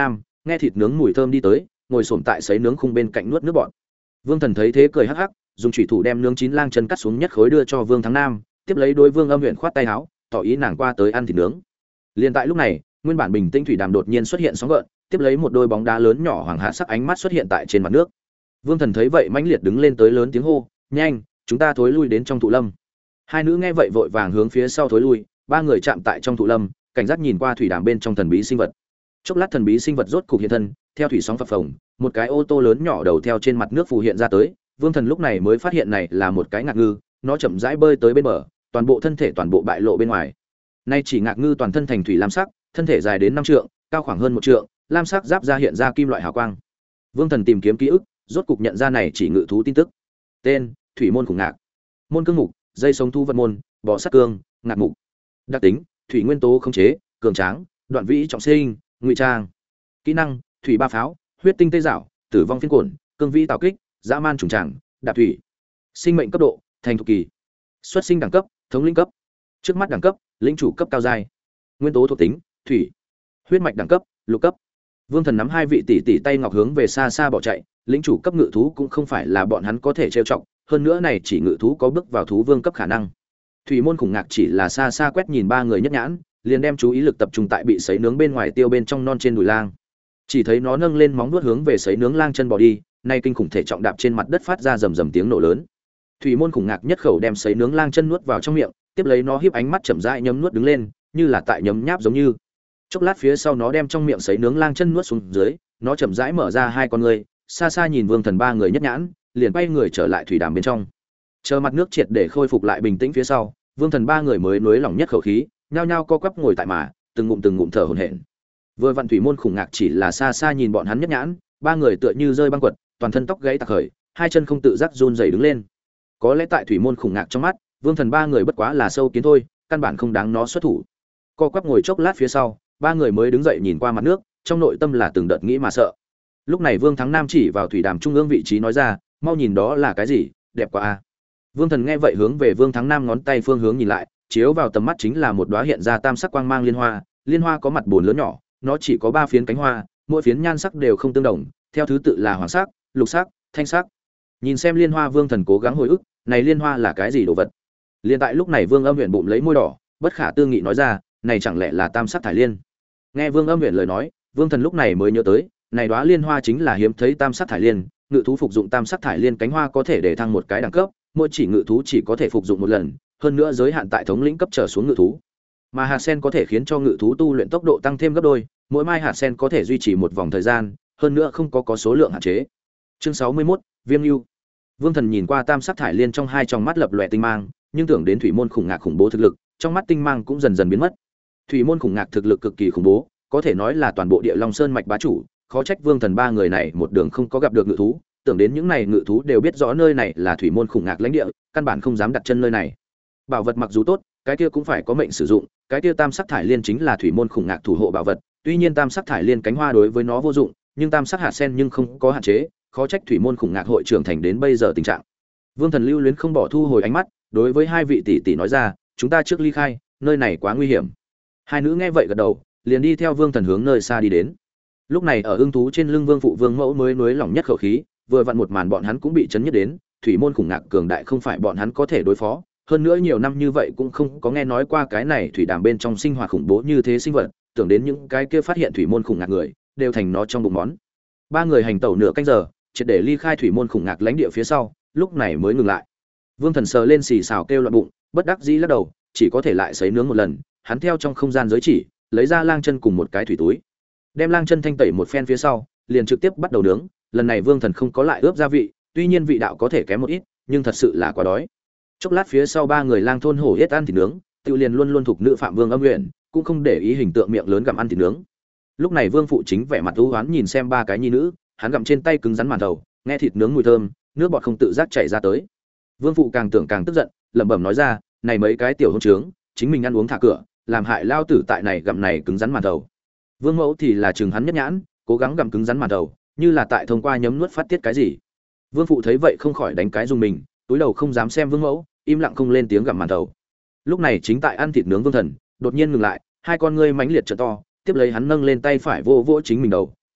nghe thịt nướng mùi thơm đi tới, ngồi xổm tại sấy nướng khung bên cạnh nuốt nước bọt. Vương Thần thấy thế cười hắc hắc, dùng chủy thủ đem nướng chín lang chân cắt xuống nhất khối đưa cho Vương Thắng Nam, tiếp lấy đối Vương Âm Uyển khoát tay áo, tỏ ý nàng qua tới ăn thịt nướng. Liên tại lúc này, nguyên bản bình tĩnh thủy đàm đột nhiên xuất hiện sóng gợn, tiếp lấy một đôi bóng đá lớn nhỏ hoàng hạ sắc ánh mắt xuất hiện tại trên mặt nước. Vương Thần thấy vậy mãnh liệt đứng lên tới lớn tiếng hô, "Nhanh, chúng ta thối lui đến trong thụ lâm." Hai nữ nghe vậy vội vàng hướng phía sau thối lui, ba người chạm tại trong thụ lâm, cảnh giác nhìn qua thủy đàm bên trong thần bí sinh vật. Chốc lát thần bí sinh vật rốt cục hiện thân, theo thủy sóng phập phồng, một cái ô tô lớn nhỏ đầu theo trên mặt nước phù hiện ra tới. Vương Thần lúc này mới phát hiện này là một cái ngạc ngư, nó chậm rãi bơi tới bên bờ, toàn bộ thân thể toàn bộ bại lộ bên ngoài. Nay chỉ ngạc ngư toàn thân thành thủy lam sắc, thân thể dài đến 5 trượng, cao khoảng hơn 1 trượng, lam sắc giáp da hiện ra kim loại hào quang. Vương Thần tìm kiếm ký ức, rốt cục nhận ra này chỉ ngự thú tin tức. Tên: Thủy môn khủng ngạc. Môn cương mục: dây sống thu vật môn, bò sát cương, ngạc mục. Đặc tính: thủy nguyên tố khống chế, cường tráng, đoạn vĩ trọng sinh, ngụy trang. Kỹ năng: thủy ba pháo, huyết tinh tê dạo, tử vong phiên cổn, cương vĩ tạo kích, dã man trùng tràng, đạp thủy. Sinh mệnh cấp độ: thành thục kỳ. Xuất sinh đẳng cấp: thống lĩnh cấp. Trước mắt đẳng cấp: lĩnh chủ cấp cao giai. Nguyên tố thuộc tính: thủy. Huyết mạch đẳng cấp: lục cấp. Vương Thần nắm hai vị tỷ tỷ tay ngọc hướng về xa xa bỏ chạy, lĩnh chủ cấp ngự thú cũng không phải là bọn hắn có thể trêu chọc, hơn nữa này chỉ ngự thú có bước vào thú vương cấp khả năng. Thủy môn khủng ngạc chỉ là xa xa quét nhìn ba người nhất nhãn, liền đem chú ý lực tập trung tại bị sấy nướng bên ngoài tiêu bên trong non trên đùi lang. Chỉ thấy nó nâng lên móng vuốt hướng về sấy nướng lang chân bò đi, nay kinh khủng thể trọng đạp trên mặt đất phát ra rầm rầm tiếng nổ lớn. Thủy môn khủng ngạc nhất khẩu đem sấy nướng lang chân nuốt vào trong miệng, tiếp lấy nó híp ánh mắt chậm rãi nhấm nuốt đứng lên, như là tại nhấm nháp giống như. Chốc lát phía sau nó đem trong miệng sấy nướng lang chân nuốt xuống dưới, nó chậm rãi mở ra hai con ngươi, xa xa nhìn Vương Thần ba người nhất nhãn, liền quay người trở lại thủy đàm bên trong. Chờ mặt nước triệt để khôi phục lại bình tĩnh phía sau, Vương Thần ba người mới nuối lỏng nhất khẩu khí, nhao nhao co quắp ngồi tại mà, từng ngụm thở hổn hển. Vừa vặn thủy môn khủng ngạc chỉ là xa xa nhìn bọn hắn nhất nhãn, ba người tựa như rơi băng quật, toàn thân tóc gáy tạc khởi, hai chân không tự giác run rẩy đứng lên. Có lẽ tại thủy môn khủng ngạc trong mắt, Vương Thần ba người bất quá là sâu kiến thôi, căn bản không đáng nó xuất thủ. Co quắp ngồi chốc lát phía sau, ba người mới đứng dậy nhìn qua mặt nước, trong nội tâm là từng đợt nghĩ mà sợ. Lúc này Vương Thắng Nam chỉ vào thủy đàm trung ương vị trí nói ra, "Mau nhìn đó là cái gì, đẹp quá a." Vương Thần nghe vậy hướng về Vương Thắng Nam ngón tay phương hướng nhìn lại, chiếu vào tầm mắt chính là một đóa hiện ra tam sắc quang mang liên hoa, liên hoa có mặt buồn lớn nhỏ, nó chỉ có 3 phiến cánh hoa, mỗi phiến nhan sắc đều không tương đồng, theo thứ tự là hoàng sắc, lục sắc, thanh sắc. Nhìn xem liên hoa, Vương Thần cố gắng hồi ức, này liên hoa là cái gì đồ vật? Liên tại lúc này Vương Âm Uyển bụng lấy môi đỏ, bất khả tư nghị nói ra, này chẳng lẽ là tam sắc thải liên? Nghe Vương Âm Uyển lời nói, Vương Thần lúc này mới nhớ tới, này đóa liên hoa chính là hiếm thấy tam sắc thải liên, ngự thú phục dụng tam sắc thải liên cánh hoa có thể để thăng một cái đẳng cấp, mỗi chỉ ngự thú chỉ có thể phục dụng một lần, hơn nữa giới hạn tại thống lĩnh cấp trở xuống ngự thú. Mà hạt sen có thể khiến cho ngự thú tu luyện tốc độ tăng thêm gấp đôi, mỗi mai hạt sen có thể duy trì một vòng thời gian, hơn nữa không có số lượng hạn chế. Chương 61, Viêm Nưu. Vương Thần nhìn qua tam sắc thải liên trong hai tròng mắt lập lòe tinh mang, nhưng tưởng đến thủy môn khủng ngạc khủng bố thực lực, trong mắt tinh mang cũng dần dần biến mất. Thủy môn khủng ngạc thực lực cực kỳ khủng bố, có thể nói là toàn bộ Địa Long Sơn mạch bá chủ, khó trách Vương Thần ba người này một đường không có gặp được ngự thú, tưởng đến những này ngự thú đều biết rõ nơi này là thủy môn khủng ngạc lãnh địa, căn bản không dám đặt chân nơi này. Bảo vật mặc dù tốt, cái kia cũng phải có mệnh sử dụng, cái kia tam sắc thải liên chính là thủy môn khủng ngạc thủ hộ bảo vật, tuy nhiên tam sắc thải liên cánh hoa đối với nó vô dụng, nhưng tam sắc hạt sen nhưng không có hạn chế, khó trách thủy môn khủng ngạc hội trưởng thành đến bây giờ tình trạng. Vương Thần lưu luyến không bỏ thu hồi ánh mắt, đối với hai vị tỷ tỷ nói ra, chúng ta trước ly khai, nơi này quá nguy hiểm. Hai nữ nghe vậy gật đầu, liền đi theo Vương Thần hướng nơi xa đi đến. Lúc này ở ưng thú trên lưng Vương phụ Vương mẫu mới nuối lỏng nhất khẩu khí, vừa vặn một màn bọn hắn cũng bị chấn nhất đến, thủy môn khủng ngạc cường đại không phải bọn hắn có thể đối phó, hơn nữa nhiều năm như vậy cũng không có nghe nói qua cái này thủy đàm bên trong sinh hoạt khủng bố như thế sinh vật, tưởng đến những cái kia phát hiện thủy môn khủng ngạc người, đều thành nó trong bụng món. Ba người hành tẩu nửa canh giờ, triệt để ly khai thủy môn khủng ngạc lãnh địa phía sau, lúc này mới ngừng lại. Vương Thần sờ lên xì xào kêu loạn bụng, bất đắc dĩ lắc đầu, chỉ có thể lại sấy nướng một lần, hắn theo trong không gian giới chỉ, lấy ra lang chân cùng một cái thủy túi. Đem lang chân thanh tẩy một phen phía sau, liền trực tiếp bắt đầu nướng, lần này Vương Thần không có lại ướp gia vị, tuy nhiên vị đạo có thể kém một ít, nhưng thật sự là quá đói. Chốc lát phía sau ba người lang thôn hổ yết ăn thịt nướng, Tiêu liền luôn luôn thuộc nữ phạm Vương Âm Uyển, cũng không để ý hình tượng miệng lớn gặm ăn thịt nướng. Lúc này Vương phụ chính vẻ mặt u hoán nhìn xem ba cái nhi nữ, hắn gặm trên tay cứng rắn màn đầu, nghe thịt nướng mùi thơm, nước bọt không tự giác chảy ra tới. Vương phụ càng tưởng càng tức giận, lẩm bẩm nói ra, này mấy cái tiểu hôn trướng, chính mình ăn uống thả cửa, làm hại lao tử tại này gặm này cứng rắn màn đầu. Vương mẫu thì là chừng hắn nhất nhãn, cố gắng gặm cứng rắn màn đầu, như là tại thông qua nhấm nuốt phát tiết cái gì. Vương phụ thấy vậy không khỏi đánh cái dùng mình, túi đầu không dám xem Vương mẫu, im lặng không lên tiếng gặm màn đầu. Lúc này chính tại ăn thịt nướng Vương Thần, đột nhiên ngừng lại, hai con ngươi mãnh liệt trợ to, tiếp lấy hắn nâng lên tay phải vô vỗ chính mình đầu,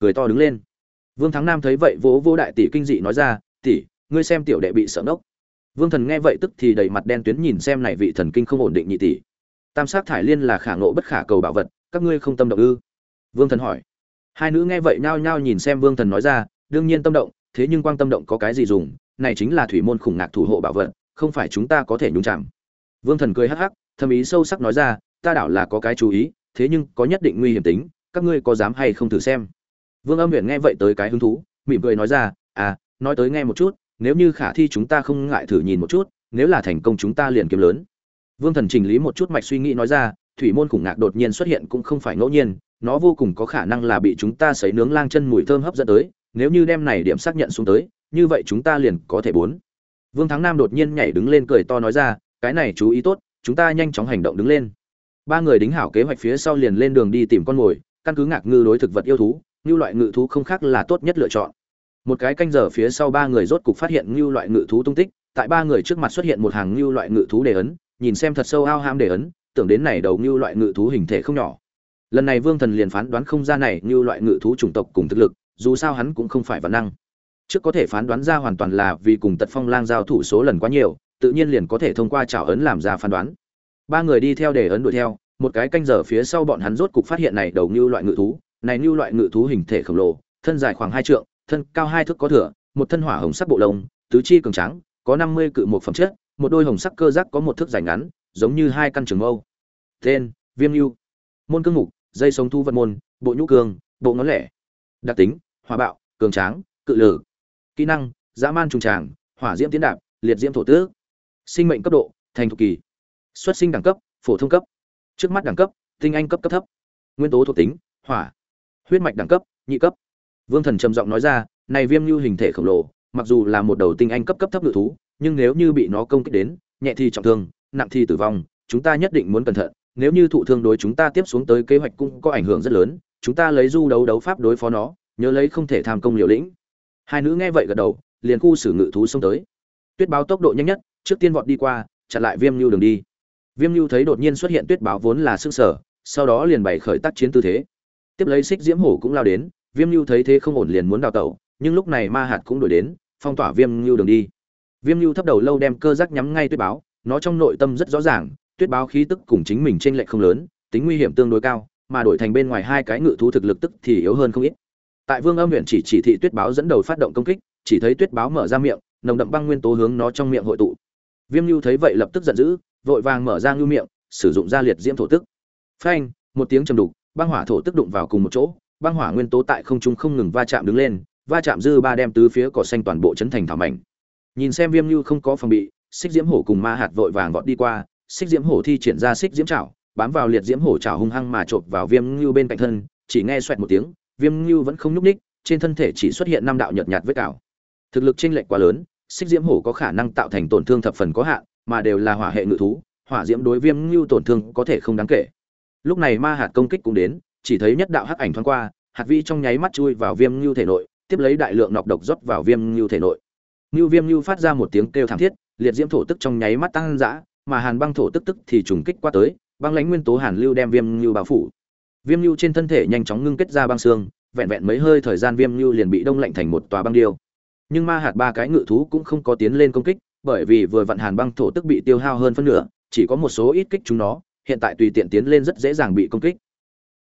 cười to đứng lên. Vương Thắng Nam thấy vậy vỗ vỗ đại tỷ kinh dị nói ra, tỷ, ngươi xem tiểu đệ bị sợ ngốc. Vương Thần nghe vậy tức thì đầy mặt đen tuyến nhìn xem này vị thần kinh không ổn định nhị tỷ. Tam sắc thải liên là khả ngộ bất khả cầu bảo vật, các ngươi không tâm động ư? Vương Thần hỏi. Hai nữ nghe vậy nhao nhao nhìn xem Vương Thần nói ra, đương nhiên tâm động, thế nhưng quang tâm động có cái gì dùng, này chính là thủy môn khủng ngạc thủ hộ bảo vật, không phải chúng ta có thể nhúng chạm. Vương Thần cười hắc hắc, thâm ý sâu sắc nói ra, ta đảo là có cái chú ý, thế nhưng có nhất định nguy hiểm tính, các ngươi có dám hay không thử xem? Vương Âm Huyền nghe vậy tới cái hứng thú, mỉm cười nói ra, nói tới nghe một chút, nếu như khả thi chúng ta không ngại thử nhìn một chút, nếu là thành công chúng ta liền kiếm lớn. Vương Thần chỉnh lý một chút mạch suy nghĩ nói ra, thủy môn khủng ngạc đột nhiên xuất hiện cũng không phải ngẫu nhiên, nó vô cùng có khả năng là bị chúng ta sấy nướng lang chân mùi thơm hấp dẫn tới, nếu như đem này điểm xác nhận xuống tới, như vậy chúng ta liền có thể bốn. Vương Thắng Nam đột nhiên nhảy đứng lên cười to nói ra, cái này chú ý tốt, chúng ta nhanh chóng hành động đứng lên. Ba người đính hảo kế hoạch phía sau liền lên đường đi tìm con mồi, căn cứ ngạc ngư đối thực vật yêu thú, như loại ngự thú không khác là tốt nhất lựa chọn. Một cái canh giờ phía sau ba người rốt cục phát hiện như loại ngự thú tung tích, tại ba người trước mặt xuất hiện một hàng như loại ngự thú đề ấn, nhìn xem thật sâu ao ham đề ấn, tưởng đến này đầu như loại ngự thú hình thể không nhỏ. Lần này Vương Thần liền phán đoán không ra này như loại ngự thú chủng tộc cùng thực lực, dù sao hắn cũng không phải vạn năng. Trước có thể phán đoán ra hoàn toàn là vì cùng Tật Phong Lang giao thủ số lần quá nhiều, tự nhiên liền có thể thông qua trảo ấn làm ra phán đoán. Ba người đi theo đề ấn đuổi theo, một cái canh giờ phía sau bọn hắn rốt cục phát hiện này đầu như loại ngự thú, này như loại ngự thú hình thể khổng lồ, thân dài khoảng 2 trượng, thân cao 2 thước có thừa, một thân hỏa hồng sắc bộ lông, tứ chi cường tráng, có 50 cự một phẩm chất, một đôi hồng sắc cơ giác có một thước dài ngắn, giống như hai căn trường mâu. Tên: Viêm Nưu. Môn cương mục: dây sống thu vật môn, bộ nhũ cương, bộ ngón lẻ. Đặc tính: hỏa bạo, cường tráng, cự lử. Kỹ năng: dã man trùng tràng, hỏa diễm tiến đạp, liệt diễm thổ tước. Sinh mệnh cấp độ: thành thục kỳ. Xuất sinh đẳng cấp: phổ thông cấp. Trước mắt đẳng cấp: tinh anh cấp cấp thấp. Nguyên tố thuộc tính: hỏa. Huyết mạch đẳng cấp: nhị cấp. Vương Thần trầm giọng nói ra, này Viêm Nưu hình thể khổng lồ, mặc dù là một đầu tinh anh cấp cấp thấp ngự thú, nhưng nếu như bị nó công kích đến, nhẹ thì trọng thương, nặng thì tử vong, chúng ta nhất định muốn cẩn thận, nếu như thụ thương đối chúng ta tiếp xuống tới kế hoạch cũng có ảnh hưởng rất lớn, chúng ta lấy du đấu đấu pháp đối phó nó, nhớ lấy không thể tham công liều lĩnh. Hai nữ nghe vậy gật đầu, liền khu xử ngự thú xông tới. Tuyết báo tốc độ nhanh nhất, trước tiên vọt đi qua, chặn lại Viêm Nưu đường đi. Viêm Nưu thấy đột nhiên xuất hiện Tuyết báo vốn là sững sờ, sau đó liền bày khởi tác chiến tư thế. Tiếp lấy Xích Diễm Hổ cũng lao đến, Viêm Nưu thấy thế không ổn liền muốn đào tẩu, nhưng lúc này Ma Hạt cũng đuổi đến, phong tỏa Viêm Nưu đường đi. Viêm Nưu thấp đầu lâu đem cơ giác nhắm ngay Tuyết báo, nó trong nội tâm rất rõ ràng, Tuyết báo khí tức cùng chính mình chênh lệch không lớn, tính nguy hiểm tương đối cao, mà đổi thành bên ngoài hai cái ngự thú thực lực tức thì yếu hơn không ít. Tại Vương Âm Huyền chỉ thị Tuyết báo dẫn đầu phát động công kích, chỉ thấy Tuyết báo mở ra miệng, nồng đậm băng nguyên tố hướng nó trong miệng hội tụ. Viêm Nưu thấy vậy lập tức giận dữ, vội vàng mở ra ngưu miệng, sử dụng ra liệt diễm thổ tức. Phanh, một tiếng trầm đục, băng hỏa thổ tức đụng vào cùng một chỗ, băng hỏa nguyên tố tại không trung không ngừng va chạm đứng lên, va chạm dư ba đem tứ phía cỏ xanh toàn bộ chấn thành thảm mảnh. Nhìn xem Viêm Nưu không có phòng bị, Xích Diễm Hổ cùng Ma Hạt vội vàng vọt đi qua, Xích Diễm Hổ thi triển ra Xích Diễm Trảo, bám vào liệt Diễm Hổ Trảo hung hăng mà chộp vào Viêm Nưu bên cạnh thân, chỉ nghe xoẹt một tiếng, Viêm Nưu vẫn không nhúc nhích, trên thân thể chỉ xuất hiện 5 đạo nhợt nhạt vết cào. Thực lực chênh lệch quá lớn, Xích Diễm Hổ có khả năng tạo thành tổn thương thập phần có hạn, mà đều là hỏa hệ ngự thú, hỏa diễm đối Viêm Nưu tổn thương có thể không đáng kể. Lúc này Ma Hạt công kích cũng đến, chỉ thấy nhất đạo hắc ảnh thoáng qua, hạt vi trong nháy mắt chui vào Viêm Nưu thể nội, tiếp lấy đại lượng nọc độc rót vào Viêm Nưu thể nội. Viêm Nưu phát ra một tiếng kêu thảm thiết, liệt diễm thổ tức trong nháy mắt tăng dã, mà hàn băng thổ tức tức thì trùng kích qua tới, băng lãnh nguyên tố hàn lưu đem Viêm Nưu bao phủ. Viêm Nưu trên thân thể nhanh chóng ngưng kết ra băng xương, vẹn vẹn mấy hơi thời gian Viêm Nưu liền bị đông lạnh thành một tòa băng điêu. Nhưng Ma Hạt ba cái ngự thú cũng không có tiến lên công kích, bởi vì vừa vặn hàn băng thổ tức bị tiêu hao hơn phân nửa, chỉ có một số ít kích chúng nó, hiện tại tùy tiện tiến lên rất dễ dàng bị công kích.